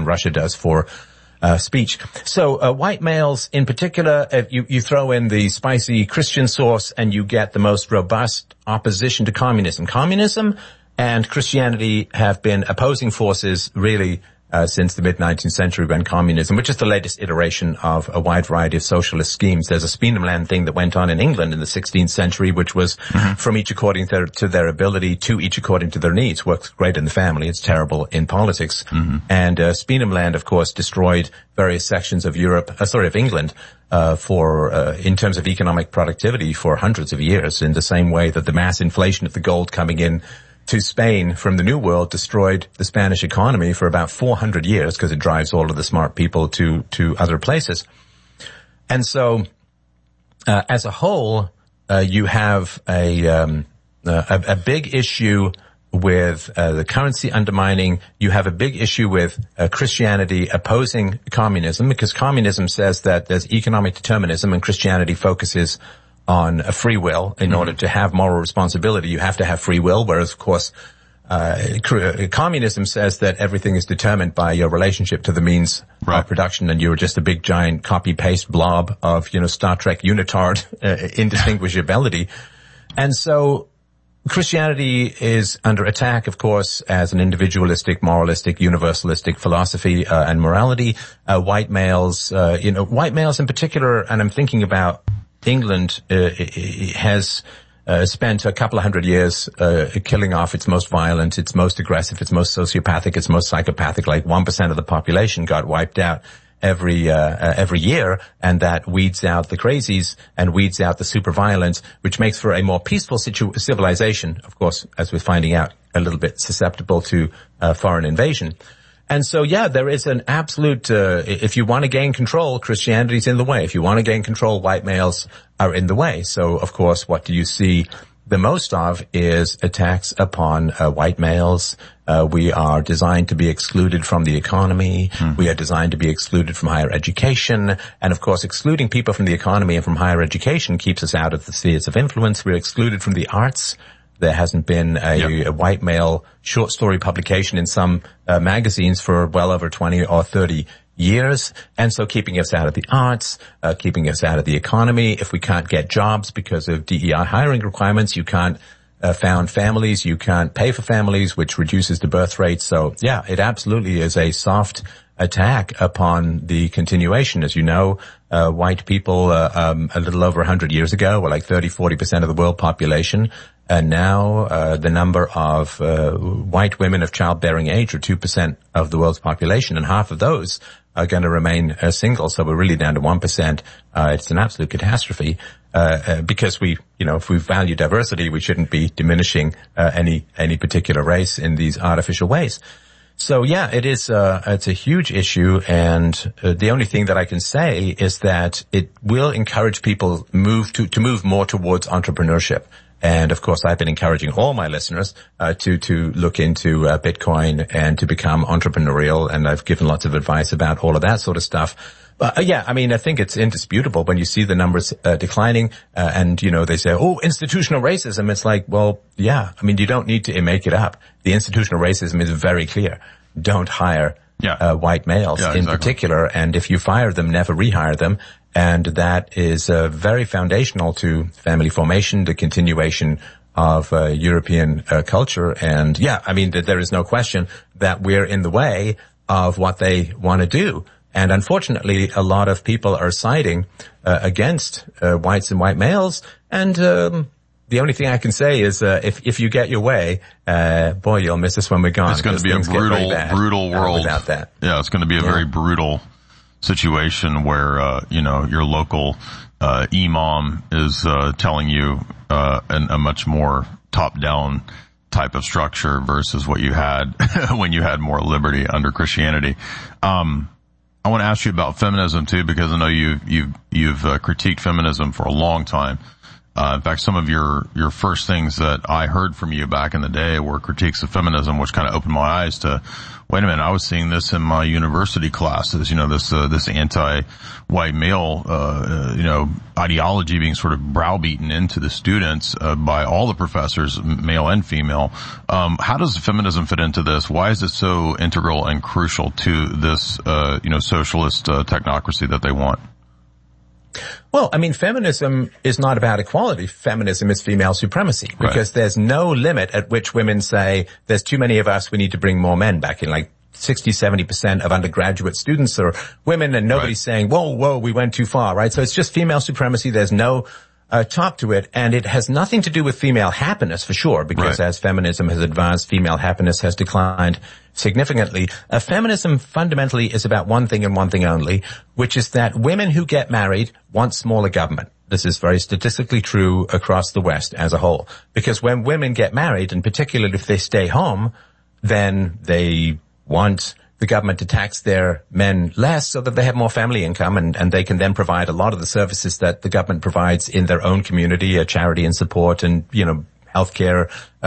S8: speech. So white males in particular, you throw in the spicy Christian sauce and you get the most robust opposition to communism. Communism and Christianity have been opposing forces really since the mid-19th century, when communism, which is the latest iteration of a wide variety of socialist schemes. There's a Spieneland thing that went on in England in the 16th century, which was from each according to their ability to each according to their needs. Works great in the family. It's terrible in politics. And Spieneland, of course, destroyed various sections of England, in terms of economic productivity for hundreds of years, in the same way that the mass inflation of the gold coming in to Spain from the New World destroyed the Spanish economy for about 400 years because it drives all of the smart people to other places. And so, as a whole, you have a big issue with the currency undermining. You have a big issue with Christianity opposing communism, because communism says that there's economic determinism and Christianity focuses on a free will. In order to have moral responsibility, you have to have free will, whereas, of course, communism says that everything is determined by your relationship to the means of production, and you're just a big giant copy-paste blob of, Star Trek unitard indistinguishability. And so Christianity is under attack, of course, as an individualistic, moralistic, universalistic philosophy and morality. White males in particular, and I'm thinking about England, has spent a couple of hundred years killing off its most violent, its most aggressive, its most sociopathic, its most psychopathic. Like 1% of the population got wiped out every year, and that weeds out the crazies and weeds out the super violence, which makes for a more peaceful civilization, of course, as we're finding out, a little bit susceptible to foreign invasion. And so, yeah, there is an absolute, if you want to gain control, Christianity's in the way. If you want to gain control, white males are in the way. So, of course, what do you see the most of is attacks upon white males. We are designed to be excluded from the economy. We are designed to be excluded from higher education. And, of course, excluding people from the economy and from higher education keeps us out of the spheres of influence. We're excluded from the arts. There hasn't been a white male short story publication in some magazines for well over 20 or 30 years. And so keeping us out of the arts, keeping us out of the economy. If we can't get jobs because of DEI hiring requirements, you can't found families, you can't pay for families, which reduces the birth rate. So, yeah, it absolutely is a soft attack upon the continuation. As you know, white people a little over 100 years ago were like 30-40% of the world population. And now the number of white women of childbearing age are 2% of the world's population, and half of those are going to remain single. So we're really down to 1%. It's an absolute catastrophe because if we value diversity, we shouldn't be diminishing any particular race in these artificial ways. So yeah, it's a huge issue, and the only thing that I can say is that it will encourage people to move more towards entrepreneurship. And of course, I've been encouraging all my listeners to look into Bitcoin and to become entrepreneurial, and I've given lots of advice about all of that sort of stuff. But yeah, I mean, I think it's indisputable when you see the numbers declining, and they say, "Oh, institutional racism." It's like, well, yeah, I mean, you don't need to make it up. The institutional racism is very clear. Don't hire white males in particular, and if you fire them, never rehire them. And that is very foundational to family formation, the continuation of European culture. And yeah, I mean, there is no question that we're in the way of what they want to do. And unfortunately, a lot of people are siding against whites and white males. And the only thing I can say is if you get your way, boy, you'll miss us when we're gone.
S11: It's going to be a brutal world
S8: without that.
S11: Yeah, it's going to be a very brutal situation where your local imam is telling you a much more top-down type of structure versus what you had when you had more liberty under Christianity. I want to ask you about feminism too, because I know you've critiqued feminism for a long time. In fact, some of your first things that I heard from you back in the day were critiques of feminism, which kind of opened my eyes to, wait a minute, I was seeing this in my university classes, this anti-white male, ideology being sort of browbeaten into the students, by all the professors, male and female. How does feminism fit into this? Why is it so integral and crucial to this, socialist, technocracy that they want?
S8: Well, I mean, feminism is not about equality. Feminism is female supremacy, because there's no limit at which women say, there's too many of us, we need to bring more men back in. Like 60-70% of undergraduate students are women, and nobody's saying, whoa, we went too far, right? So it's just female supremacy. There's no top to it, and it has nothing to do with female happiness for sure, because as feminism has advanced, female happiness has declined significantly. Feminism fundamentally is about one thing and one thing only, which is that women who get married want smaller government. This is very statistically true across the West as a whole, because when women get married, and particularly if they stay home, then they want the government to tax their men less so that they have more family income, and they can then provide a lot of the services that the government provides in their own community, charity and support, and, healthcare,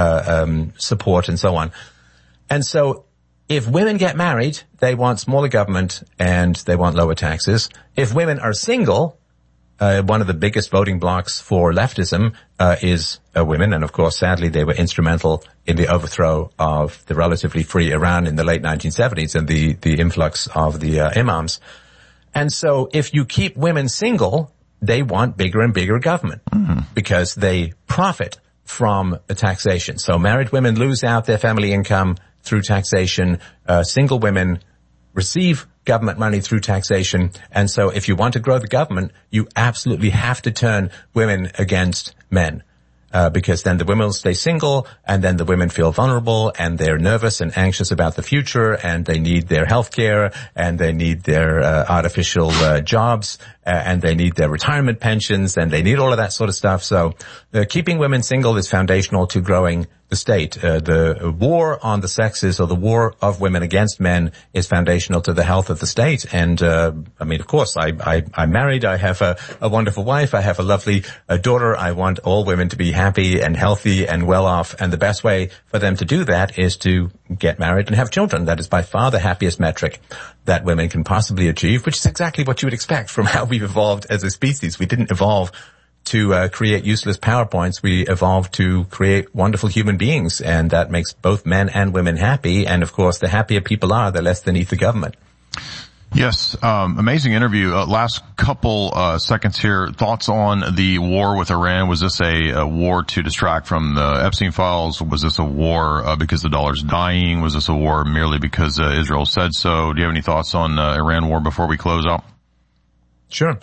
S8: support and so on. And so if women get married, they want smaller government and they want lower taxes. If women are single, one of the biggest voting blocks for leftism is women, and of course, sadly, they were instrumental in the overthrow of the relatively free Iran in the late 1970s and the influx of the imams. And so if you keep women single, they want bigger and bigger government because they profit from a taxation. So married women lose out their family income through taxation. Single women receive government money through taxation. And so if you want to grow the government, you absolutely have to turn women against men. Because then the women will stay single, and then the women feel vulnerable, and they're nervous and anxious about the future, and they need their health care, and they need their artificial jobs, and they need their retirement pensions, and they need all of that sort of stuff. So keeping women single is foundational to growing the state. The war on the sexes, or the war of women against men, is foundational to the health of the state. And I mean, of course, I'm married. I have a wonderful wife. I have a lovely daughter. I want all women to be happy and healthy and well off. And the best way for them to do that is to get married and have children. That is by far the happiest metric that women can possibly achieve, which is exactly what you would expect from how we've evolved as a species. We didn't evolve to create useless PowerPoints. We evolved to create wonderful human beings, and that makes both men and women happy. And of course, the happier people are, the less they need the government.
S11: Yes, amazing interview. Last couple seconds here. Thoughts on the war with Iran? Was this a war to distract from the Epstein files? Was this a war because the dollar's dying? Was this a war merely because Israel said so? Do you have any thoughts on Iran war before we close out?
S8: Sure.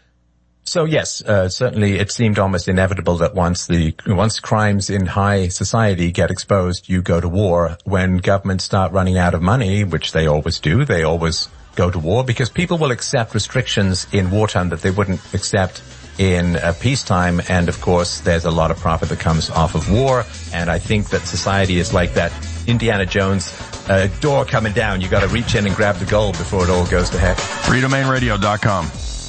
S8: So yes, certainly it seemed almost inevitable that once crimes in high society get exposed, you go to war. When governments start running out of money, which they always do, they always go to war, because people will accept restrictions in wartime that they wouldn't accept in peacetime. And of course, there's a lot of profit that comes off of war. And I think that society is like that Indiana Jones a door coming down. You got to reach in and grab the gold before it all goes to heck.
S11: freedomainradio.com.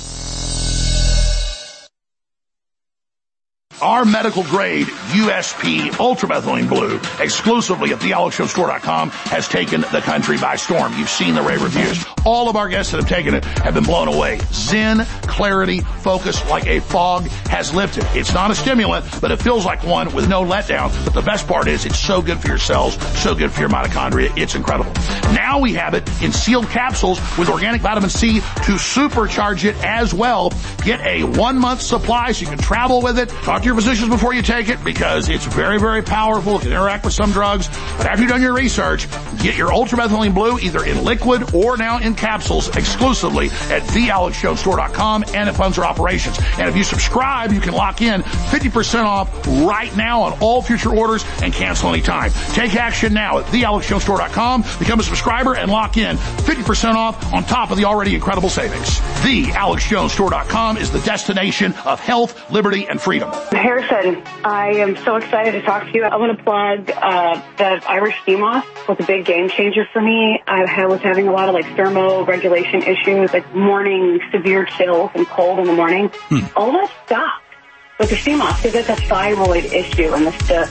S14: Our medical grade USP ultramethylene blue exclusively at thealexshowstore.com has taken the country by storm. You've seen the rave reviews. All of our guests that have taken it have been blown away. Zen, clarity, focus like a fog has lifted. It's not a stimulant, but it feels like one with no letdown. But the best part is it's so good for your cells, so good for your mitochondria. It's incredible. Now we have it in sealed capsules with organic vitamin C to supercharge it as well. Get a 1-month supply so you can travel with it. Talk to your physicians before you take it because it's very, very powerful. It can interact with some drugs. But after you've done your research, get your ultramethylene blue either in liquid or now in capsules exclusively at thealexshowstore.com and it funds our operations. And if you subscribe, you can lock in 50% off right now on all future orders and cancel anytime. Take action now at thealexshowstore.com. Become a subscriber and lock in 50% off on top of the already incredible savings. Thealexshowstore.com is the destination of health, liberty, and freedom.
S4: Harrison, I am so excited to talk to you. I want to plug the Irish sea moss was a big game changer for me. I was having a lot of like thermoregulation issues, like morning severe chills and cold in the morning. All that stopped with the sea moss because it's a thyroid issue, and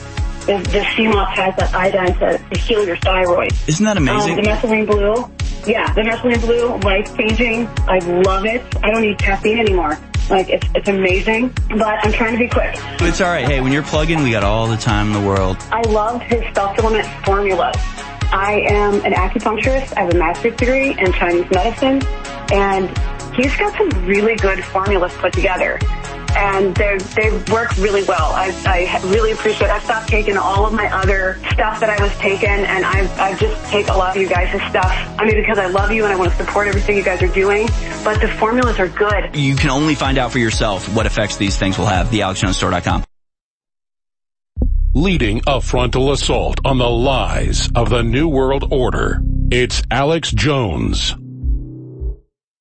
S4: the sea moss has that iodine to heal your thyroid.
S13: Isn't that amazing?
S4: The methylene blue, the methylene blue, life-changing. I love it. I don't need caffeine anymore. Like, it's amazing, but I'm trying to be quick.
S13: It's all right. Hey, when you're plugging, we got all the time in the world.
S4: I love his supplement formula. I am an acupuncturist. I have a master's degree in Chinese medicine, and he's got some really good formulas put together. And they work really well. I really appreciate it. I've stopped taking all of my other stuff that I was taking, and I just take a lot of you guys' stuff. I mean, because I love you and I want to support everything you guys are doing, but the formulas are good.
S13: You can only find out for yourself what effects these things will have. TheAlexJonesStore.com.
S1: Leading a frontal assault on the lies of the New World Order. It's Alex Jones.